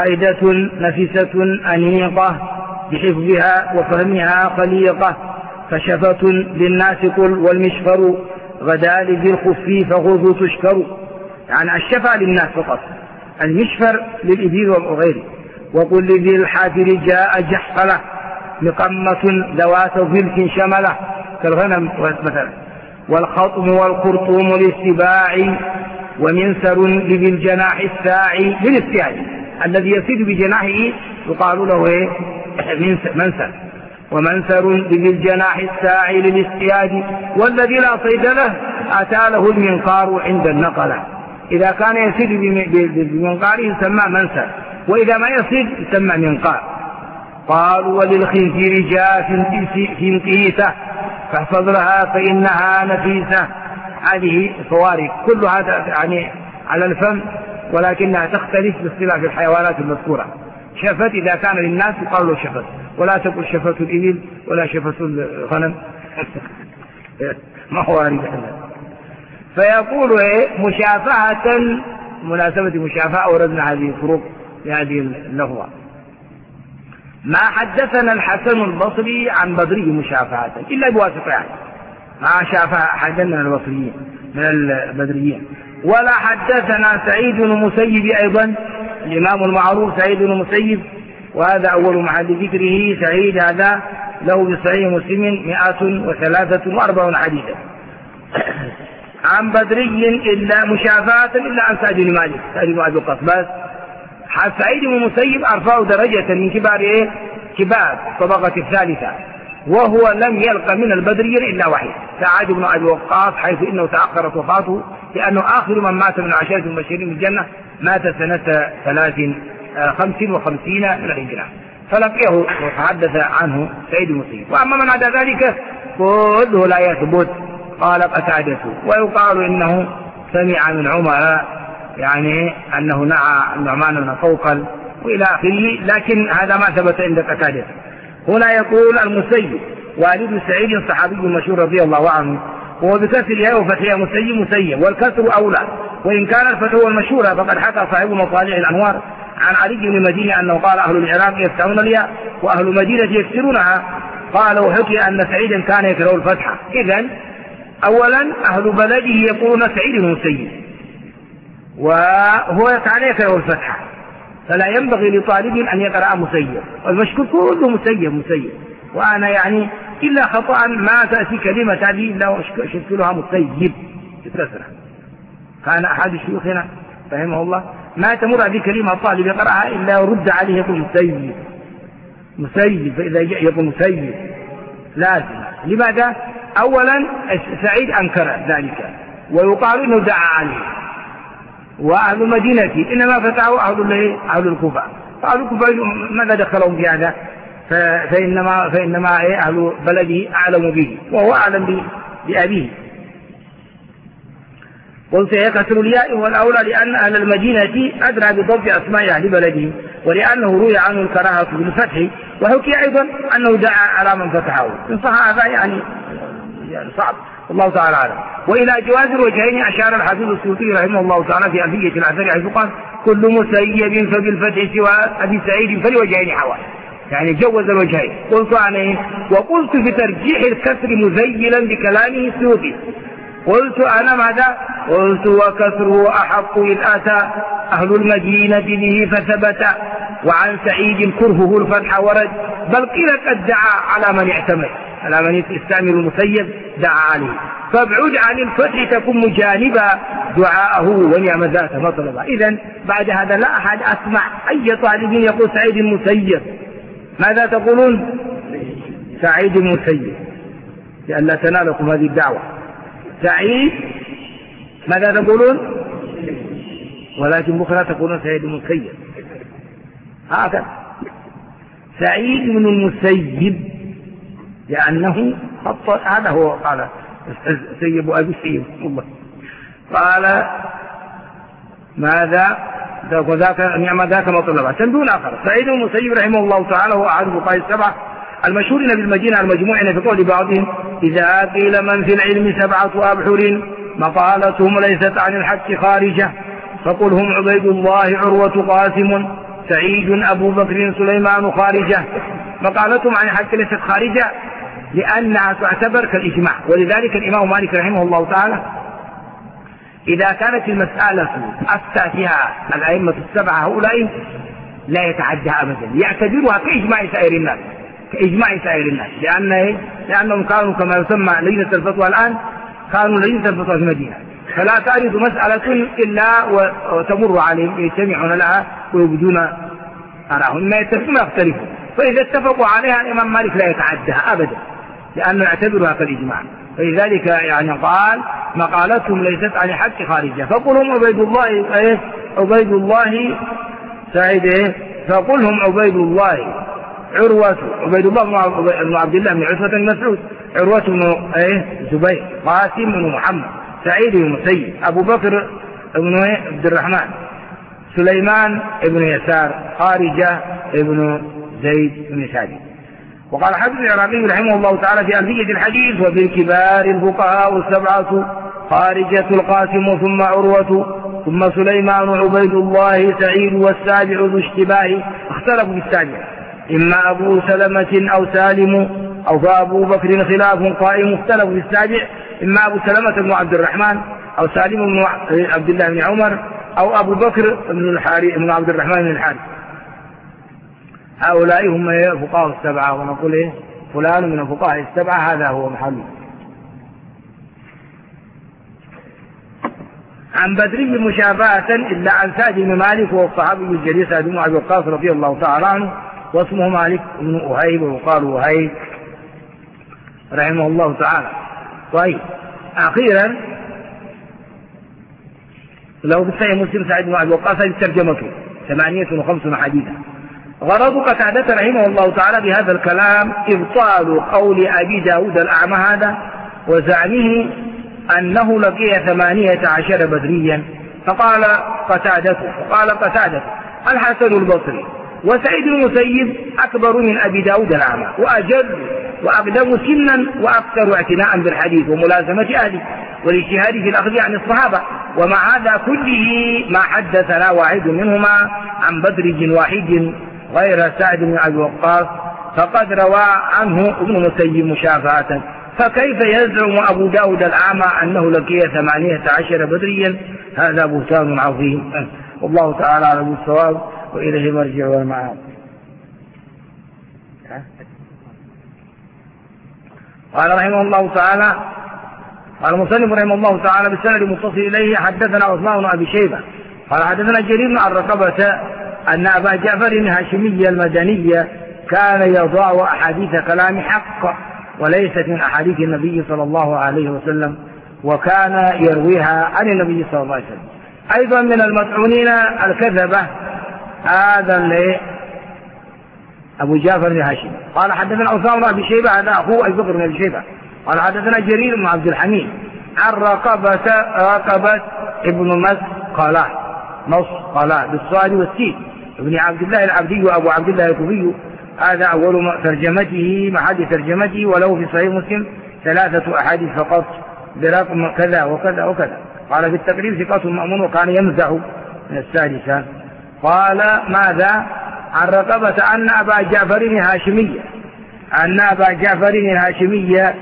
Speaker 2: فائدة نفسة أنيقة بحفظها وفهمها خليقة، فشفة للناس قل والمشفر غدا لذي الخف فغض تشكر. يعني الشفع للناس فقط، المشفر للإبل وغيره. وقل لذي الحافر جاء جحفلة مقمة ذوات ظلف شملة كالغنم مثلا. والخطم والخرطوم للسباع ومنسر لذي الجناح الساعي للاستياج، الذي يسير بجناحه يقال له ايه منسر. ومنسر لذي الجناح الساعي للاستياج. والذي لا صيد له أتى له المنقار عند النقلة. إذا كان يسير بمنقاره يسمى منسر، وإذا ما يصيد يسمى منقار. قالوا وللخنزير جاء في انتيسة فاحفظ لها فإنها نفيسة. هذه فوارق كلها يعني على الفم، ولكنها تختلف باختلاف الحيوانات المذكورة. شفت إذا كان للناس يقال له شفت، ولا تقل شفت الإبل ولا شفت الغنم ما هو وارد. فيقول إيه مشافهة، مناسبة مشافهة أوردنا هذه الفروق لهذه اللغة. ما حدثنا الحسن البصري عن بدري مشافهة إلا بواسطة، يعني ما شافه حدثنا البصريين من البدريين. ولا حدثنا سعيد بن مسيب أيضا، الإمام المعروف سعيد بن مسيب، وهذا أول محل ذكره. سعيد هذا له بصحيح مسلم مئة وثلاثة وأربعون حديثا. عن بدري إلا مشافهة إلا عن سعد بن مالك سعد بن أبي وقاص بس. سعيد بن مسيب أرفع درجة من كبار إيه؟ كبار الطبقة الثالثة، وهو لم يلقى من البدريين إلا واحد سعد بن أبي وقاص، حيث إنه تأخرت وفاته لأنه آخر من مات من عشرة المبشرين بالجنة، مات سنة ثلاث خمس وخمسين من الهجرة، فلقيه وتحدث عنه سعيد بن مسيب. وأما من عدا ذلك كله لا يثبت. قال قتادة ويقال إنه سمع من عمر، يعني أنه نعى النعمان بن قوقل وإلى آخره، لكن هذا ما ثبت عند قتادة. هنا يقول المسيب والد سعيد صحابي مشهور رضي الله عنه، وهو بكسر الياء وفتحها مسيب مسيب، والكسر أولى، وإن كان الفتح هو المشهور فقد حكى صاحب مطالع الأنوار عن علي بن مدينة أنه قال أهل العراق يفتحون الياء وأهل مدينة يكسرونها. قال وحكي أن سعيدا كان يكره الفتحة. إذن أولا أهل بلده يقولون سعيد المسيب، وهو كان يكره الفتحة، فلا ينبغي لطالب أن يقرأ مسيب، والمشكور كله مسيب مسيب. وأنا يعني إلا خطأ ما تأتي كلمة هذه إلا شكلها مسيب بكسرة. كان أحد شيوخنا رحمه الله ما تمر هذه كلمة الطالب يقرأها إلا يرد عليه يقول مسيب مسيب، فإذا جاء يقول مسيب لازم. لماذا؟ أولا سعيد أنكر ذلك، ويقال إنه دعا عليه. وأهل مدينتي إنما فتحوا أهل أهل الكوفة، أهل الكوفة ماذا دخلهم في هذا؟ فإنما فإنما أهل بلده أعلم به، وهو أعلم بأبيه. قلت يكسر الياء والأولى لأن أهل المدينة أدرى بضبط أسماء أهل بلده، ولأنه روي عنه الكراهة بالفتح، وحكي أيضا أنه دعا على من فتحه. إن صح هذا يعني صعب، والله تعالى أعلم. وإلى جواز الوجهين أشار الحافظ السيوطي رحمه الله تعالى في ألفية الأثر حيث قال كل مسيب فبالفتح سوى أبي سعيد فالوجهين حوى، يعني جوز الوجهين. قلت أنا وقلت في ترجيح الكسر مزيلا بكلامه السيوطي، قلت أنا ماذا؟ قلت وكسره أحق إذ أتى أهل المدينة به فثبت، وعن سعيد كرهه الفتح ورد، بل قيل قد دعا على من اعتمد، على من يستعمل المسيب دعا عليه، فابعد عن الفتح تكون مجانبا دعاءه ونعم ذات مطلبا. إذن بعد هذا لا أحد أسمع أي طالب يقول سعيد المسيب. ماذا تقولون؟ سعيد المسيب، لأن لا تنالكم هذه الدعوة. سعيد ماذا تقولون؟ ولكن بكرة تقولون سعيد المسيب، هكذا سعيد بن المسيب، لأنه خط. هذا هو قال سيب أبي سيب الله قال ماذا ذاك نعم ذاك مطلبا. تندون آخر سعيد بن المسيب رحمه الله تعالى هو أحد الفقهاء السبعة المشهورين بالمدينة المجموعين في قول بعضهم إذا قيل من في العلم سبعة أبحر مقالتهم ليست عن الحق خارجة، فقل هم عبيد الله عروة قاسم سعيد أبو بكر سليمان خارجة. مقالتهم عن الحق ليست خارجة، لأنها تعتبر كالإجماع. ولذلك الإمام مالك رحمه الله تعالى إذا كانت المسألة أفتى فيها الأئمة السبعة هؤلاء لا يتعدى أبدا، يعتبرها كإجماع سائر الناس، كإجماع سائر الناس، لأن إيه؟ لأنهم كانوا كما يسمى لجنة الفتوى الآن، كانوا لجنة الفتوى في المدينة، فلا تعرض مسألة إلا وتمر عليهم يجتمعون لها ويبدون أراهم، ما يتفقون يختلفون، فإذا اتفقوا عليها الإمام مالك لا يتعدها أبدا لأنه يعتبرها كالإجماع. فلذلك يعني قال مقالتهم ليست عن حق خارجة. فقلهم عبيد الله إيه؟ عبيد الله سعيد إيه؟ فقلهم عبيد الله عروة، عبيد الله بن عبد الله بن عتبة بن مسعود، عروة بن إيه؟ زبير، قاسم بن محمد، سعيد بن مسيب، أبو بكر بن إيه؟ عبد الرحمن، سليمان بن يسار، خارجة بن زيد بن ثابت. وقال حافظ العراقي رحمه الله تعالى في ألفية الحديث: وفي الكبار الفقهاء السبعة خارجة القاسم ثم عروة ثم سليمان عبيد الله سعيد والسابع ذو اشتباه. اختلفوا في السابع، إما أبو سلمة أو سالم أو فأبو بكر خلاف قائم. اختلفوا في السابع، إما أبو سلمة بن عبد الرحمن أو سالم بن عبد الله بن عمر أو أبو بكر بن الحارث بن عبد الرحمن بن الحارث. هؤلاء هم فقهاء السبعة، ونقول إيه؟ فلان من الفقهاء السبعة، هذا هو محله. عن بدر مشافهة إلا عن سعد بن مالك وهو الصحابي الجليل سعد بن أبي وقاص رضي الله تعالى عنه، واسمه مالك بن أهيب ويقال وهيب رحمه الله تعالى. طيب أخيرا لو بصحيح مسلم سعد بن أبي وقاص ترجمته ثمانية وخمسون حديثا. غرض قتادة رحمه الله تعالى بهذا الكلام إبطال قول أبي داود الأعمى هذا وزعمه أنه لقي ثمانية عشر بدريا. فقال قتادة قال قتادة الحسن البصري وسعيد المسيب أكبر من أبي داود الأعمى وأجل وأقدم سنا وأكثر اعتناء بالحديث وملازمة أهله والاجتهاد في الأخذ عن الصحابة. ومع هذا كله ما حدثنا واحد منهما عن بدرج واحد غير سعد بن أبي وقاص، فقد روى عنه ابن مسيب مشافهة. فكيف يزعم أبو داود الأعمى أنه لقي ثمانية عشر بدريا؟ هذا بهتان عظيم. والله تعالى على بالصواب وإليه مرجع والمعاد. قال رحمه الله تعالى قال المصنف رحمه الله تعالى بالسند المتصل إليه: حدثنا عثمان بن أبي شيبة قال حدثنا جرير عن رقبة أن أبا جعفر الهاشمي المدني كان يضع أحاديث كلام حق وليست من أحاديث النبي صلى الله عليه وسلم، وكان يرويها عن النبي صلى الله عليه وسلم. أيضا من المطعونين الكذبة هذا أبو جعفر الهاشمي. قال حدثنا عثمان بن أبي شيبة هذا أخوه أبي بكر بن أبي شيبة قال حدثنا جرير بن عبد الحميد عن رقبة رقبة ابن مسقلة مسقلة بالصاد والسين ابن عبد الله العبدي وأبو عبد الله الكوفي. هذا أول ترجمته محل ترجمته، وله في صحيح مسلم ثلاثة أحاديث فقط برقم كذا وكذا وكذا. قال في التقريب ثقة مأمون وكان يمزح من السادسة. قال ماذا؟ عن رقبة أن أبا جعفر الهاشمي أن أبا جعفر الهاشمي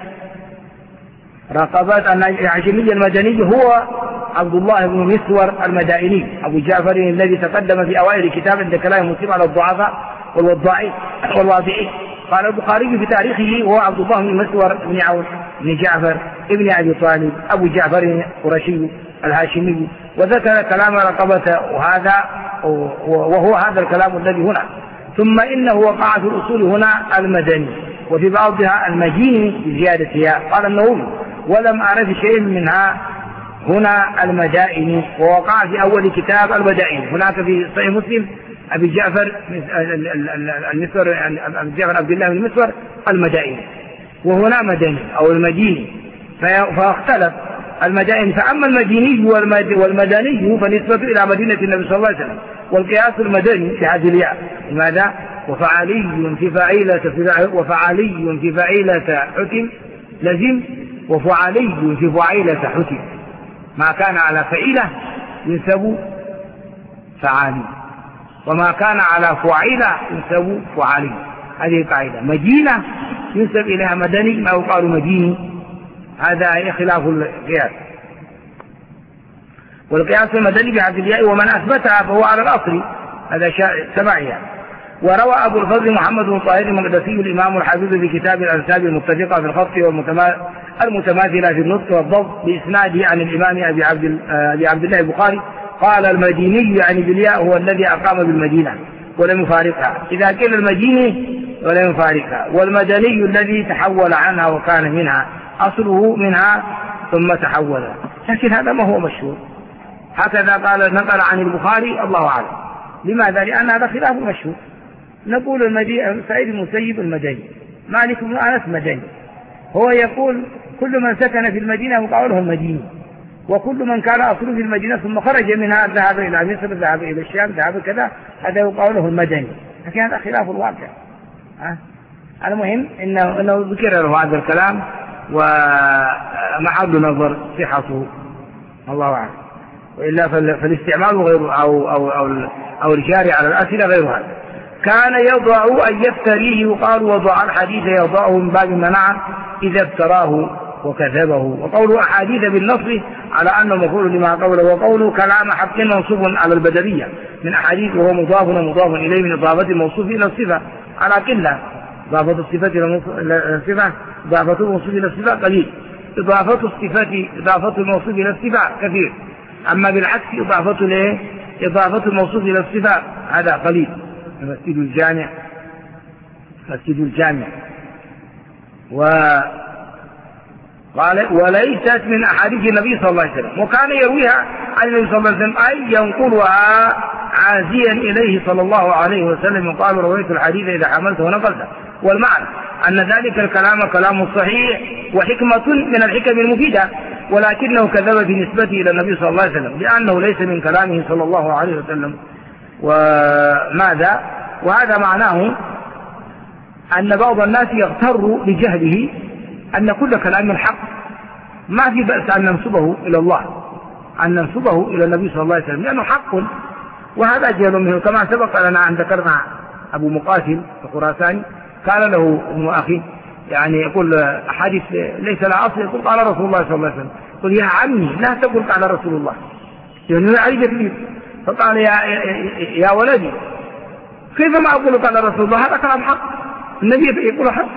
Speaker 2: رقبة أن الهاشمي المدني هو عبد الله بن مسور المدائني أبو جعفر الذي تقدم في أوائل الكتاب عند كلام مسلم على الضعفاء والوضاعين والواضعين. قال البخاري في تاريخه وهو عبد الله بن مسور بن عون بن جعفر ابن أبي طالب أبو جعفر القرشي الهاشمي، وذكر كلام رقبة وهذا وهو هذا الكلام الذي هنا. ثم إنه وقع في الأصول هنا المدني وفي بعضها المديني بزيادتها. قال النووي ولم أعرف شيء منها هنا المدائن، ووقع في أول كتاب المدائن. هناك في صحيح مسلم أبي جعفر المسور أبي جعفر عبد الله بن مسور المدائن، وهنا مدني أو المديني، فاختلف المدائن. فأما المديني والمدني فنسبة إلى مدينة النبي صلى الله عليه وسلم، والقياس المدني في هذه الياء. لماذا؟ وفعلي في فعيلة وفعلي في فعيلة حكم لزم، وفعلي في فعيلة حكم. ما كان على فعيلة ينسب فعالي، وما كان على فعيلة ينسب فعالي. هذه قاعدة. مدينة ينسب إليها مدني ما يقال مديني، هذا خلاف القياس. والقياس المدني بحذف الياء ومن أثبتها فهو على الأصل، هذا سماعها. وروى أبو الفضل محمد بن طاهر المقدسي الإمام الحافظ في كتاب الأنساب المتفقة في الخط والمتماثلة في النطق والضبط بإسناده عن الإمام أبي عبد, أبي عبد الله البخاري قال المديني يعني بالياء هو الذي أقام بالمدينة ولم يفارقها، إذا قيل المديني ولم يفارقها، والمدني الذي تحول عنها وكان منها، أصله منها ثم تحول، لكن هذا ما هو مشهور. هكذا قال نقل عن البخاري، الله أعلم. لماذا؟ لأن هذا خلاف مشهور. نقول المدينة سعيد المسيب المدني، مالك بن أنس مدني، هو يقول كل من سكن في المدينة وقال له المديني، وكل من كان أصله في المدينة ثم خرج منها ذهب إلى مصر ذهب إلى الشام ذهب كذا، هذا يقال له المدني، لكن هذا خلاف الواقع. أه؟ المهم إنه, إنه ذكر له هذا الكلام ومحل نظر صحته، الله أعلم. وإلا فالاستعمال غير أو أو أو, أو الجاري على الأسئلة غير هذا. كان يضع أن يفتريه، يقال وضع الحديث يضعه من باب المنع إذا افتراه وكذبه. وقوله أحاديث بالنص على أنه مفعول لما قوله، وقوله كلام حق منصوب على البدلية من أحاديث وهو مضاف ومضاف إليه من إضافة الموصوف إلى الصفة على قلة، إضافة الصفة إلى الصفة، إضافة الموصوف إلى الصفة قليل، إضافة الصفة إضافة الموصوف إلى الصفة كثير، أما بالعكس إضافة له إضافة الموصوف إلى الصفة هذا قليل. مسجد الجامع مسجد الجامع وقال وليست من أحاديث النبي صلى الله عليه وسلم، وكان يرويها عن النبي صلى الله عليه وسلم أي ينقلها عازيا إليه صلى الله عليه وسلم، وقال رويت الحديث إذا حملته ونقلته. والمعنى أن ذلك الكلام كلام صحيح وحكمة من الحكم المفيدة، ولكنه كذب بنسبته إلى النبي صلى الله عليه وسلم لأنه ليس من كلامه صلى الله عليه وسلم. وماذا؟ وهذا معناه أن بعض الناس يغتر بجهله أن كل كلام الحق، ما في بأس أن ننسبه إلى الله، أن ننسبه إلى النبي صلى الله عليه وسلم لأنه حق، وهذا جهل منه. كما سبق لنا أن ذكرنا أبو مقاتل الخراساني قال له ابن أخي يعني يقول أحاديث ليس لها أصل، يقول قال رسول الله صلى الله عليه وسلم، قل يا عمي لا تقول قال رسول الله، يعني علي جديد. فقال يا, يا ولدي كيف ما أقول قال رسول الله، هذا كلام حق، النبي يقول حق.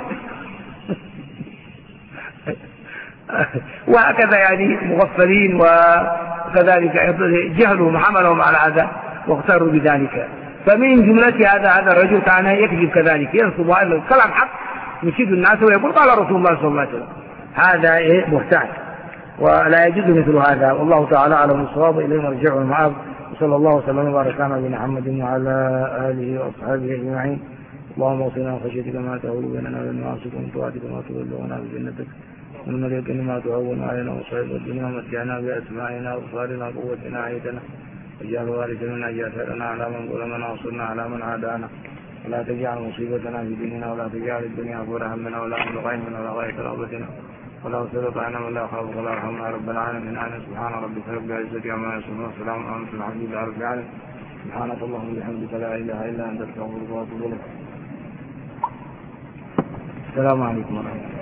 Speaker 2: وهكذا يعني مغفلين وكذلك جهلهم حملهم على هذا واغتروا بذلك. فمن جملة هذا هذا الرجل كان يكذب كذلك، ينصب هذا الكلام حق يشيد الناس ويقول قال رسول الله صلى الله عليه وسلم، هذا إيه بهتان ولا يجوز مثل هذا. والله تعالى أعلم الصواب، إليه مرجع المآب. وصلى الله وسلم وبارك على نبينا محمد وعلى آله وأصحابه أجمعين. اللهم وصلنا خشيتك ما تهول بيننا وبين معاصيك، ومن طاعتك ما تبلغنا بجنتك، ومن اليقين ما تعون علينا وصائب الدنيا ومتعنا بأسماعنا وأبصارنا وقوتنا عيدنا، واجعل وارثا منا اجعل ثأرنا على من ظلمنا وانصرنا على من عادانا، ولا تجعل مصيبتنا في ديننا، ولا تجعل الدنيا أكبر همنا ولا مبلغ علمنا ولا غاية رغبتنا، ولا تسلط علينا من لا يخافك ولا يرحمنا رب العالمين. آمين. سبحان ربك رب العزة عما يصفون وسلام على المرسلين والحمد لله رب العالمين. سبحانك اللهم وبحمدك لا إله إلا أنت أستغفرك وأتوب إليك. السلام عليكم ورحمة الله.